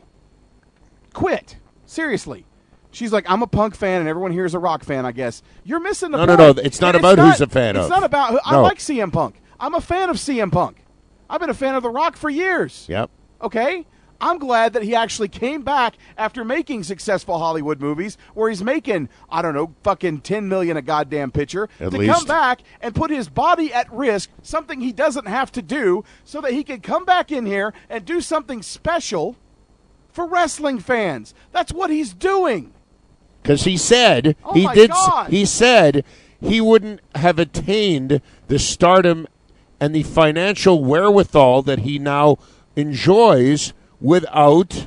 Speaker 12: quit. Seriously. She's like, I'm a Punk fan, and everyone here is a Rock fan, I guess. You're missing the point.
Speaker 7: No. It's not about who's a fan of.
Speaker 12: It's not about I like CM Punk. I'm a fan of CM Punk. I've been a fan of The Rock for years.
Speaker 7: Yep.
Speaker 12: Okay? I'm glad that he actually came back after making successful Hollywood movies where he's making, I don't know, fucking $10 million a goddamn picture
Speaker 7: at
Speaker 12: to
Speaker 7: least
Speaker 12: come back and put his body at risk, something he doesn't have to do, so that he can come back in here and do something special for wrestling fans. That's what he's doing.
Speaker 7: Because he said he said he wouldn't have attained the stardom and the financial wherewithal that he now enjoys without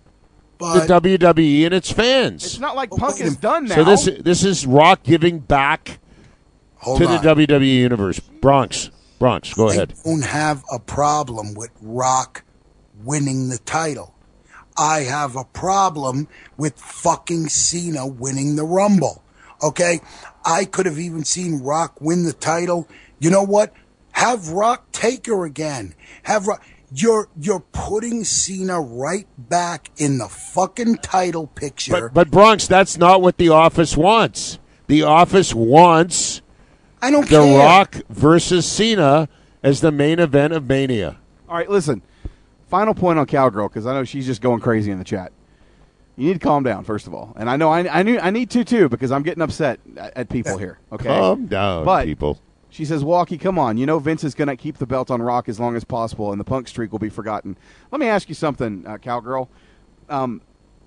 Speaker 7: the WWE and its fans.
Speaker 12: It's not like Punk is done now.
Speaker 7: So this is Rock giving back to the WWE universe. Bronx, go ahead.
Speaker 13: I don't have a problem with Rock winning the title. I have a problem with fucking Cena winning the Rumble. Okay? I could have even seen Rock win the title. You know what? Have Rock take her again. Have Rock. You're putting Cena right back in the fucking title picture.
Speaker 7: But Bronx, that's not what the office wants. The office wants The Rock versus Cena as the main event of Mania.
Speaker 12: All right, listen. Final point on Cowgirl, because I know she's just going crazy in the chat. You need to calm down, first of all. And I know I need to, too, because I'm getting upset at people here. Okay?
Speaker 7: Calm down, people.
Speaker 12: She says, Walkie, come on. You know Vince is going to keep the belt on Rock as long as possible, and the Punk streak will be forgotten. Let me ask you something, Cowgirl. How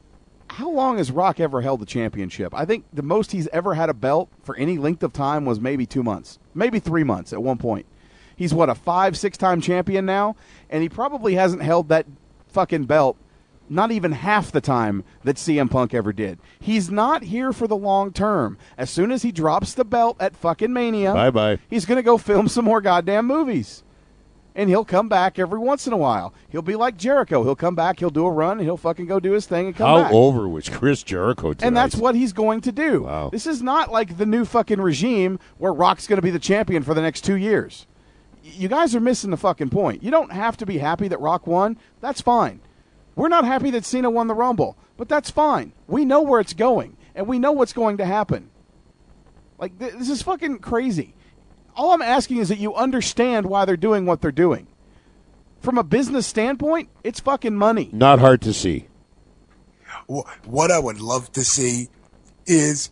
Speaker 12: long has Rock ever held the championship? I think the most he's ever had a belt for any length of time was maybe 2 months, maybe 3 months at one point. He's, a 5-6-time champion now, and he probably hasn't held that fucking belt not even half the time that CM Punk ever did. He's not here for the long term. As soon as he drops the belt at fucking Mania,
Speaker 7: bye-bye.
Speaker 12: He's going to go film some more goddamn movies. And he'll come back every once in a while. He'll be like Jericho. He'll come back, he'll do a run, and he'll fucking go do his thing and come back.
Speaker 7: How over was Chris Jericho tonight?
Speaker 12: And that's what he's going to do.
Speaker 7: Wow.
Speaker 12: This is not like the new fucking regime where Rock's going to be the champion for the next 2 years. you guys are missing the fucking point. You don't have to be happy that Rock won. That's fine. We're not happy that Cena won the Rumble, but that's fine. We know where it's going, and we know what's going to happen. Like, this is fucking crazy. All I'm asking is that you understand why they're doing what they're doing. From a business standpoint, it's fucking money.
Speaker 7: Not hard to see.
Speaker 13: What I would love to see is,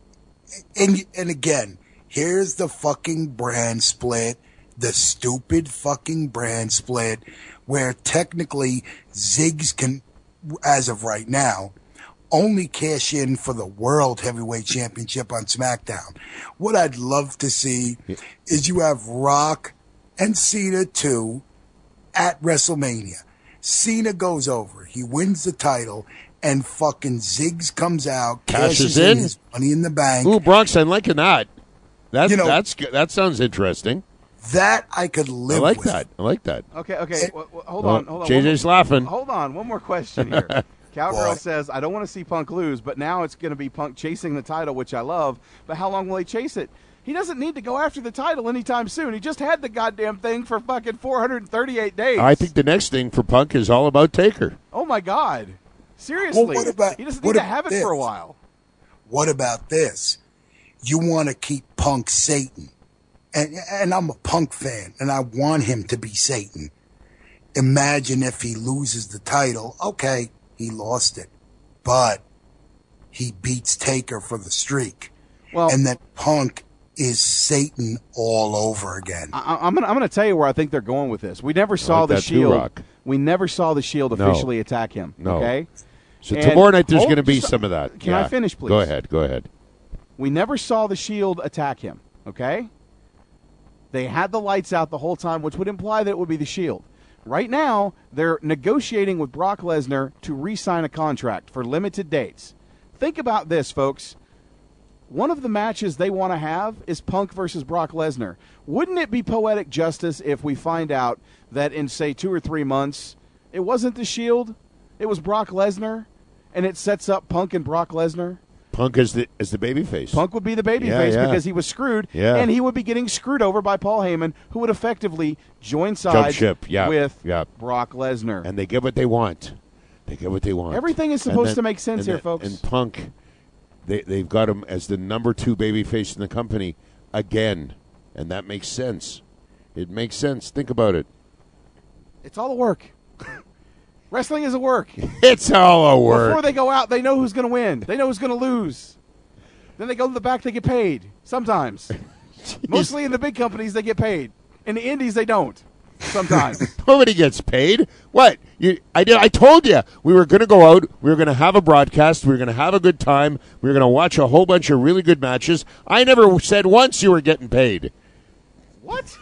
Speaker 13: and again, here's the fucking brand split, the stupid fucking brand split, where technically Ziggs can, as of right now, only cash in for the World Heavyweight Championship on SmackDown. What I'd love to see is you have Rock and Cena 2 at WrestleMania. Cena goes over, he wins the title, and fucking Ziggs comes out, cashes in his Money in the Bank.
Speaker 7: Ooh, Bronx, I'm liking that. That's good. That sounds interesting.
Speaker 13: That I could live with.
Speaker 7: I like that.
Speaker 12: Okay. Hold on.
Speaker 7: JJ's laughing.
Speaker 12: Hold on. One more question here. Cowgirl says, I don't want to see Punk lose, but now it's going to be Punk chasing the title, which I love. But how long will he chase it? He doesn't need to go after the title anytime soon. He just had the goddamn thing for fucking 438 days.
Speaker 7: I think the next thing for Punk is all about Taker.
Speaker 12: Oh, my God. Seriously.
Speaker 13: Well,
Speaker 12: he doesn't need to have it for a while.
Speaker 13: What about this? You want to keep Punk Satan. And I'm a Punk fan, and I want him to be Satan. Imagine if he loses the title. Okay, he lost it. But he beats Taker for the streak. And then Punk is Satan all over again.
Speaker 12: I'm gonna tell you where I think they're going with this. We never saw the Shield. We never saw the Shield officially attack him.
Speaker 7: No.
Speaker 12: Okay.
Speaker 7: So tomorrow night there's going to be some of that.
Speaker 12: Can I finish, please?
Speaker 7: Go ahead.
Speaker 12: We never saw the Shield attack him. Okay. They had the lights out the whole time, which would imply that it would be the Shield. Right now, they're negotiating with Brock Lesnar to re-sign a contract for limited dates. Think about this, folks. One of the matches they want to have is Punk versus Brock Lesnar. Wouldn't it be poetic justice if we find out that in, say, 2 or 3 months, it wasn't the Shield, it was Brock Lesnar, and it sets up Punk and Brock Lesnar?
Speaker 7: Punk as the babyface.
Speaker 12: Punk would be the babyface because he was screwed, and he would be getting screwed over by Paul Heyman, who would effectively join sides with Brock Lesnar.
Speaker 7: And they get what they want.
Speaker 12: Everything is supposed to make sense here, folks.
Speaker 7: And Punk, they've got him as the number 2 babyface in the company again, and that makes sense. It makes sense. Think about it.
Speaker 12: It's all a work. Wrestling is a work.
Speaker 7: It's all a work.
Speaker 12: Before they go out, they know who's going to win. They know who's going to lose. Then they go to the back, they get paid. Sometimes. Mostly in the big companies, they get paid. In the indies, they don't. Sometimes.
Speaker 7: Nobody gets paid. What? I told you. We were going to go out. We were going to have a broadcast. We were going to have a good time. We were going to watch a whole bunch of really good matches. I never said once you were getting paid.
Speaker 12: What?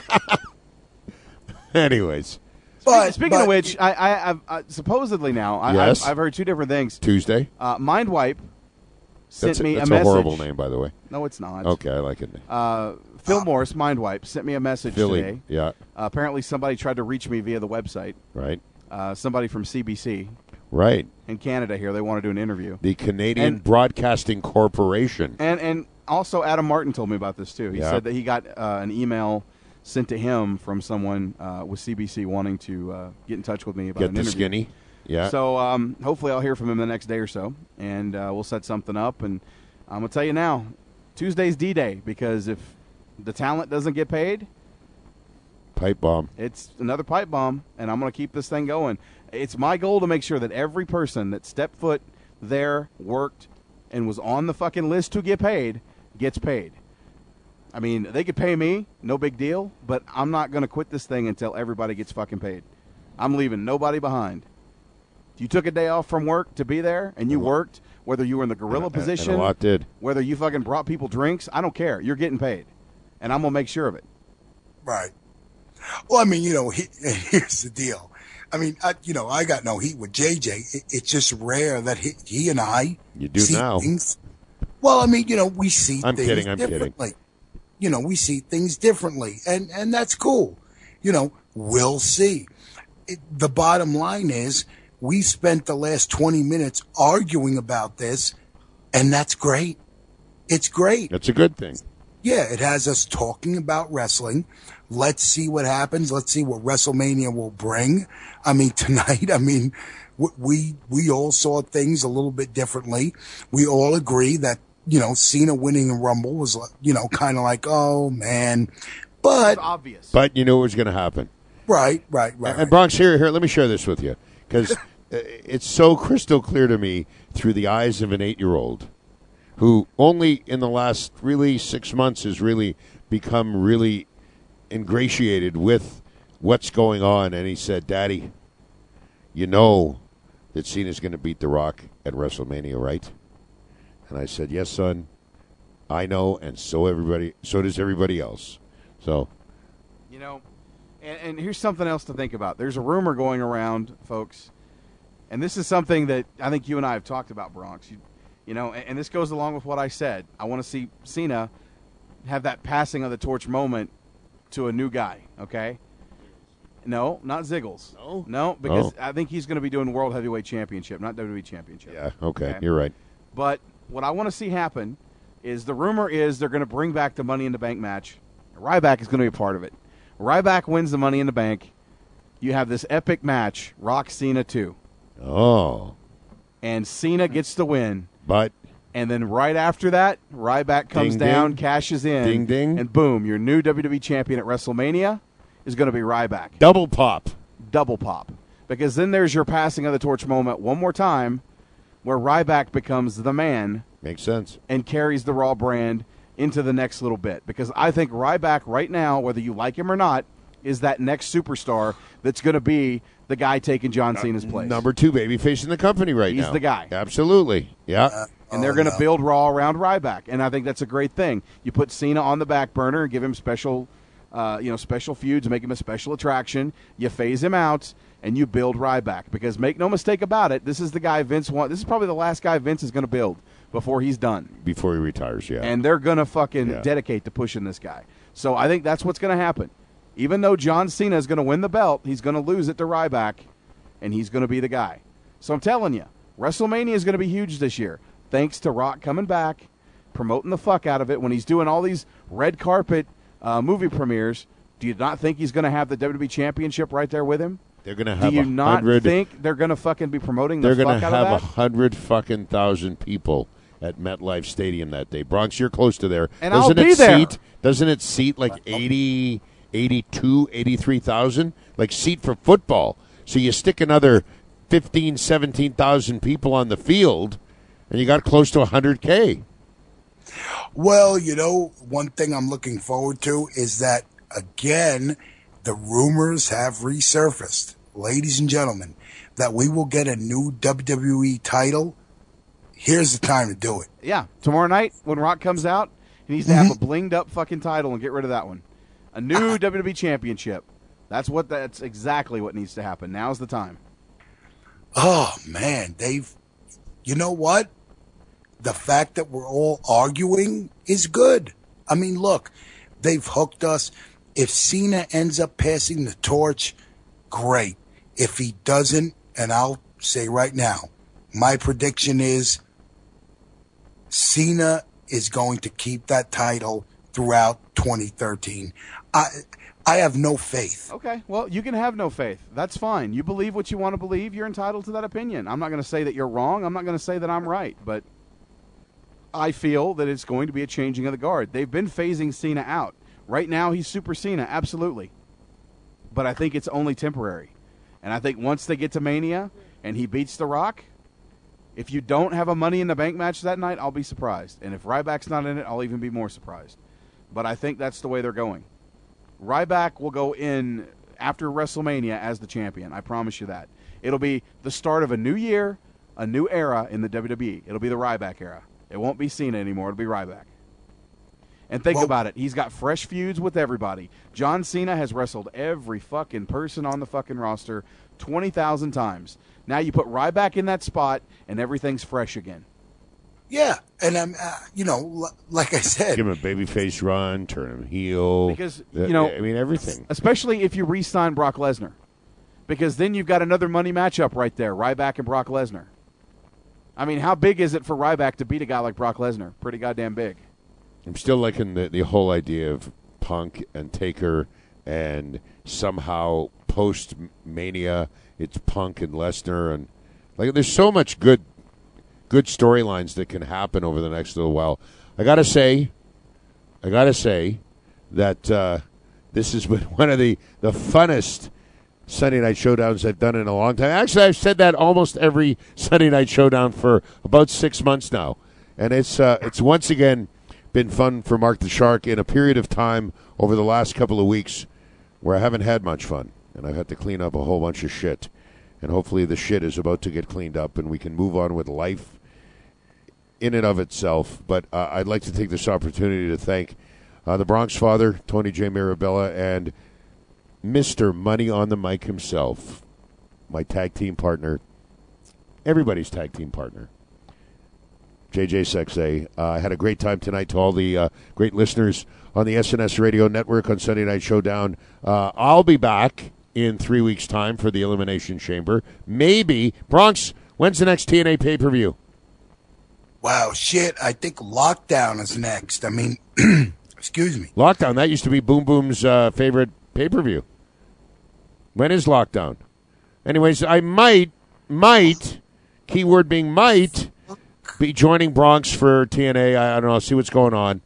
Speaker 7: Anyways.
Speaker 12: Speaking of which, I supposedly now, I've heard 2 different things.
Speaker 7: Tuesday?
Speaker 12: Mindwipe sent me a message.
Speaker 7: That's a horrible name, by the way.
Speaker 12: No, it's not.
Speaker 7: Okay, I like it.
Speaker 12: Phil Morris, Mindwipe, sent me a message today.
Speaker 7: Yeah.
Speaker 12: Apparently somebody tried to reach me via the website.
Speaker 7: Right.
Speaker 12: Somebody from CBC.
Speaker 7: Right.
Speaker 12: In Canada here. They want to do an interview.
Speaker 7: The Canadian Broadcasting Corporation.
Speaker 12: And also Adam Martin told me about this, too. He said that he got an email sent to him from someone with CBC wanting to get in touch with me about an interview.
Speaker 7: Skinny. Yeah.
Speaker 12: So hopefully I'll hear from him the next day or so, and we'll set something up. And I'm going to tell you now, Tuesday's D-Day, because if the talent doesn't get paid,
Speaker 7: pipe bomb.
Speaker 12: It's another pipe bomb, and I'm going to keep this thing going. It's my goal to make sure that every person that stepped foot there, worked, and was on the fucking list to get paid, gets paid. I mean, they could pay me, no big deal, but I'm not going to quit this thing until everybody gets fucking paid. I'm leaving nobody behind. You took a day off from work to be there, and you worked, whether you were in the gorilla position,
Speaker 7: and a lot did.
Speaker 12: Whether you fucking brought people drinks, I don't care. You're getting paid, and I'm going to make sure of it.
Speaker 13: Right. Well, I mean, here's the deal. I mean, I got no heat with JJ. It's just rare that he and I see things. Well, I mean, we see things differently. We see things differently, and that's cool. We'll see. The bottom line is we spent the last 20 minutes arguing about this, and that's great. It's great.
Speaker 7: That's a good thing.
Speaker 13: Yeah, it has us talking about wrestling. Let's see what happens. Let's see what WrestleMania will bring. I mean, tonight, we all saw things a little bit differently. We all agree that, Cena winning a Rumble was, kind of like, oh, man. But
Speaker 12: it's obvious.
Speaker 7: But you knew it was going to happen.
Speaker 13: Right.
Speaker 7: And Bronx, here, let me share this with you, because it's so crystal clear to me through the eyes of an 8-year-old who only in the last really 6 months has really become really ingratiated with what's going on. And he said, Daddy, you know that Cena's going to beat The Rock at WrestleMania, right? And I said, yes, son, I know, and so does everybody else. So,
Speaker 12: and here's something else to think about. There's a rumor going around, folks, and this is something that I think you and I have talked about, Bronx. And this goes along with what I said. I want to see Cena have that passing of the torch moment to a new guy, okay? No, not Ziggles. No, because I think he's going to be doing World Heavyweight Championship, not WWE Championship.
Speaker 7: Yeah, okay, you're right.
Speaker 12: But what I want to see happen is the rumor is they're going to bring back the Money in the Bank match. Ryback is going to be a part of it. Ryback wins the Money in the Bank. You have this epic match, Rock Cena 2.
Speaker 7: Oh.
Speaker 12: And Cena gets the win.
Speaker 7: But.
Speaker 12: And then right after that, Ryback comes down, cashes in.
Speaker 7: Ding, ding.
Speaker 12: And boom, your new WWE champion at WrestleMania is going to be Ryback.
Speaker 7: Double pop.
Speaker 12: Because then there's your passing of the torch moment one more time where Ryback becomes the man.
Speaker 7: Makes sense.
Speaker 12: And carries the Raw brand into the next little bit. Because I think Ryback right now, whether you like him or not, is that next superstar that's going to be the guy taking John Cena's place.
Speaker 7: Number 2 babyface in the company right now.
Speaker 12: He's the guy.
Speaker 7: Absolutely. Yeah.
Speaker 12: And they're going to build Raw around Ryback. And I think that's a great thing. You put Cena on the back burner and give him special feuds, make him a special attraction. You phase him out, and you build Ryback. Because make no mistake about it, this is the guy Vince wants. This is probably the last guy Vince is going to build before he's done.
Speaker 7: Before he retires, yeah.
Speaker 12: And they're going to fucking dedicate to pushing this guy. So I think that's what's going to happen. Even though John Cena is going to win the belt, he's going to lose it to Ryback, and he's going to be the guy. So I'm telling you, WrestleMania is going to be huge this year, thanks to Rock coming back, promoting the fuck out of it. When he's doing all these red carpet movie premieres, do you not think he's going to have the WWE Championship right there with him?
Speaker 7: They're going to have.
Speaker 12: Do you not think they're going to fucking be promoting the fuck out of that?
Speaker 7: They're going to have 100,000 people at MetLife Stadium that day. Bronx, you're close to there.
Speaker 12: And I'll be there.
Speaker 7: Doesn't it seat like 80, 82, 83,000? Like seat for football. So you stick another 15, 17,000 people on the field, and you got close to 100K.
Speaker 13: Well, one thing I'm looking forward to is that, again, the rumors have resurfaced, ladies and gentlemen, that we will get a new WWE title. Here's the time to do it.
Speaker 12: Yeah, tomorrow night when Rock comes out, he needs to have a blinged up fucking title and get rid of that one. A new WWE Championship. That's exactly what needs to happen. Now's the time.
Speaker 13: Oh, man, you know what? The fact that we're all arguing is good. I mean, look, they've hooked us. If Cena ends up passing the torch, great. If he doesn't, and I'll say right now, my prediction is Cena is going to keep that title throughout 2013. I have no faith.
Speaker 12: Okay, well, you can have no faith. That's fine. You believe what you want to believe. You're entitled to that opinion. I'm not going to say that you're wrong. I'm not going to say that I'm right. But I feel that it's going to be a changing of the guard. They've been phasing Cena out. Right now, he's Super Cena, absolutely. But I think it's only temporary. And I think once they get to Mania and he beats The Rock, if you don't have a Money in the Bank match that night, I'll be surprised. And if Ryback's not in it, I'll even be more surprised. But I think that's the way they're going. Ryback will go in after WrestleMania as the champion. I promise you that. It'll be the start of a new year, a new era in the WWE. It'll be the Ryback era. It won't be Cena anymore. It'll be Ryback. And think about it. He's got fresh feuds with everybody. John Cena has wrestled every fucking person on the fucking roster 20,000 times. Now you put Ryback in that spot, and everything's fresh again.
Speaker 13: Yeah, and I'm, like I said,
Speaker 7: give him a babyface run, turn him heel.
Speaker 12: Because
Speaker 7: everything.
Speaker 12: Especially if you re-sign Brock Lesnar, because then you've got another money matchup right there, Ryback and Brock Lesnar. I mean, how big is it for Ryback to beat a guy like Brock Lesnar? Pretty goddamn big.
Speaker 7: I'm still liking the whole idea of Punk and Taker, and somehow post-Mania, it's Punk and Lesnar, and like there's so much good storylines that can happen over the next little while. I gotta say that this has been one of the funnest Sunday Night Showdowns I've done in a long time. Actually, I've said that almost every Sunday Night Showdown for about 6 months now, and it's once again been fun for Mark the Shark in a period of time over the last couple of weeks where I haven't had much fun, and I've had to clean up a whole bunch of shit, and hopefully the shit is about to get cleaned up and we can move on with life in and of itself. But I'd like to take this opportunity to thank the Bronx Father, Tony J. Mirabella, and Mr. Money on the Mic himself, my tag team partner, everybody's tag team partner, JJ Sexay. I had a great time tonight to all the great listeners on the SNS Radio Network on Sunday Night Showdown. I'll be back in 3 weeks' time for the Elimination Chamber. Maybe. Bronx, when's the next TNA pay-per-view?
Speaker 13: Wow, shit. I think Lockdown is next. I mean, excuse me.
Speaker 7: Lockdown, that used to be Boom Boom's favorite pay-per-view. When is Lockdown? Anyways, I might, keyword being might, be joining Bronx for TNA. I don't know, see what's going on.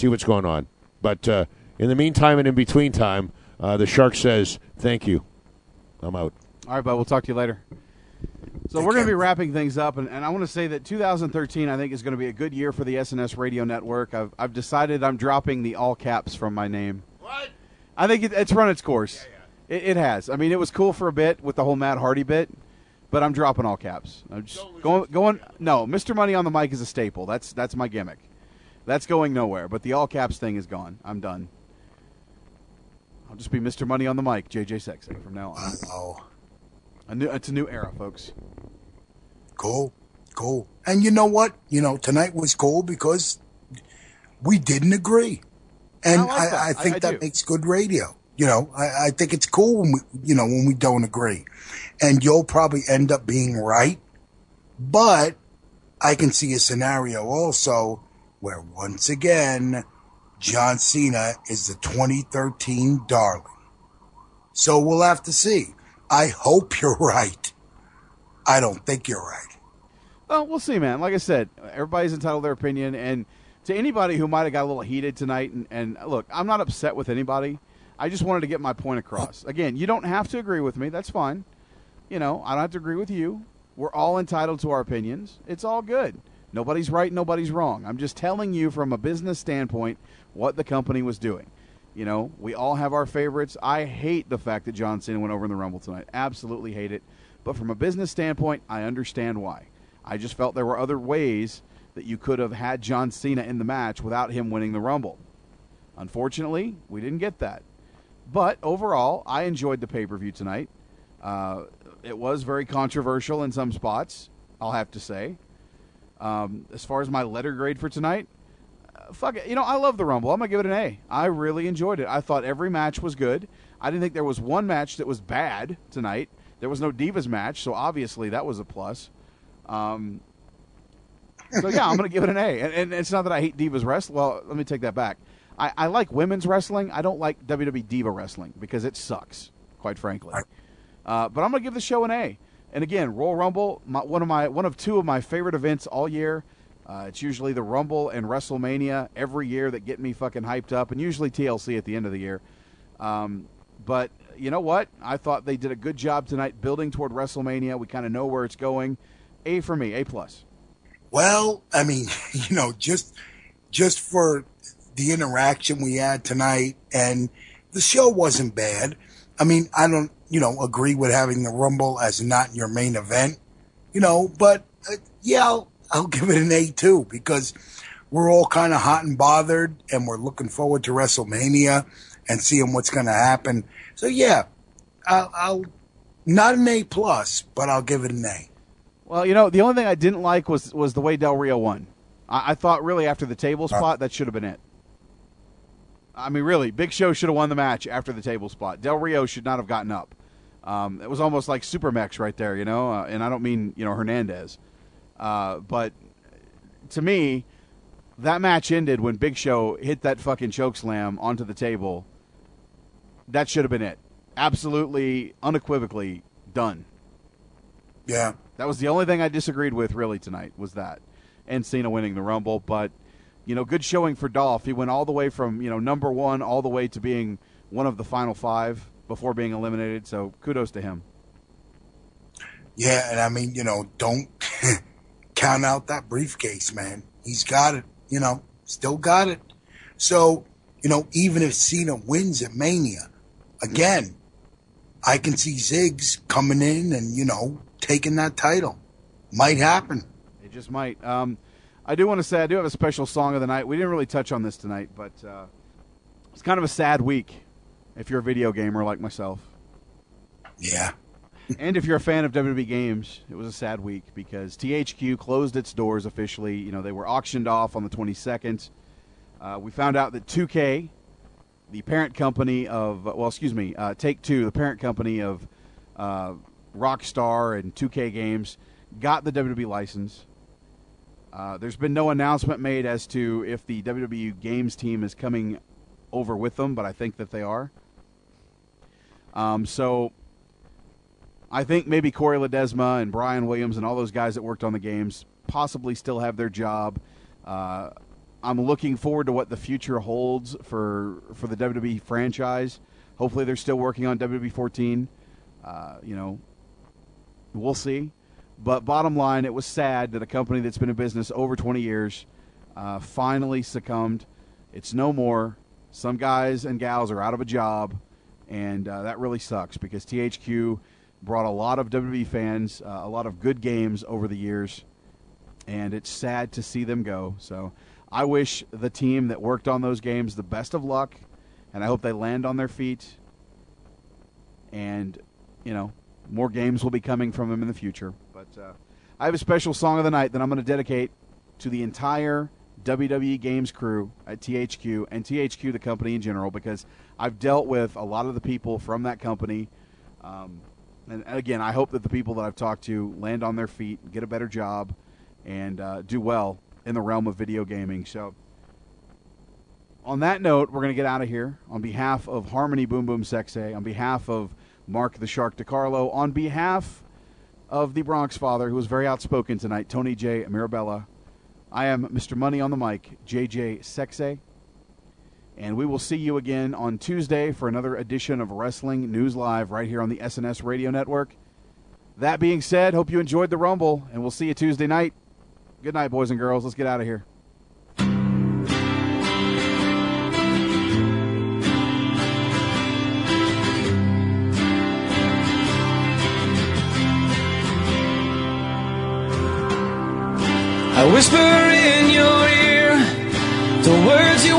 Speaker 7: But in the meantime and in between time, the Shark says, thank you. I'm out.
Speaker 12: All right, bud, we'll talk to you later. So we're going to be wrapping things up, and I want to say that 2013, I think, is going to be a good year for the SNS Radio Network. I've decided I'm dropping the all caps from my name.
Speaker 7: What?
Speaker 12: I think it's run its course. Yeah. It has. I mean, it was cool for a bit with the whole Matt Hardy bit, but I'm dropping all caps. I'm just going. No, Mr. Money on the Mic is a staple. That's my gimmick. That's going nowhere. But the all caps thing is gone. I'm done. I'll just be Mr. Money on the Mic, JJ Sexy, from now on.
Speaker 13: Oh,
Speaker 12: it's a new era, folks.
Speaker 13: Cool. And you know what? Tonight was cool because we didn't agree. And I think that makes good radio. I think it's cool when we don't agree. And you'll probably end up being right. But I can see a scenario also where once again, John Cena is the 2013 darling. So we'll have to see. I hope you're right. I don't think you're right.
Speaker 12: Well, we'll see, man. Like I said, everybody's entitled to their opinion. And to anybody who might have got a little heated tonight, and look, I'm not upset with anybody. I just wanted to get my point across. Again, you don't have to agree with me. That's fine. I don't have to agree with you. We're all entitled to our opinions. It's all good. Nobody's right, nobody's wrong. I'm just telling you from a business standpoint what the company was doing. We all have our favorites. I hate the fact that John Cena went over in the Rumble tonight. Absolutely hate it. But from a business standpoint, I understand why. I just felt there were other ways that you could have had John Cena in the match without him winning the Rumble. Unfortunately, we didn't get that. But overall, I enjoyed the pay-per-view tonight. It was very controversial in some spots, I'll have to say. As far as my letter grade for tonight, fuck it. I love the Rumble. I'm going to give it an A. I really enjoyed it. I thought every match was good. I didn't think there was one match that was bad tonight. There was no Divas match, so obviously that was a plus. So, yeah, I'm going to give it an A. And it's not that I hate Divas wrestling. Well, let me take that back. I like women's wrestling. I don't like WWE Diva wrestling because it sucks, quite frankly. But I'm going to give the show an A. And again, Royal Rumble, one of two of my favorite events all year. It's usually the Rumble and WrestleMania every year that get me fucking hyped up, and usually TLC at the end of the year. But you know what? I thought they did a good job tonight building toward WrestleMania. We kind of know where it's going. A for me, A+.
Speaker 13: Well, I mean, just for the interaction we had tonight, and the show wasn't bad. I mean, I don't, agree with having the Rumble as not your main event, but yeah, I'll give it an A too, because we're all kind of hot and bothered, and we're looking forward to WrestleMania and seeing what's going to happen. So yeah, I'll not an A+, but I'll give it an A.
Speaker 12: Well, the only thing I didn't like was the way Del Rio won. I thought really after the table spot, that should have been it. I mean, really, Big Show should have won the match after the table spot. Del Rio should not have gotten up. It was almost like Super Mex right there, and I don't mean, Hernandez. But to me, that match ended when Big Show hit that fucking choke slam onto the table. That should have been it. Absolutely, unequivocally done.
Speaker 13: Yeah.
Speaker 12: That was the only thing I disagreed with really tonight, was that. And Cena winning the Rumble. But, good showing for Dolph. He went all the way from, number one all the way to being one of the final 5 before being eliminated. So kudos to him.
Speaker 13: Yeah, and I mean, don't count out that briefcase, man. He's got it, still got it. So, even if Cena wins at Mania, again, I can see Ziggs coming in and, taking that title. Might happen.
Speaker 12: It just might. I do want to say I do have a special song of the night. We didn't really touch on this tonight, but it's kind of a sad week if you're a video gamer like myself.
Speaker 13: Yeah.
Speaker 12: And if you're a fan of WWE games, it was a sad week because THQ closed its doors officially. They were auctioned off on the 22nd. We found out that 2K, the parent company of, Take-Two, the parent company of Rockstar and 2K Games, got the WWE license. There's been no announcement made as to if the WWE Games team is coming over with them, but I think that they are. So I think maybe Corey Ledesma and Brian Williams and all those guys that worked on the games possibly still have their job. I'm looking forward to what the future holds for the WWE franchise. Hopefully they're still working on WWE 14. We'll see. But bottom line, it was sad that a company that's been in business over 20 years finally succumbed. It's no more. Some guys and gals are out of a job, and that really sucks because THQ brought a lot of WWE fans, a lot of good games over the years, and it's sad to see them go. So I wish the team that worked on those games the best of luck, and I hope they land on their feet. And, more games will be coming from them in the future. But I have a special song of the night that I'm going to dedicate to the entire WWE Games crew at THQ and THQ, the company in general, because I've dealt with a lot of the people from that company. And again, I hope that the people that I've talked to land on their feet, get a better job, and do well in the realm of video gaming. So on that note, we're going to get out of here. On behalf of Harmony Boom Boom Sexay, on behalf of Mark the Shark DiCarlo, on behalf of the Bronx Father, who was very outspoken tonight, Tony J. Mirabella, I am Mr. Money on the Mic, JJ Sexay, and we will see you again on Tuesday for another edition of Wrestling News Live right here on the SNS Radio Network. That being said, hope you enjoyed the Rumble, and we'll see you Tuesday night. Good night, boys and girls. Let's get out of here.
Speaker 4: I whisper in your ear the words you